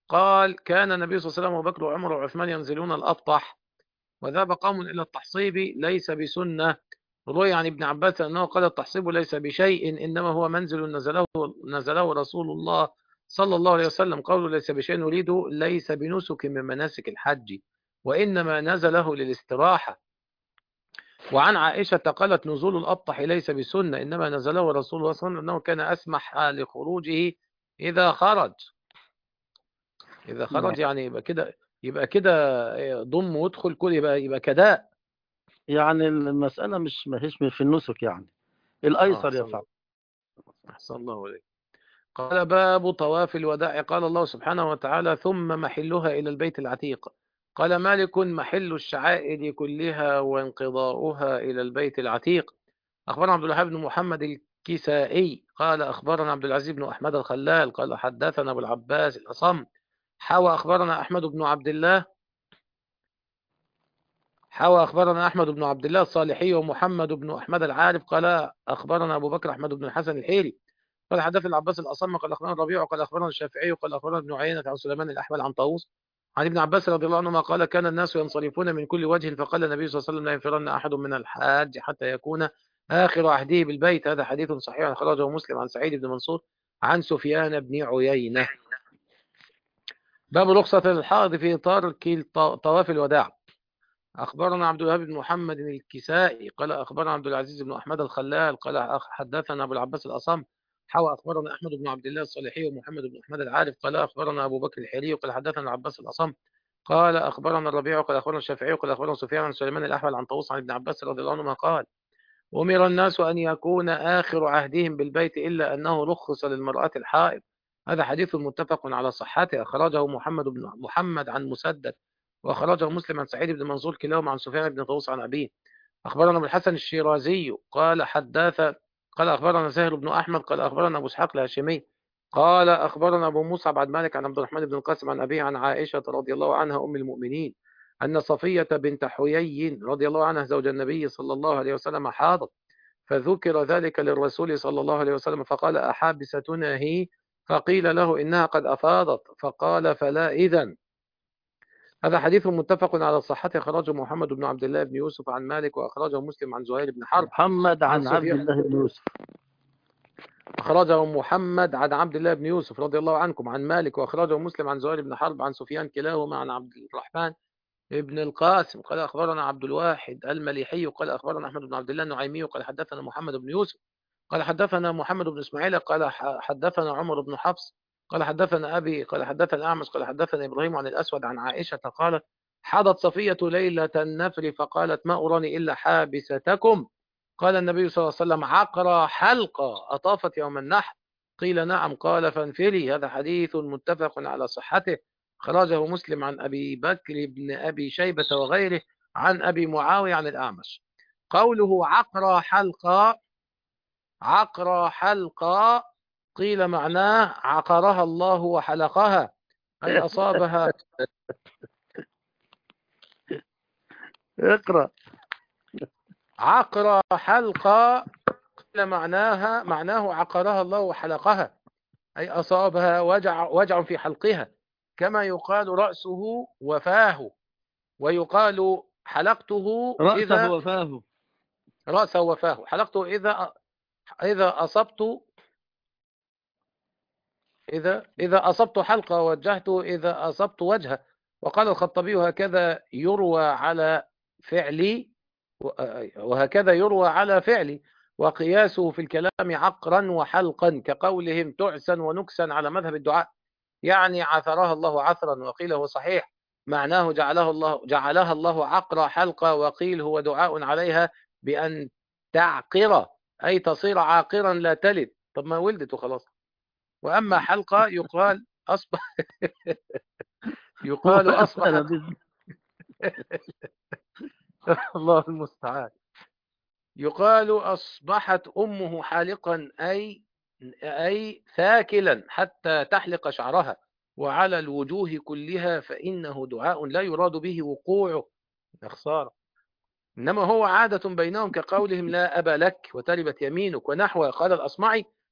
قال كان النبي صلى الله عليه وسلم وبكر وعمر وعثمان ينزلون الأبطح، وذهب قوم إلى التحصيب ليس بسنة. روي عن ابن عباس أنه قال التحصيب ليس بشيء إنما هو منزل نزله, نزله رسول الله صلى الله عليه وسلم. قوله ليس بشيء نريد ليس بنسك من مناسك الحج، وإنما نزله للاستراحة. وعن عائشة قالت نزول الأبطح ليس بسنة إنما نزله رسول الله صلى الله عليه وسلم أنه كان أسمح لخروجه إذا خرج. إذا خرج يعني يبقى كده، يبقى كده ضم وادخل كل، يبقى يبقى كداء. يعني المسألة مش ما هيش في النسك، يعني الأيسر يفعل. أحسن الله عليك. قال باب طواف الوداع. قال الله سبحانه وتعالى ثم محلها إلى البيت العتيق. قال مالك محل الشعائر كلها وانقضاؤها إلى البيت العتيق. أخبرنا عبد الوهاب بن محمد الكسائي قال أخبرنا عبد العزيز بن أحمد الخلال قال حدثنا أبو العباس الأصم حوى أخبرنا أحمد بن عبد الله حوى أخبرنا أحمد بن عبد الله الصالحي ومحمد بن أحمد العارف قال أخبرنا أبو بكر أحمد بن الحسن الحيري قال حدثنا العباس الأصم قال أخبرنا الربيع قال أخبرنا الشافعي قال أخبرنا ابن عيينة عن سليمان الأحول عن طاووس عن ابن عباس رضي الله عنهما قال كان الناس ينصرفون من كل وجه فقال النبي صلى الله عليه وسلم لا ينفرن أحد من الحاج حتى يكون آخر عهده بالبيت. هذا حديث صحيح أخرجه مسلم عن سعيد بن منصور عن سفيان بن عيينة. باب رخصة الحائض في ترك طواف الوداع. أخبرنا عبد الوهاب بن محمد الكسائي قال أخبرنا عبد العزيز بن أحمد الخلال قال حدثنا أبو العباس الأصم حوى أخبرنا أحمد بن عبد الله الصالحي ومحمد بن أحمد العارف قال أخبرنا أبو بكر الحيري قال حدثنا العباس الأصم قال أخبرنا الربيع قال أخبرنا الشافعي قال أخبرنا سفيان عن سليمان الأحول عن طاووس عن ابن عباس رضي الله عنهما قال أمر الناس أن يكون آخر عهدهم بالبيت إلا أنه رخص للمرأة الحائض. هذا حديث متفق على صحته أخرجه محمد بن محمد عن مسدد وأخرجه مسلم عن سعيد بن منصور كلاهما عن سفيان بن طاووس عن أبيه. أخبرنا أبو الحسن الشيرازي قال حدث قال أخبرنا سهل بن أحمد قال أخبرنا أبو إسحاق الهاشمي قال أخبرنا أبو مصعب عن مالك عن عبد الرحمن بن القاسم عن أبيه عن عائشة رضي الله عنها أم المؤمنين أن صفية بنت حيي رضي الله عنها زوج النبي صلى الله عليه وسلم حاضت، فذكر ذلك للرسول صلى الله عليه وسلم فقال أحابستنا هي؟ فقيل له إنها قد أفاضت فقال فلا إذن. هذا حديث متفق على صحته أخرجه محمد بن عبد الله بن يوسف عن مالك وأخرجه مسلم عن زهير بن حرب محمد عن عبد الله بن يوسف أخرجه محمد عن عبد الله بن يوسف رضي الله عنكم عن مالك وأخرجه مسلم عن زهير بن حرب عن سفيان كلاهما عن عبد الرحمن ابن القاسم قال أخبرنا عبد الواحد المليحي قال أخبرنا أحمد بن عبد الله النعيمي قال حدثنا محمد بن يوسف قال حدثنا محمد بن إسماعيل قال حدثنا عمر بن حفص قال حدثنا أبي قال حدثنا أعمش قال حدثنا إبراهيم عن الأسود عن عائشة قالت حضت صفية ليلة النفر فقالت ما أراني إلا حابستكم. قال النبي صلى الله عليه وسلم عقرى حلقة أطافت يوم النحر؟ قيل نعم قال فانفري. هذا حديث متفق على صحته خرجه مسلم عن أبي بكر بن أبي شيبة وغيره عن أبي معاوية عن الأعمش. قوله عقرى حلقة عقرى حلقة قيل معناه عقرها الله وحلقها أي أصابها. اقرأ. عقرى حلقة قيل معناها معناه عقرها الله وحلقها أي أصابها وجع, وجع في حلقها، كما يقال رأسه وفاه، ويقال حلقته رأسه إذا وفاه رأسه وفاه حلقته إذا إذا أصبت إذا إذا أصبت حلقة وجهته إذا أصبت وجهه. وقال الخطبي هكذا يروى على فعلي وهكذا يروى على فعلي وقياسه في الكلام عقرا وحلقا كقولهم تعسا ونكسا على مذهب الدعاء، يعني عثرها الله عثرا. وقيل هو صحيح معناه جعله الله جعلها الله عقر حلقة، وقيل هو دعاء عليها بأن تعقر أي تصير عاقرا لا تلد. طب ما ولدت وخلاص. وأما حلقة يقال أصبح يقال أصبحت الله المستعان يقال أصبحت أمه حالقا أي أي ثاكلا حتى تحلق شعرها وعلى الوجوه كلها، فإنه دعاء لا يراد به وقوعه خسارة، إنما هو عادة بينهم كقولهم لا أبا لك وتربت يمينك ونحوه. قال الأصمعي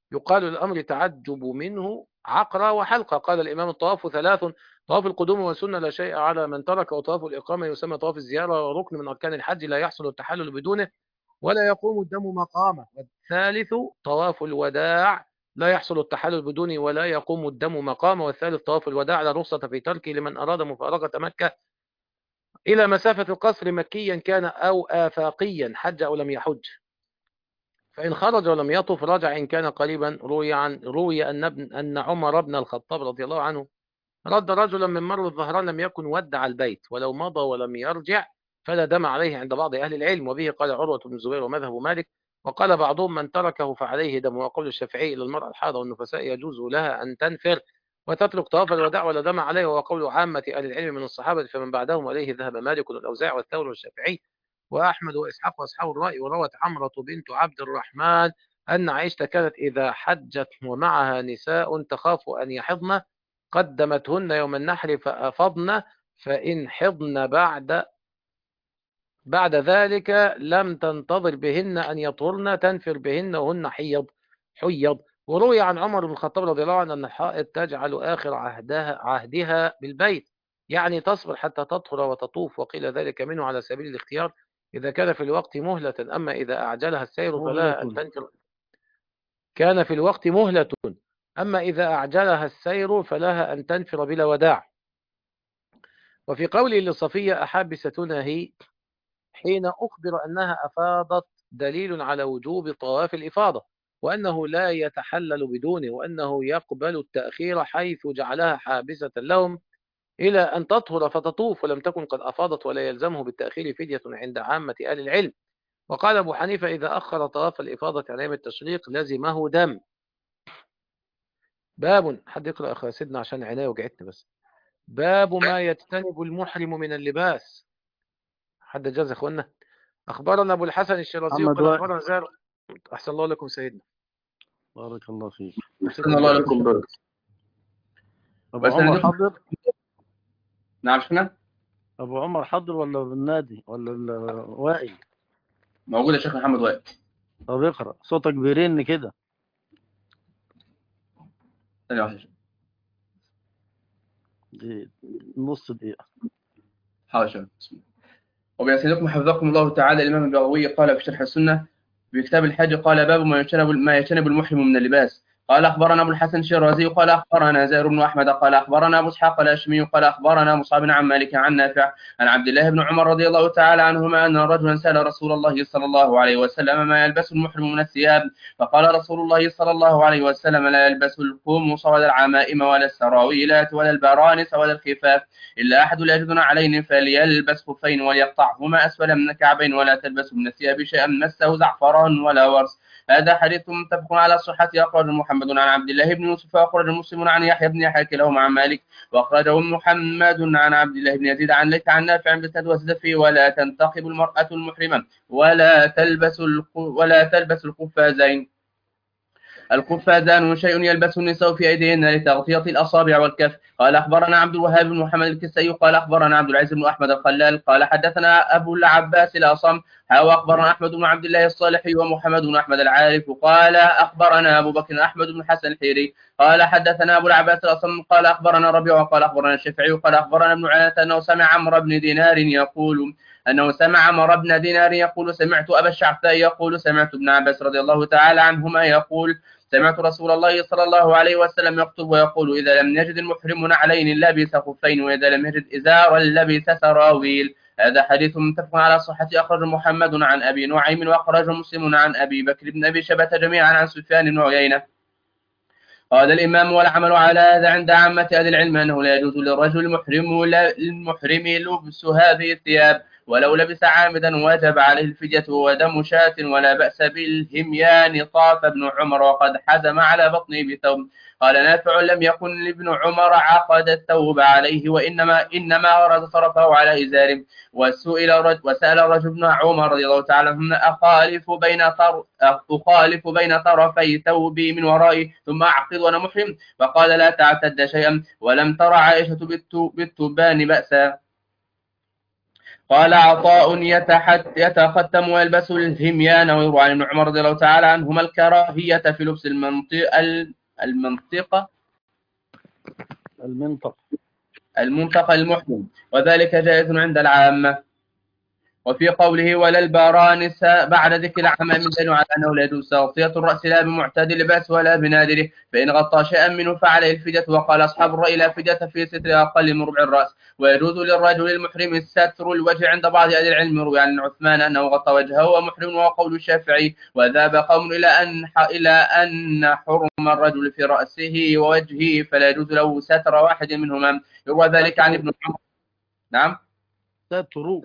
يقال للأمر تعجب منه عقرة وحلقة. قال الإمام الطواف ثلاث: طواف القدوم والسنة لا شيء على من ترك، وطواف الإقامة يسمى طواف الزيارة وركن من أركان الحج لا يحصل التحلل بدونه ولا يقوم الدم مقامه. والثالث طواف الوداع لا يحصل التحلل بدونه ولا يقوم الدم مقامه. والثالث طواف الوداع لا رخصة في تركه لمن أراد مفارقة مكة إلى مسافة القصر مكيا كان أو آفاقيا حج أو لم يحج، فإن خرج ولم يطف رجع إن كان قريبا. روي عن روي أن ابن أن عمر بن الخطاب رضي الله عنه رد رجلا من مر الظهران لم يكن ودع البيت ولو مضى ولم يرجع فلا دم عليه عند بعض أهل العلم. وبه قال عروة بن الزبير ومذهب مالك. وقال بعضهم من تركه فعليه دم. وقول الشافعي للمرأة الحاضة والنفساء يجوز لها أن تنفر وتترك طواف الوداع ولا دم عليه. وقول عامة أهل العلم من الصحابة فمن بعدهم عليه ذهب مالك والأوزاعي والثوري والشافعي وأحمد وإسحاق وأصحاب الرأي. وروت عمرة بنت عبد الرحمن أن عائشة كانت إذا حجت ومعها نساء تخاف أن يحضن قدمتهن يوم النحر فأفضن، فإن حضن بعد بعد ذلك لم تنتظر بهن أن يطهرن تنفر بهن وهن حيض حيض. وروي عن عمر بن الخطاب رضي الله عنه أن الحائض تجعل آخر عهدها عهدها بالبيت، يعني تصبر حتى تطهر وتطوف. وقيل ذلك منه على سبيل الاختيار إذا كان في الوقت مهلة، أما إذا أعجلها السير فلا أن تنفر كان في الوقت مهلة أما إذا أعجلها السير فلها أن تنفر بلا وداع. وفي قوله لصفية أحابستنا هي حين أخبر أنها أفاضت دليل على وجوب طواف الإفاضة وأنه لا يتحلل بدونه وأنه يقبل التأخير حيث جعلها حابسة لهم إلى أن تطهر فتطوف ولم تكن قد أفاضت ولا يلزمه بالتأخير فدية عند عامة أهل العلم. وقال أبو حنيفة إذا أخر طواف الإفاضة عن أيام التشريق لزمه دم. باب حد يقرأ أخي سيدنا عشان عينيه وجعتني بس. باب ما يجتنب المحرم من اللباس. حد جاز اخوانا. اخبرنا ابو الحسن الشيرازي قال اخبرنا زار. احسن الله لكم سيدنا. بارك الله فيك. احسن الله لكم بارك. ابو عمر حضر. نعم شفنا. ابو عمر حضر ولا بالنادي ولا وائل؟ موجود يا شيخ محمد وائل. طب اقرا صوتك بيرن كده. ثانية واحدة. دي نص دقيقة. حاضر. بسم الله. وبيسندكم حفظكم الله تعالى الإمام البغوي قال في شرح السنة في كتاب الحج قال باب ما يجتنب ما يجتنب المحرم من اللباس. قال أخبرنا أبو الحسن الشيرازي قال أخبرنا زائر بن أحمد قال أخبرنا أبو إسحاق الهاشمي قال أخبرنا مصعب عن مالك عن نافع عن عبد الله بن عمر رضي الله تعالى عنهما أن رجلا سأل رسول الله صلى الله عليه وسلم ما يلبس المحرم من الثياب فقال رسول الله صلى الله عليه وسلم لا يلبس القمص ولا العمائم ولا السراويلات ولا البرانس ولا الخفاف إلا أحد لا يجدون عليه فليلبس خفين وليقطعهما أسفل من الكعبين ولا تلبس من الثياب شيئا مسه زعفران ولا ورس. هذا حديث متفق على صحة. أخرج محمد عن عبد الله بن يوسف وأخرج مسلم عن يحيى بن يحيى كلاهما عن مالك وأخرجه محمد عن عبد الله بن يزيد عن ليث عن نافع بسند وزد فيه ولا تنتقب المرأة المحرمة ولا تلبس ولا تلبس القفازين. القفازان شيء يلبس النساء في أيديهن لتغطية الأصابع والكف. قال أخبرنا عبد الوهاب بن محمد الكسائي قال أخبرنا عبد العزيز بن أحمد الخلال قال حدثنا أبو العباس الأصم وأخبرنا أحمد بن عبد الله الصالحي ومحمد بن أحمد العارف قال أخبرنا أبو بكر أحمد بن حسن الحيري قال حدثنا أبو العباس الأصم قال أخبرنا ربيع قال أخبرنا الشافعي قال أخبرنا ابن عيينة أنه سمع عمرو بن دينار يقول أنه سمع عمرو بن دينار يقول سمعت أبا الشعثاء يقول سمعت ابن عباس رضي الله تعالى عنهما يقول سمعت رسول الله صلى الله عليه وسلم يخطب ويقول إذا لم يجد المحرم نعلين لبس خفين وإذا لم يجد إزارا لبس سراويل. هذا حديث متفق على صحة. أخرج محمد عن أبي نعيم وأخرج مسلم عن أبي بكر بن أبي شيبة جميعا عن سفيان بن عيينة. قال الإمام والعمل على هذا عند عامة أهل العلم أنه لا يجوز للرجل المحرم المحرم لبس هذه الثياب ولو لبس عامدا وجب عليه الفدية ودم شاة ولا بأس بالهميان. طاف ابن عمر وقد حزم على بطنه بثوب. قال نافع لم يكن لابن عمر عقد الثوب عليه وإنما إنما ورد طرفه على إزاره. وسئل رجل وسأل الرجل ابن عمر رضي الله تعالى عنه أخالف بين طر أخالف بين طرفي ثوبي من ورائي ثم أعقد وأنا محرم فقال لا تعتد شيئا ولم ترى عائشة بالتبان بأسا. قال عطاء يتحت يتختم ويلبس الهميان، ويروى عن ابن عمر رضي الله تعالى عنهما الكراهية في لبس المنطق المنطقة المنطق المنطقة المحرم، وذلك جائز عند العامة. وفي قوله ولا البرانس بعد ذكر العمام دل على أنه لا يجوز تغطية الرأس لا بمعتاد اللباس ولا بنادره، فإن غطى شيئا منه فعليه الفدية. وقال أصحاب الرأي لا فدية في ستر أقل من ربع الرأس. ويجوز للرجل المحرم ستر الوجه عند بعض أهل العلم، روي عن عثمان أنه غطى وجهه وهو محرم، وقول الشافعي. وذهب قوم إلى أن إلى أن حرم الرجل في رأسه ووجهه فلا يجوز له ستر واحد منهما، يروى ذلك عن ابن عمر. نعم ستر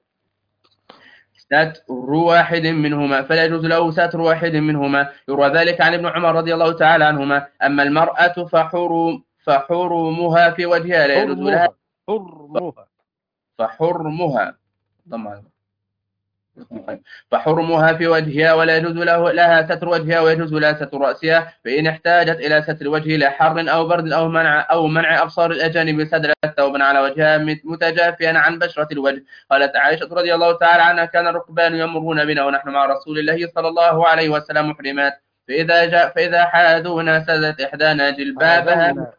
ستر واحد منهما فلا يجوز له ستر واحد منهما، يروى ذلك عن ابن عمر رضي الله تعالى عنهما. أما المرأة فحرم فحرمها في وجهها لا يجوز لها حرمها فحرمها فحرمها في وجهها ولا يجوز له لها ستر وجهها، ويجوز لها ستر رأسها، فإن احتاجت إلى ستر وجه لحر أو برد أو منع أو منع أبصار الأجانب سدلت ثوبا على وجهها متجافيا عن بشرة الوجه. قالت عائشة رضي الله تعالى عنها كان الركبان يمرون بنا ونحن مع رسول الله صلى الله عليه وسلم محرمات، فإذا جاء فإذا حاذونا سدلت إحدانا جلبابها. حاذونا.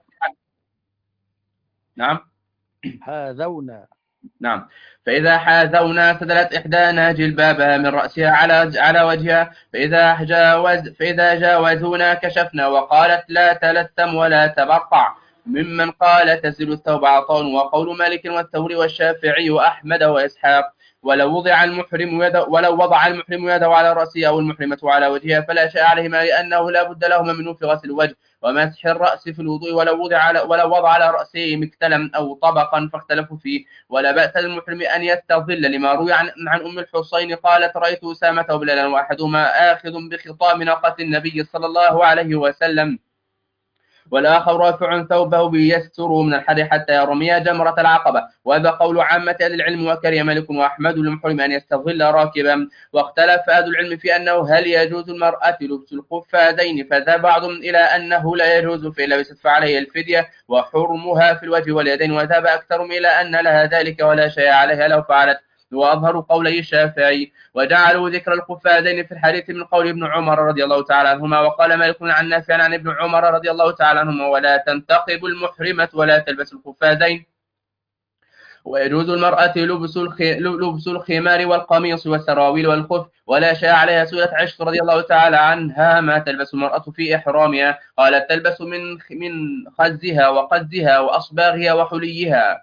نعم حاذونا نعم فإذا حاذونا سدلت إحدانا جلبابها من رأسها على على وجهها، فإذا جاوز فإذا جاوزونا كشفنا. وقالت لا تلثم ولا تبرقع، ممن قال تزل الثوب عطاء، وقول مالك والثوري والشافعي وأحمد وإسحاق. ولو وضع المحرم يده ولو وضع المحرم يده على رأسه أو المحرمة على وجهها فلا شيء عليهما، لأنه لا بد لهما من في غسل الوجه ومسح الرأس في الوضوء. ولو وضع على ولو وضع على رأسه مكتلا أو طبقا فاختلفوا فيه. ولا بأس للمحرم أن يستظل، لما روي عن, عن أم الحصين قالت رأيت أسامة وبلالا وأحدهما آخذ بخطام ناقة النبي صلى الله عليه وسلم والآخر رافع ثوبه بيستره من الحر حتى يرمي جمرة العقبة. وهذا قول عامة أهل العلم، وكره مالك وأحمد للمحرم أن يستظل راكبا. واختلف أهل العلم في أنه هل يجوز المرأة لبس القفازين، فذهب بعضهم إلى أنه لا يجوز فإن لبست فعليه الفدية وحرمها في الوجه واليدين، وذهب أكثرهم إلى أن لها ذلك ولا شيء عليها لو فعلت، وأظهر قولي الشافعي. وجعلوا ذكر القفازين في الحديث من قول ابن عمر رضي الله تعالى عنهما. وقال مالك عن نافع عن ابن عمر رضي الله تعالى عنهما ولا تنتقب المحرمة ولا تلبس القفازين. ويجوز المرأة لبس لبس الخمار والقميص والسراويل والخف ولا شيء عليها. سئلت عائشة رضي الله تعالى عنها ما تلبس المرأة في إحرامها، قالت تلبس من من خزها وقزها وأصباغها وحليها.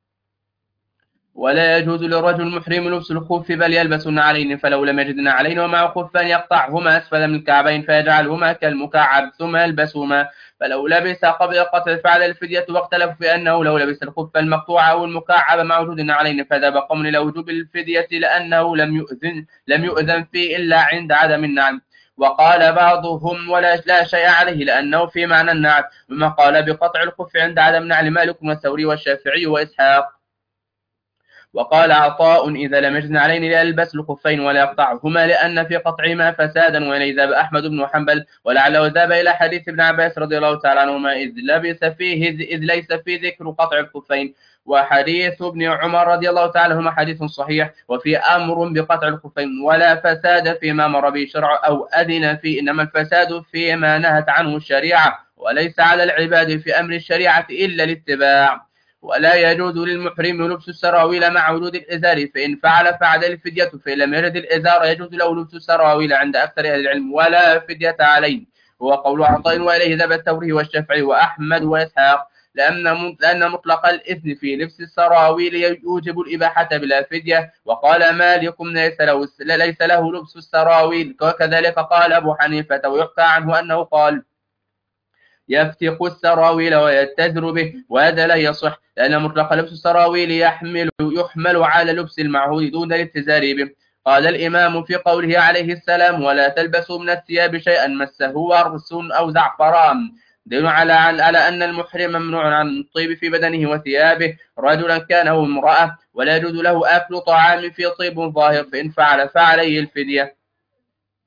ولا يجوز للرجل المحرم لبس الخف بل يلبس النعلين، فلو لم يجد نعلين ومع خفان يقطعهما أسفل من الكعبين فيجعلهما كالمكعب ثم يلبسهما. فلو لبس قبل القطع فعل الفدية. واختلفوا في أنه لو لبس الخف المقطوع أو المكعب مع وجود النعلين فذهب قوم إلى وجوب الفدية لأنه لم يؤذن لم يؤذن فيه إلا عند عدم النعل. وقال بعضهم ولا لا شيء عليه لأنه في معنى النعل، وما قال بقطع الخف عند عدم نعل مالك والثوري والشافعي وإسحاق. وقال عطاء إذا لم يجد عليه لا يلبس الخفين ولا يقطعهما لأن في قطعهما فسادا. وإليه ذهب أحمد بن حنبل، ولعله ذهب إلى حديث ابن عباس رضي الله تعالى عنهما إذ لبس فيه إذ ليس فيه ذكر قطع الخفين. وحديث ابن عمر رضي الله تعالى عنهما حديث صحيح وفي أمر بقطع الخفين، ولا فساد فيما مر به شرع أو أذن فيه، إنما الفساد فيما نهت عنه الشريعة، وليس على العباد في أمر الشريعة إلا الاتباع. ولا يجوز للمحرم لبس السراويل مع وجود الإزار، فإن فعل فعل الفدية، فإن لم يجد الإزار يجوز له لبس السراويل عند أكثر أهل العلم ولا فدية عليه. هو قول عطاء وإليه ذهب الثوري والشافعي وأحمد وإسحاق، لأن لأن مطلق الإذن في لبس السراويل يوجب الإباحة بلا فدية. وقال مالك ليس له ليس له لبس السراويل، وكذلك قال أبو حنيفة. ويحكى عنه أنه قال يفتق السراويل ويتزر به، وهذا لا يصح لأن مطلق لبس السراويل يحمل يحمل على لبس المعهود دون الاتزار به. قال الإمام في قوله عليه السلام ولا تلبسوا من الثياب شيئا مسه ورس أو زعفران، دين على على أن المحرم ممنوع عن الطيب في بدنه وثيابه رجلا كان أو امرأة، ولا يجوز له أكل طعام في طيب ظاهر، فإن فعل فعليه الفدية.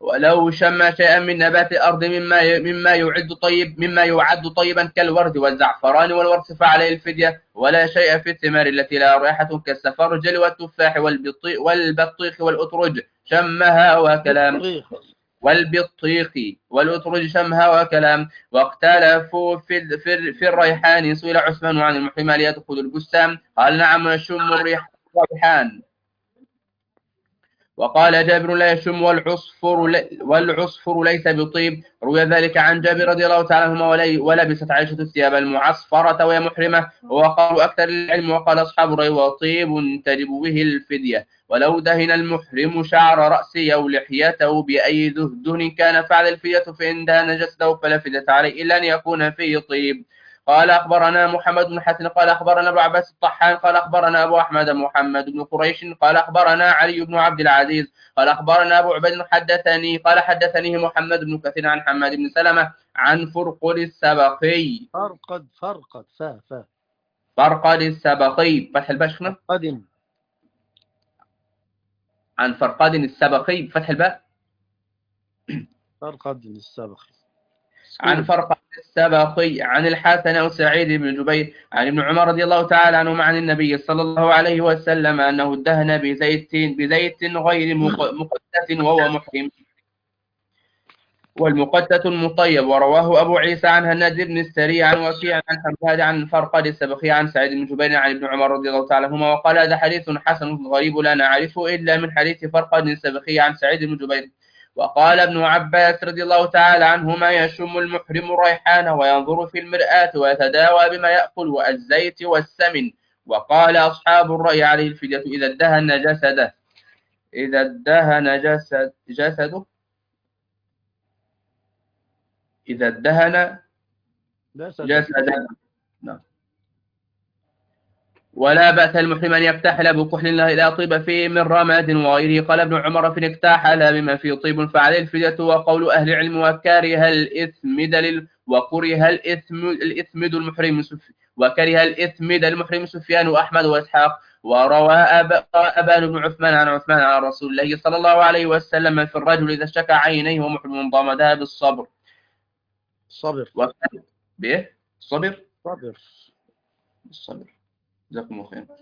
ولو شم شيئا من نبات الأرض مما مما يعد طيب مما يعد طيبا كالورد والزعفران والورد فعليه الفدية، ولا شيء في الثمار التي لا رائحة كالسفرجل والتفاح والبطيخ والبطيخ والأترج شمها وكلام والبطيخ والأترج شمها وكلام. واختلفوا في في, في الريحان. سئل عثمان عن المحرم هل يدخل البستان؟ قال نعم يشم الريحان. وقال جابر لا يشم والعصفر والعصفر ليس بطيب. روي ذلك عن جابر رضي الله تعالى عنهما. ولبست عائشة الثياب المعصفرة وهي محرمة، وقال أكثر العلم وقال أصحاب الرأي وطيب تجب به الفدية. ولو دهن المحرم شعر رأسه أو لحيته بأي دهن كان فعل الفدية، فإن دهن جسده فلا فدية عليه إلا أن يكون فيه طيب. قال أخبرنا محمد بن حسن قال أخبرنا أبو عباس الطحان قال أخبرنا أبو أحمد محمد بن قريش قال أخبرنا علي بن عبد العزيز قال أخبرنا أبو عبيد حدثني قال حدثني محمد بن كثير عن حماد بن سلمة عن فرقد السبقي. فرقد فرقد فا فا فرقد السبقي فتح الباء شفنا قدم عن فرقد السبقي فتح الباء فرقد السبقي عن فرقد السبقي عن الحسن أو سعيد بن جبير عن ابن عمر رضي الله تعالى عنهما عن النبي صلى الله عليه وسلم أنه ادهن بزيت بزيت غير مقتت وهو محرم، والمقتت المطيب. ورواه أبو عيسى عن هناد بن السري عن وكيع عن حماد عن فرقد السبخي عن سعيد بن جبير عن ابن عمر رضي الله تعالى عنهما. وقال هذا حديث حسن غريب لا نعرفه إلا من حديث فرقد السبخي عن سعيد بن جبير. وقال ابن عباس رضي الله تعالى عنهما يشم المحرم الريحان وينظر في المرآة ويتداوى بما يأكل والزيت والسمن. وقال أصحاب الرأي عليه الفدية إذا ادهن جسده إذا ادهن جسد جسده إذا ادهن جسدا. نعم. ولا بأس المحرم أن يكتحل بكحل لا طيب فيه من رماد وغيره. قال ابن عمر في اكتحل بما فيه طيب فعليه الفدية. وقول أهل العلم وكره الإثمد لل وكره الإثم الإثمد المحرم وكره الإثمد المحرم سفيان وأحمد وإسحاق. وروى أبان بن عثمان عن عثمان عن رسول الله صلى الله عليه وسلم في الرجل إذا اشتكى عينيه ومحرم ضمدها بالصبر. صبر وكان بإيه؟ صبر صبر الصبر جزاكم الله خير.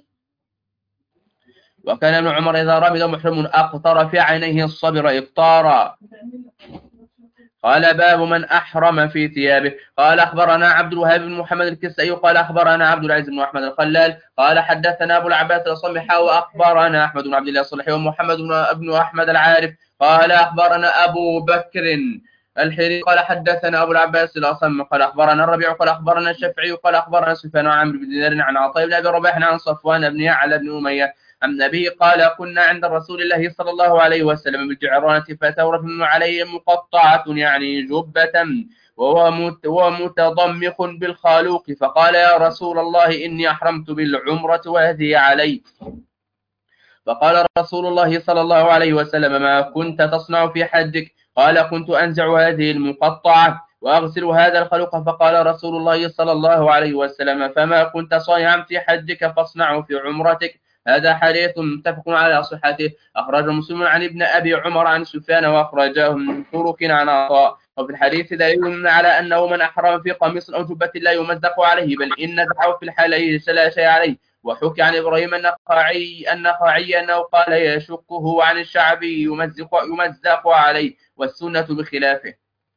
وكان ابن عمر إذا رمد محرم أقطر في عينيه الصبر إقطارا. قال باب من أحرم في ثيابه. قال أخبرنا عبد الوهاب بن محمد الكسائي قال أخبرنا عبد العزيز بن أحمد الخلال قال حدثنا أبو العباس الصمحا وأخبرنا أحمد بن عبد الله الصلحي ومحمد بن أحمد العارف قال أخبرنا أبو بكر الحيري قال حدثنا أبو العباس الأصم قال أخبرنا الربيع قال أخبرنا الشافعي قال أخبرنا سفيان عن عمرو بن دينار عن عطاء بن أبي رباح عن صفوان بن يعلى بن أمية عن النبي قال كنا عند رسول الله صلى الله عليه وسلم بالجعرانة فثورة عليه مقطعة يعني جبة وهو متضمخ بالخالوق فقال يا رسول الله إني أحرمت بالعمرة وهذه علي. فقال رسول الله صلى الله عليه وسلم ما كنت تصنع في حجك؟ قال كنت أنزع هذه المقطعة وأغسل هذا الخلق. فقال رسول الله صلى الله عليه وسلم فما كنت صانعا في حجك فاصنعه في عمرتك. هذا حديث متفق على صحته أخرجه مسلم عن ابن أبي عمر عن سفيان وأخرجاه من طرق عن عطاء. وفي الحديث دليل على أنه من أحرم في قميص أو جبة لا يمزق عليه بل إن نزعه في الحالين لا شيء عليه. وحكي عن إبراهيم النخعي النخعي أنه قال يشكه عن الشعبي يمزق, يمزق عليه والسنة بخلافه.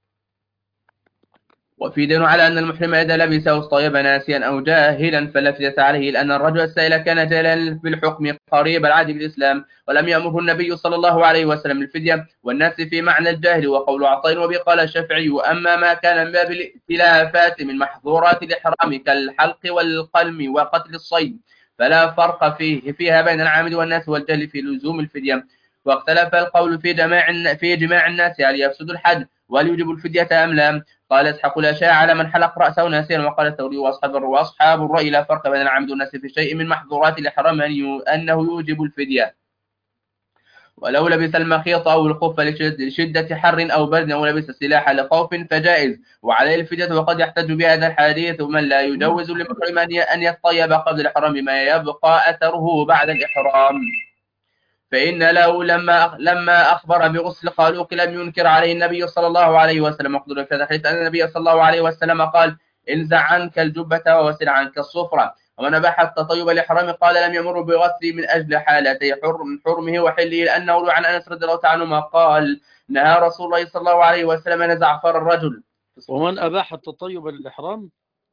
وفي دين على أن المحرم إذا لبس أصطيب ناسيا أو جاهلا فلا فدية عليه لأن الرجل السائل كان جاهلا بالحكم قريب العهد بالإسلام ولم يأمره النبي صلى الله عليه وسلم الفدية والناس في معنى الجاهل. وقول عطاء وبه قال الشافعي وأما ما كان من باب الائتلافات من محظورات الإحرام كالحلق والقلم وقتل الصيد فلا فرق فيه فيها بين العامد والناس والجهل في لزوم الفدية. واختلف القول في جماع في جماع الناس هل يفسد الحج وهل يجب الفدية أم لا. قال اسحاق لا شيء على من حلق رأسه ناسيا. وقال الثوري وأصحاب واصحاب الرأي لا فرق بين العامد والناس في شيء من محظورات الإحرام أنه يوجب الفدية. ولو لبس المخيط أو الخف لشدة حر أو برد أو لبس السلاح لخوف فجائز وعليه الفدية. وقد يحتج بهذا الحديث ومن لا يجوز للمحرم أن يطيب قبل الإحرام بما يبقى أثره بعد الإحرام. فإن له لما لما أخبر بغسل خالوق لم ينكر عليه النبي صلى الله عليه وسلم. وقد في هذا الحديث أن النبي صلى الله عليه وسلم قال: انزع عنك الجبة ووسل عنك الصفرة. ومن أباح التطيب الإحرام قال لم يمر بغسله من أجل حالتي حرم حرمه وحله، لأنه روى عن أنس رضي الله تعالى عنه قال: نهى رسول الله صلى الله عليه وسلم أن زعفر الرجل. ومن أباح التطيب للإحرام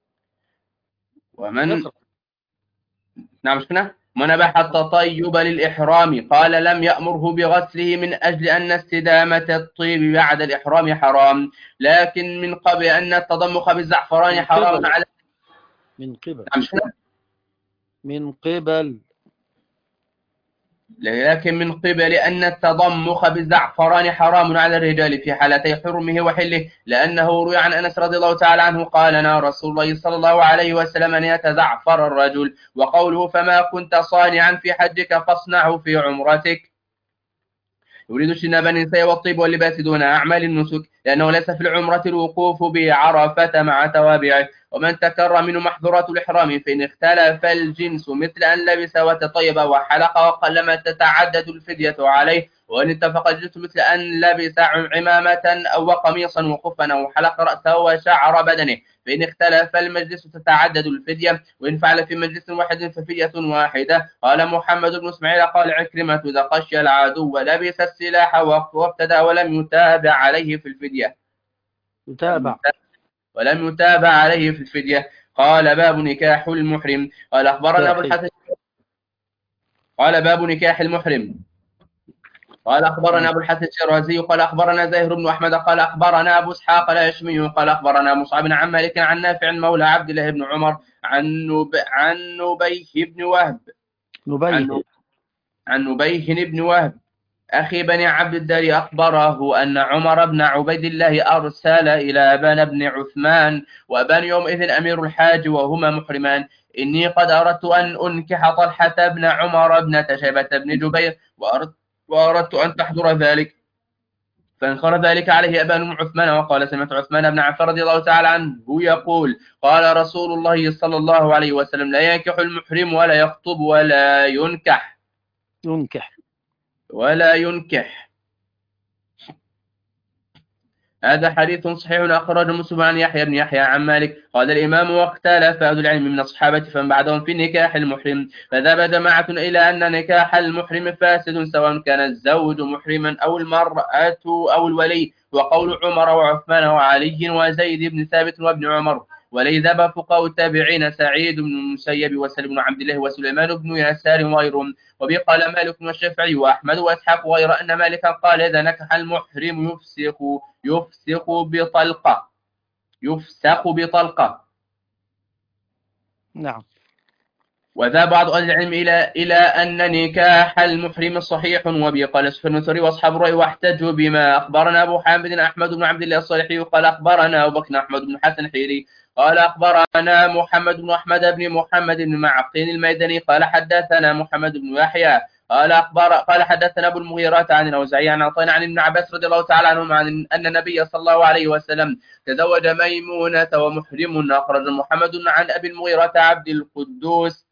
ومن يقرأ. نعم مش كده؟ من أباح التطيب للإحرام قال لم يأمره بغسله من أجل أن استدامة الطيب بعد الإحرام حرام، لكن من قبل أن التضمخ بالزعفران من حرام قبل على من قبل نعم مش كده؟ من قبل لكن من قبل أن التضمخ بالزعفران حرام على الرجال في حالتي حرمه وحله، لأنه روي عن أنس رضي الله تعالى عنه قال: نهى رسول الله صلى الله عليه وسلم أن يتزعفر الرجل. وقوله: فما كنت صانعا في حجك فاصنعه في عمرتك، يريد اجتناب النساء والطيب واللباس دون أعمال النسك، لأنه ليس في العمرة الوقوف بعرفة مع توابعه. ومن تكرر منه محظورات الإحرام فإن اختلف الجنس مثل أن لبس وتطيب وحلق وقلما تتعدد الفدية عليه، وأن اتفق الجنس مثل أن لبس عمامة أو قميصا وخفا أو حلق رأسه وشعر بدنه، فإن اختلف المجلس تتعدد الفدية، وإن فعل في مجلس واحد ففدية واحدة. قال محمد بن اسماعيل قال عكرمة: إذا خشي العدو ولبس السلاح وابتدى ولم يتابع عليه في الفدية يتابع ولم يتابع عليه في الفدية. قال: باب نكاح المحرم. قال أخبرنا أبو الحسن قال باب نكاح المحرم. قال أخبرنا أبو الحسن الشيرازي قال أخبرنا زاهر بن أحمد قال أخبرنا أبو إسحاق الهاشمي قال أخبرنا مصعب عن مالك عن نافع مولى عبد الله بن عمر عن نب... عن نبيه بن وهب عن, نبيه عن نبيه بن وهب أخي بني عبد الدار أخبره أن عمر بن عبيد الله أرسل إلى أبان بن عثمان، وأبان يومئذ أمير الحاج وهما محرمان: إني قد أردت أن أنكح طلحة بن عمر ابنة شيبة بن جبير، وأردت, وأردت أن تحضر ذلك. فانكر ذلك عليه أبان بن عثمان وقال: سمعت عثمان بن عفان رضي الله تعالى عنه يقول: قال رسول الله صلى الله عليه وسلم: لا ينكح المحرم ولا يخطب ولا ينكح ينكح ولا ينكح. هذا حديث صحيح أخرجه مسلم عن يحيى بن يحيى عن مالك. قال الإمام: واختلف أهل العلم من الصحابة فمن بعدهم في نكاح المحرم، فذهب جماعة إلى أن نكاح المحرم فاسد سواء كان الزوج محرما أو المرأة أو الولي، وقول عمر وعثمان وعلي وزيد بن ثابت وابن عمر. ولي ذهب فقهاء التابعين سعيد بن المسيب وسلم بن عبد الله وسليمان بن يسار وغيرهم. وبه قال مالك والشافعي وأحمد وأسحاق، غير أن مالكا قال: إذا نكح المحرم يفسخ يفسخ بطلقة يفسخ بطلقة. نعم. وذا بعض أهل العلم إلى إلى أن نكاح المحرم صحيح، وبه قال سفيان الثوري وأصحاب الرأي، واحتجوا بما أخبرنا أبو حامد أحمد بن عبد الله الصالحي قال أخبرنا أبو بكر أحمد بن حسن الحيري قال أخبرنا محمد بن أحمد بن محمد بن معقل الميداني قال حدثنا محمد بن يحيى قال أخبر قال حدثنا أبو المغيرة عن الأوزاعي عن عطاء عن ابن عباس رضي الله تعالى عنهما عن أن النبي صلى الله عليه وسلم تزوج ميمونة ومحرم. أخرج محمد عن أبي المغيرة عبد القدوس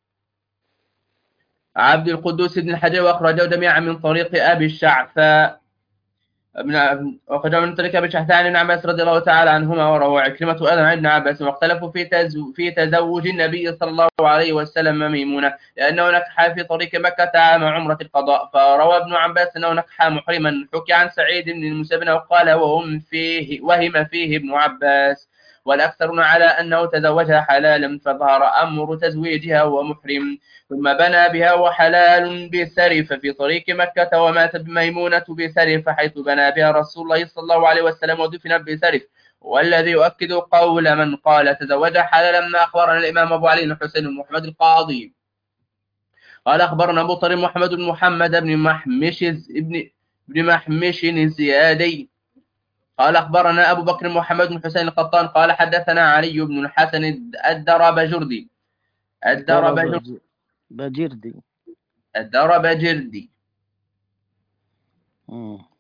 عبد القدوس بن الحجاج، وأخرجه جميعا من طريق أبي الشعثاء ابن وخرجه من طريق أبي الشعثاء عن ابن عباس رضي الله تعالى عنهما، وروى عكرمة أيضا عن ابن عباس. واختلفوا في تزو في تزوج النبي صلى الله عليه وسلم ميمونة، لأنه نكح في طريق مكة عام عمرة القضاء، فروى ابن عباس أنه نكح محرما. حكي عن سعيد بن المسيب وقال وهم فيه وهم فيه ابن عباس، والأكثرون على أنه تزوجها حلالا، فظهر أمر تزويجها ومحرم، ثم بنى بها وحلال بسرف في طريق مكة، ومات بميمونة بسرف حيث بنى بها رسول الله صلى الله عليه وسلم ودفن بسرف. والذي يؤكد قول من قال تزوجها حلالا ما أخبرنا الإمام أبو علي الحسين بن محمد القاضي قال أخبرنا أبو طريق محمد بن محمد بن محمش ابن بن محمش الزيادي قال أخبرنا أبو بكر محمد بن حسين القطان قال حدثنا علي بن الحسن الدربجردي الدربجردي بجردي الدربجردي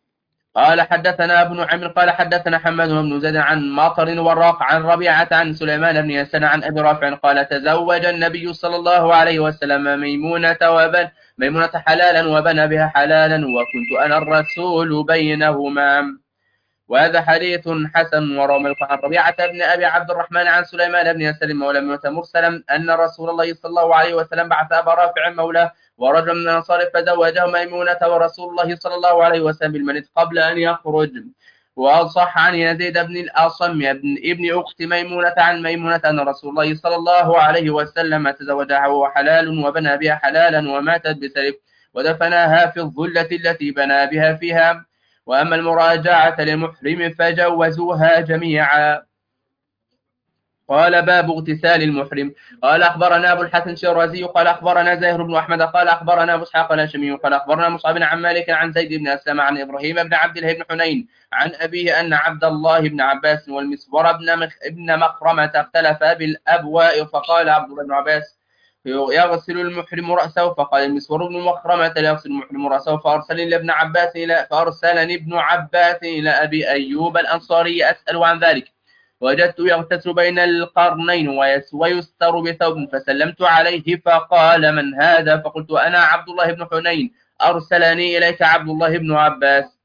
قال حدثنا ابن عمرو قال حدثنا حماد بن زيد عن ماطر وراق عن ربيعة عن سليمان بن يسار عن أبي رافع قال تزوج النبي صلى الله عليه وسلم ميمونة وبن ميمونة حلالا وبنى بها حلالا وكنت أنا الرسول بينهما. وهذا حديث حسن. وروى مالك عن ربيعة بن أبي عبد الرحمن عن سليمان بن يسار مولى ميمونة مرسلا أن رسول الله صلى الله عليه وسلم بعث أبا رافع مولاه ورجل من الأنصار فزوجه ميمونة ورسول الله صلى الله عليه وسلم بالمنيت قبل أن يخرج. وصح عن يزيد بن الأصم بن ابن أخت ميمونة عن ميمونة أن رسول الله صلى الله عليه وسلم تزوجها وهو حلال وبنى بها حلالا وماتت بسلف ودفناها في الظلة التي بنى بها فيها. وأما المراجعة للمحرم فجوزوها جميعا. قال باب اغتسال المحرم. قال أخبرنا أبو الحسن الشيرازي قال أخبرنا زاهر بن أحمد قال أخبرنا أبو إسحاق الهاشمي قال أخبرنا مصعب عن مالك عن زيد بن أسلم عن إبراهيم بن عبد الله بن حنين عن أبيه أن عبد الله بن عباس والمسور بن مخ... ابن مخرمة اختلفا بالأبواء فقال عبد الله بن عباس يغسل المحرم رأسه فقال المسور بن مخرمة يغسل المحرم رأسه فأرسلني ابن عباس إلى فأرسلني ابن عباس إلى أبي أيوب الأنصاري أسأل عن ذلك وجدت يغتسل بين القرنين ويستر بثوب فسلمت عليه فقال من هذا فقلت أنا عبد الله بن حنين أرسلني إليك عبد الله بن عباس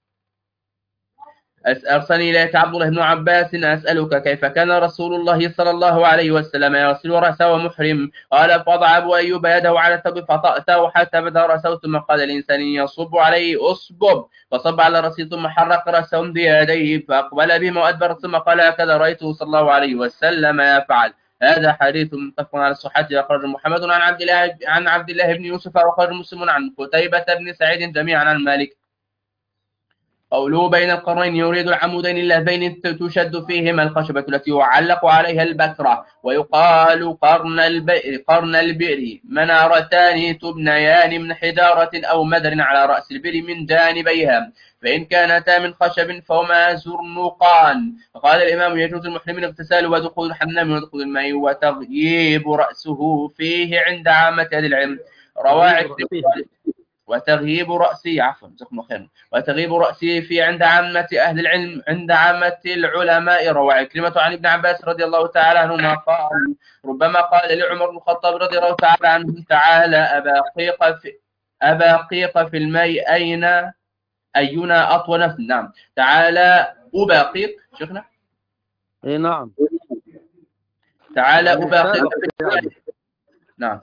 أرسلني إليك عبد الله بن عباس أسألك كيف كان رسول الله صلى الله عليه وسلم يغسل رأسه ومحرم. قال فوضع أبو أيوب يده على الثوب فطأته حتى بدا رأسه ثم قال الإنسان يصب عليه أصبب فصب على رأسه ثم حرك رأسه بيديه فأقبل بهما وأدبر ثم قال هكذا رأيته صلى الله عليه وسلم يفعل. هذا حديث متفق على الصحة أخرج محمد عن عبد الله عن عبد الله بن يوسف وأخرج مسلم عن قتيبة بن سعيد جميعا عن مالك. قوله بين القرنين يريد العمودين اللذين تشد فيهما الخشبة التي يعلق عليها البكرة ويقال قرن البئر قرن البئر منارتان تبنيان من حجارة أو مدر على رأس البئر من جانبيها فإن كانتا من خشب فهما زرنقان. فقال الإمام يجوز المحرم الاغتسال ودخول الحمام ودخول الماء وتغييب رأسه فيه عند عامة أهل العلم. رواه وتغييب رأسي عفوا جزاكم الله خيرا وتغييب رأسي في عند عامة أهل العلم عند عامة العلماء. روى كلمة عن ابن عباس رضي الله تعالى عنهما قال ربما قال لعمر بن الخطاب رضي الله تعالى عنه تعالى أبا قيق في أبا قيق في الماء أين أينا أطول نفس. نعم تعالى أبا قيق شيخنا اي نعم تعالى أبا قيق في الماء. نعم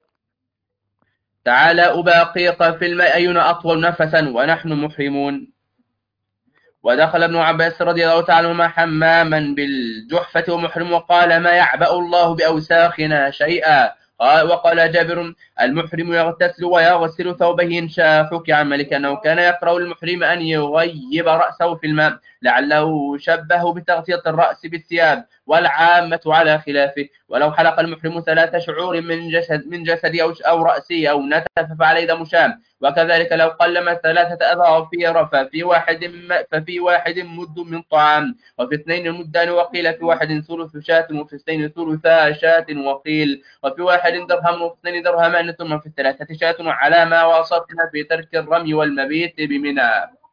تعالى أباقيق في الماء أينا أطول نفسا ونحن محرمون. ودخل ابن عباس رضي الله تعالى عنهما حماما بالجحفة ومحرم وقال ما يعبأ الله بأوساخنا شيئا. وقال جابر المحرم يغتسل ويغسل ثوبه إن شاء. حكي عن مالك أنه كان يقرأ المحرم أن يغيب رأسه في الماء لعله شبه بتغطية الرأس بالثياب والعامة على خلافه. ولو حلق المحرم ثلاث شعور من جسد من جسدي أو أو رأسي أو نتف فعليه دم شام. وكذلك لو قلم ثلاثة أظافر ففي واحد ففي واحد مد من طعام وفي اثنين مدان وقيل في واحد ثلث شاة وفي اثنين ثلثا شاة وقيل وفي واحد درهم وفي اثنين درهمان ثم في الثلاثة شاة على ما وصفنا في ترك الرمي والمبيت بمنى.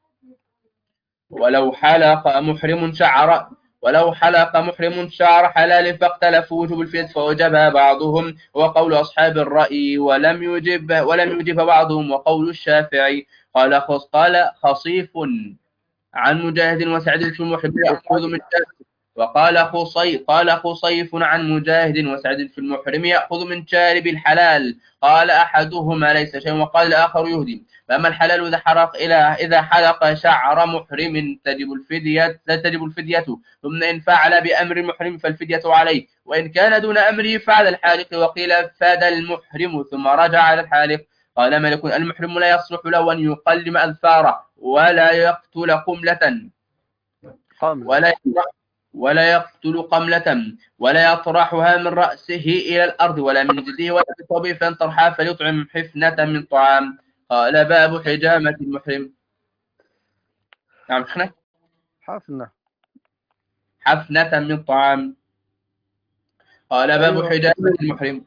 ولو حلق محرم شعر ولو حلق محرم شعر حلال فاختلفوا وجوب الفدية فوجبها بعضهم وقول أصحاب الرأي ولم يجب ولم يجب بعضهم وقول الشافعي. قال خص قال خصيف عن مجاهد وسعد في المحرم يأخذ من شارب وقال خصي قال خصيف عن مجاهد وسعد في المحرم يأخذ من شارب الحلال. قال أحدهما ليس شيء وقال الآخر يهدي. فأما الحلال إذا حرق إلى إذا حلق شعر محرم تجب الفدية لا تجب الفدية ثم إن فعل بأمر المحرم فالفدية عليه وإن كان دون أمره فعلى الحالق. وقيل فاد المحرم ثم رجع على الحالق. قال مالك المحرم لا يصلح له أن يقلم أظفاره ولا يقتل قملة ولا ولا يقتل قملة ولا يطرحها من رأسه إلى الأرض ولا من جلده ولا بثوبه فإن طرحها فليطعم حفنة من طعام. قال باب حجامة المحرم. نعم حفنة حفنة حفنة من طعام. قال باب أيوة. حجامة المحرم.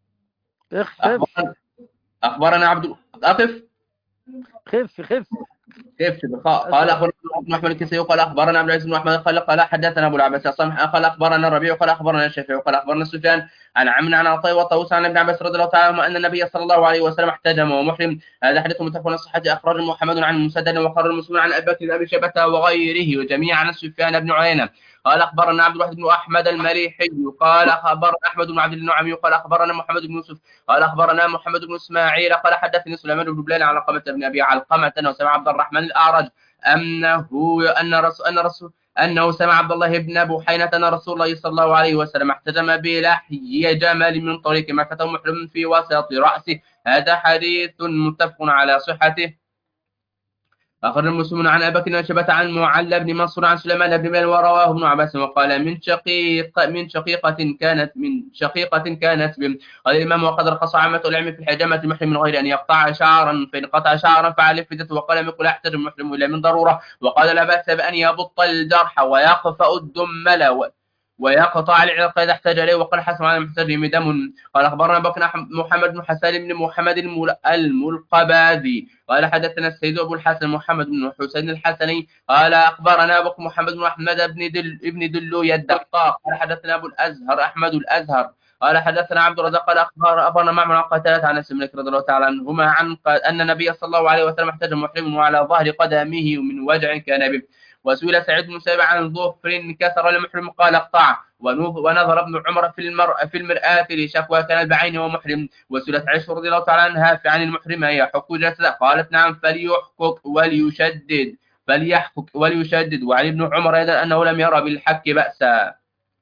اخفف أخبرنا, أخبرنا عبد أقف خف خف كيف بالخاء؟ قال اخبرنا ابن احمد الكسائي قال اخبرنا عبد العزيز بن احمد قال قال حدثنا ابو العباس الصمح قال اخبرنا الربيع قال اخبرنا الشافعي قال اخبرنا سفيان عن عمرو عن عطاء وطاووس عن ابن عباس رضي الله تعالى عنهما ان النبي صلى الله عليه وسلم احتجم ومحرم. هذا حديث متفق على صحته اخرج محمد عن مسدد وقرر المسلمون عن ابي بكر بن ابي شيبه وغيره وجميعا عن سفيان بن عيينه قال اخبرنا عبد الواحد بن احمد المليحي قال اخبرنا احمد بن عبد النعمي قال اخبرنا محمد بن يوسف قال اخبرنا محمد بن اسماعيل قال حدثني سليمان بن بلال عن علقمه بن ابي علقمه وسمع عبد الرحمن الاعرج انه ان رسول ان رسول انه سمع عبد الله بن بحينة ان رسول الله صلى الله عليه وسلم احتجم بلحي جمل من طريق مكة محرم في وسط راسه. هذا حديث متفق على صحته. أخرج المسلمون عن أبي بكر شبة عن معل بن منصور عن سليمان بن بلال ورواه ابن عباس وقال من شقيق من شقيقة كانت من شقيقة كانت بهم. قال الإمام وقد رخص عامة العلم في الحجامة المحرم من غير أن يقطع شعرا فإن قطع شعرا فعليه فدية وقال يقول يحتجم المحرم إلا من ضرورة وقال لا بأس بأن يبط الجرح ويقفأ الدمل ويقطع العرق إذا احتاج إليه. وقال حسن عن المحتجم دم. قال أخبرنا بكر محمد بن حسان بن محمد الملقباذي قال حدثنا السيد أبو الحسن محمد بن حسين الحسني قال أخبرنا أبو محمد بن أحمد بن دل ابن دلوي الدقاق قال حدثنا أبو الأزهر أحمد الأزهر قال حدثنا عبد الرزاق قال أخبر أخبرنا معمر عن قتادة عن أنس بن مالك رضي الله تعالى عنهما عن أن النبي صلى الله عليه وسلم احتجم محرم وعلى ظهر قدمه من وجع كان به. وسئل سعيد بن مسيب عن ظفر كسر المحرم قال اقطع. ونظر ابن عمر في المرء في المرآة لشكوى كانت بعينه ومحرم. وسئلت عائشة رضي الله تعالى عنها عن المحرم يحك جسده قالت نعم فليحكك وليشدد فليحكك وليشدد. وعن ابن عمر أيضا أنه لم يرى بالحك بأسا.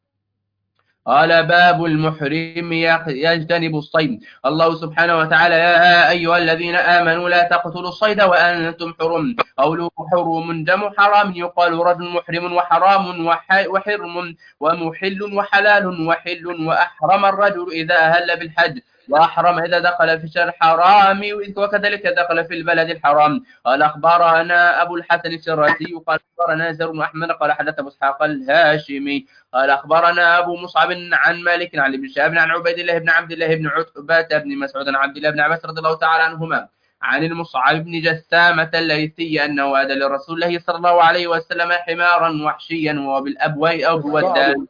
قال باب المحرم يجتنب الصيد. الله سبحانه وتعالى يا أيها الذين آمنوا لا تقتلوا الصيد وأنتم حرم. قوله حرم جمع حرام يقال رجل محرم وحرام وحرم ومحل وحلال وحل وأحرم الرجل إذا أهل بالحج وأحرم إذا دخل في الشهر الحرام وكذلك دخل في البلد الحرام. قال أخبرنا أبو الحسن الشرازي قال أخبرنا زر بن أحمد قال حدث أبو إسحاق الهاشمي قال أخبرنا أبو مصعب عن مالك عن ابن شهاب عن عبيد الله بن عبد الله بن عتبة بن مسعود عن عبد الله بن عباس رضي الله تعالى عنهما عن المصعب بن جسامة الليثي أنه أهدى لرسول الله صلى الله عليه وسلم حمارا وحشيا وبالأبواء أو بودان.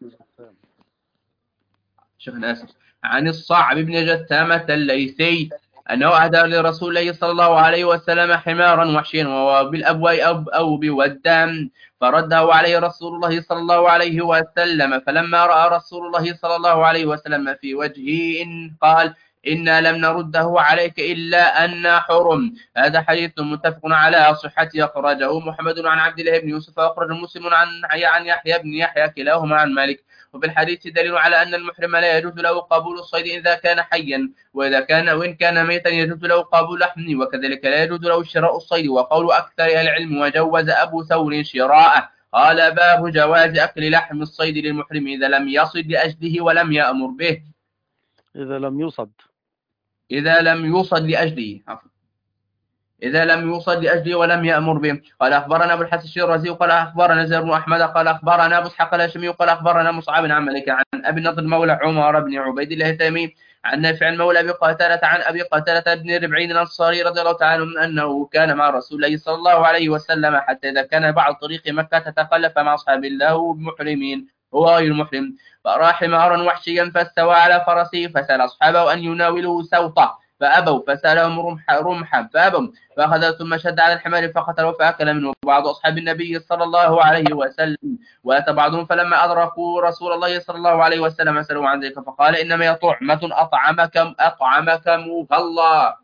شيخنا آسف. عن الصعب بن جسامة الليثي أنه أهدى لرسول الله صلى الله عليه وسلم حمارا وحشيا وبالأبواء أو, أو بودان فرده عليه رسول الله صلى الله عليه وسلم. فلما رأى رسول الله صلى الله عليه وسلم في وجهه إن قال إنا لم نرده عليك إلا أن حرم. هذا حديث متفق على صحته أخرجه محمد عن عبد الله بن يوسف وأخرج مسلم عن عن يحيى بن يحيى كلاهما عن مالك. وفي الحديث دليل على أن المحرم لا يجوز له قبول الصيد إذا كان حيا وإذا كان وإن كان ميتا يجوز له قبول لحمه وكذلك لا يجوز له شراء الصيد. وقول أكثر أهل العلم وجوز أبو ثور شراءه. قال باب جواز أكل لحم الصيد للمحرم إذا لم يصد لأجله ولم يأمر به. إذا لم يصد إذا لم يوصد لأجله عفوا إذا لم يوصد لأجله ولم يأمر به. قال أخبرنا أبو الحسن الشيرازي قال أخبرنا زيد بن أحمد قال أخبرنا أبو إسحاق الهاشمي قال أخبرنا مصعب عن مالك عن أبي النضر مولى عمر بن عبيد الله التيمي عن نافع مولى أبي قتادة عن أبي قتادة بن ربعين الأنصاري رضي الله تعالى عنه أنه كان مع رسول الله صلى الله عليه وسلم حتى إذا كان بعض طريق مكة تتخلف مع أصحاب الله محرمين هو غير محرم فرأى حمارا وحشيا فاستوى على فرسه فسأل أصحابه أن يناولوا سوطه فأبوا فسألهم رمحا رمحا فأبوا فأخذ ثم شد على الحمار فقتله فأكل منه بعض أصحاب النبي صلى الله عليه وسلم وأتى بعضهم فلما أدركوا رسول الله صلى الله عليه وسلم سألوا عن ذلك فقال إنما هي طعمة أطعمكم أطعمكم الله.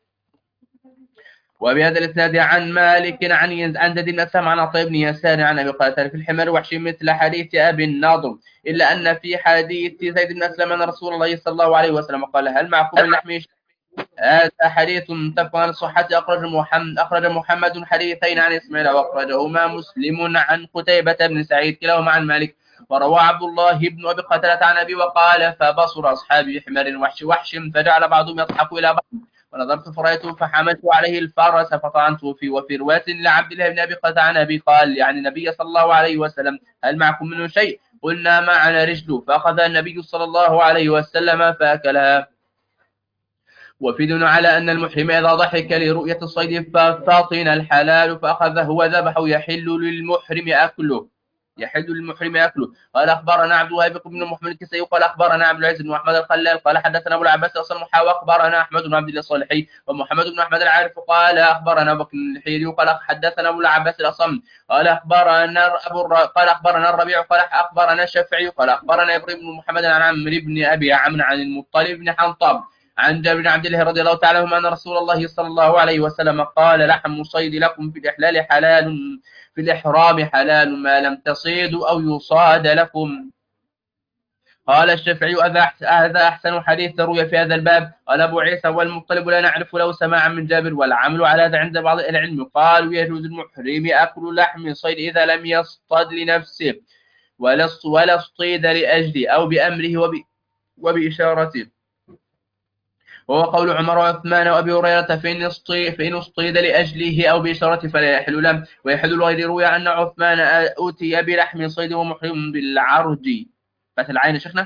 وبهذا الإسناد عن مالك عن عن زيد بن أسلم عن عطاء بن يسار عن أبي قتادة في الحمار وحشي مثل حديث أبي النضر إلا أن في حديث زيد بن أسلم أن رسول الله صلى الله عليه وسلم قال هل معكم من لحم؟ هذا حديث متفق على صحته. أخرج محمد أخرج محمد حديثين عن إسماعيل وأخرجهما مسلم عن قتيبة بن سعيد كلاهما عن مالك. وروى عبد الله بن أبي قتادة عن أبي وقال فبصر أصحابي بحمار وحش وحش فجعل بعضهم يضحك إلى بعض ونظرت فرأيته فحملت عليه الفرس فطعنته فيه. وفي رواية لعبد الله بن أبي قتادة عن أبي قال يعني النبي صلى الله عليه وسلم هل معكم منه شيء؟ قلنا معنا رجل فأخذ النبي صلى الله عليه وسلم فأكلها. وفي دون على أن المحرم إذا ضحك لرؤية الصيد فاطن الحلال فأخذه وذبحه يحل للمحرم أكله يحل للمحرم أكله. قال أخبرنا عبد الوهاب بن محمد الكسائي قال أخبرنا عبد العزيز بن أحمد الخلال قال حدثنا أبو العباس الأصمحي وأخبرنا أحمد بن عبد الله الصالحي ومحمد بن أحمد العارف قال أخبرنا أبو بكر الحيري قال حدثنا أبو العباس الأصم قال أخبرنا أبو الر... قال أخبرنا الربيع قال أخبرنا الشافعي قال أخبرنا إبراهيم بن محمد عن عمرو بن أبي عمرو عن المطلب بن حنطب عن جابر بن عبد الله رضي الله تعالى عنه أن رسول الله صلى الله عليه وسلم قال لحم الصيد لكم في الإحلال حلال في الإحرام حلال ما لم تصيدوا أو يصاد لكم. قال الشافعي هذا أحسن حديث روي في هذا الباب. قال أبو عيسى والمطلب لا نعرف له سماعا من جابر والعمل على هذا عند بعض العلم. قالوا يجوز المحرم أكل لحم صيد إذا لم يصطد لنفسه ولا اصطيد لأجله أو بأمره وب... وبإشارته، وهو قول عمر وعثمان وأبي هريرة فإن اصطيد لأجله أو بإشارته فلا يحل له. ويحل الغير روي أن عثمان أوتي بلحم صيد ومحرم بالعرج فتح العين شيخنا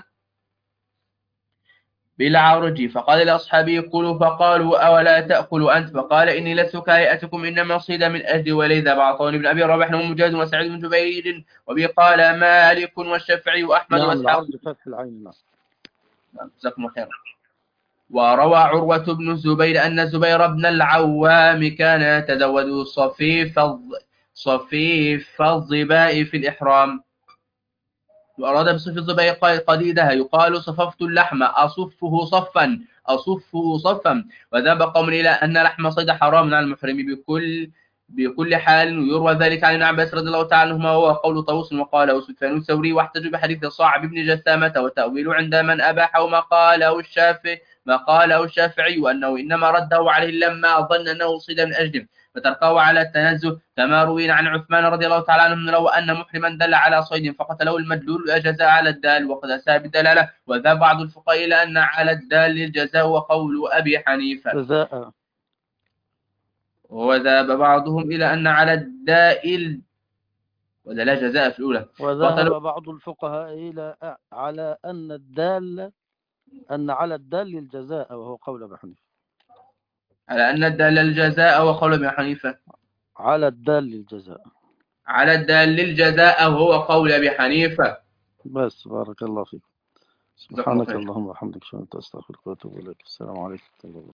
بالعرج فقال لأصحابه كلوا فقالوا أولا تأكل أنت فقال إني لست كهيئتكم إنما صيد من أجل وليذا بعطون بن أبي رباح ومجاهد وسعيد بن جبير وبي قال مالك والشافعي وأحمد نعم وأسحاق. العرض فتح العين. نعم جزاكم الله خيرا. وروى عروة بن الزبير أن الزبير بن العوام كان يتزود صفيف صفيف الظباء في الإحرام، وأراد بصف الظباء قديدها يقال صففت اللحم أصفه صفا أصفه صفا. وذهب قوم إلى أن لحم صيد حرام على المحرم بكل بكل حال، ويروى ذلك عن ابن عباس رضي الله تعالى عنهما وهو قول طاووس وقاله سفيان الثوري. واحتج بحديث صاعب بن جثامة وتأويل عند من أباحه ما قاله الشافعي ما قاله الشافعي وأنه إنما رده عليه لما ظن أنه صيد من أجله فتركه على التنزه، كما روي عن عثمان رضي الله تعالى عنه لو أن محرما دل على صيد فقتله المدلول أجزاء على الدال وقد أساء بالدلالة. وذهب بعض الفقهاء إلى أن على الدال الجزاء وقول أبي حنيفة جزاء وذهب بعضهم إلى أن على الدائل ولا لا جزاء في الأولى. وذهب بعض الفقهاء إلى على أن الدال أن على الدال الجزاء وهو قول أبي حنيفة. على أن الدال الجزاء وقول أبي حنيفة. على الدال الجزاء على الدال للجزاء وهو قول أبي حنيفة. بس بارك الله فيك. سبحانك اللهم وبحمدك أشهد أن لا إله إلا أنت أستغفرك وأتوب إليك. السلام عليكم ورحمة الله.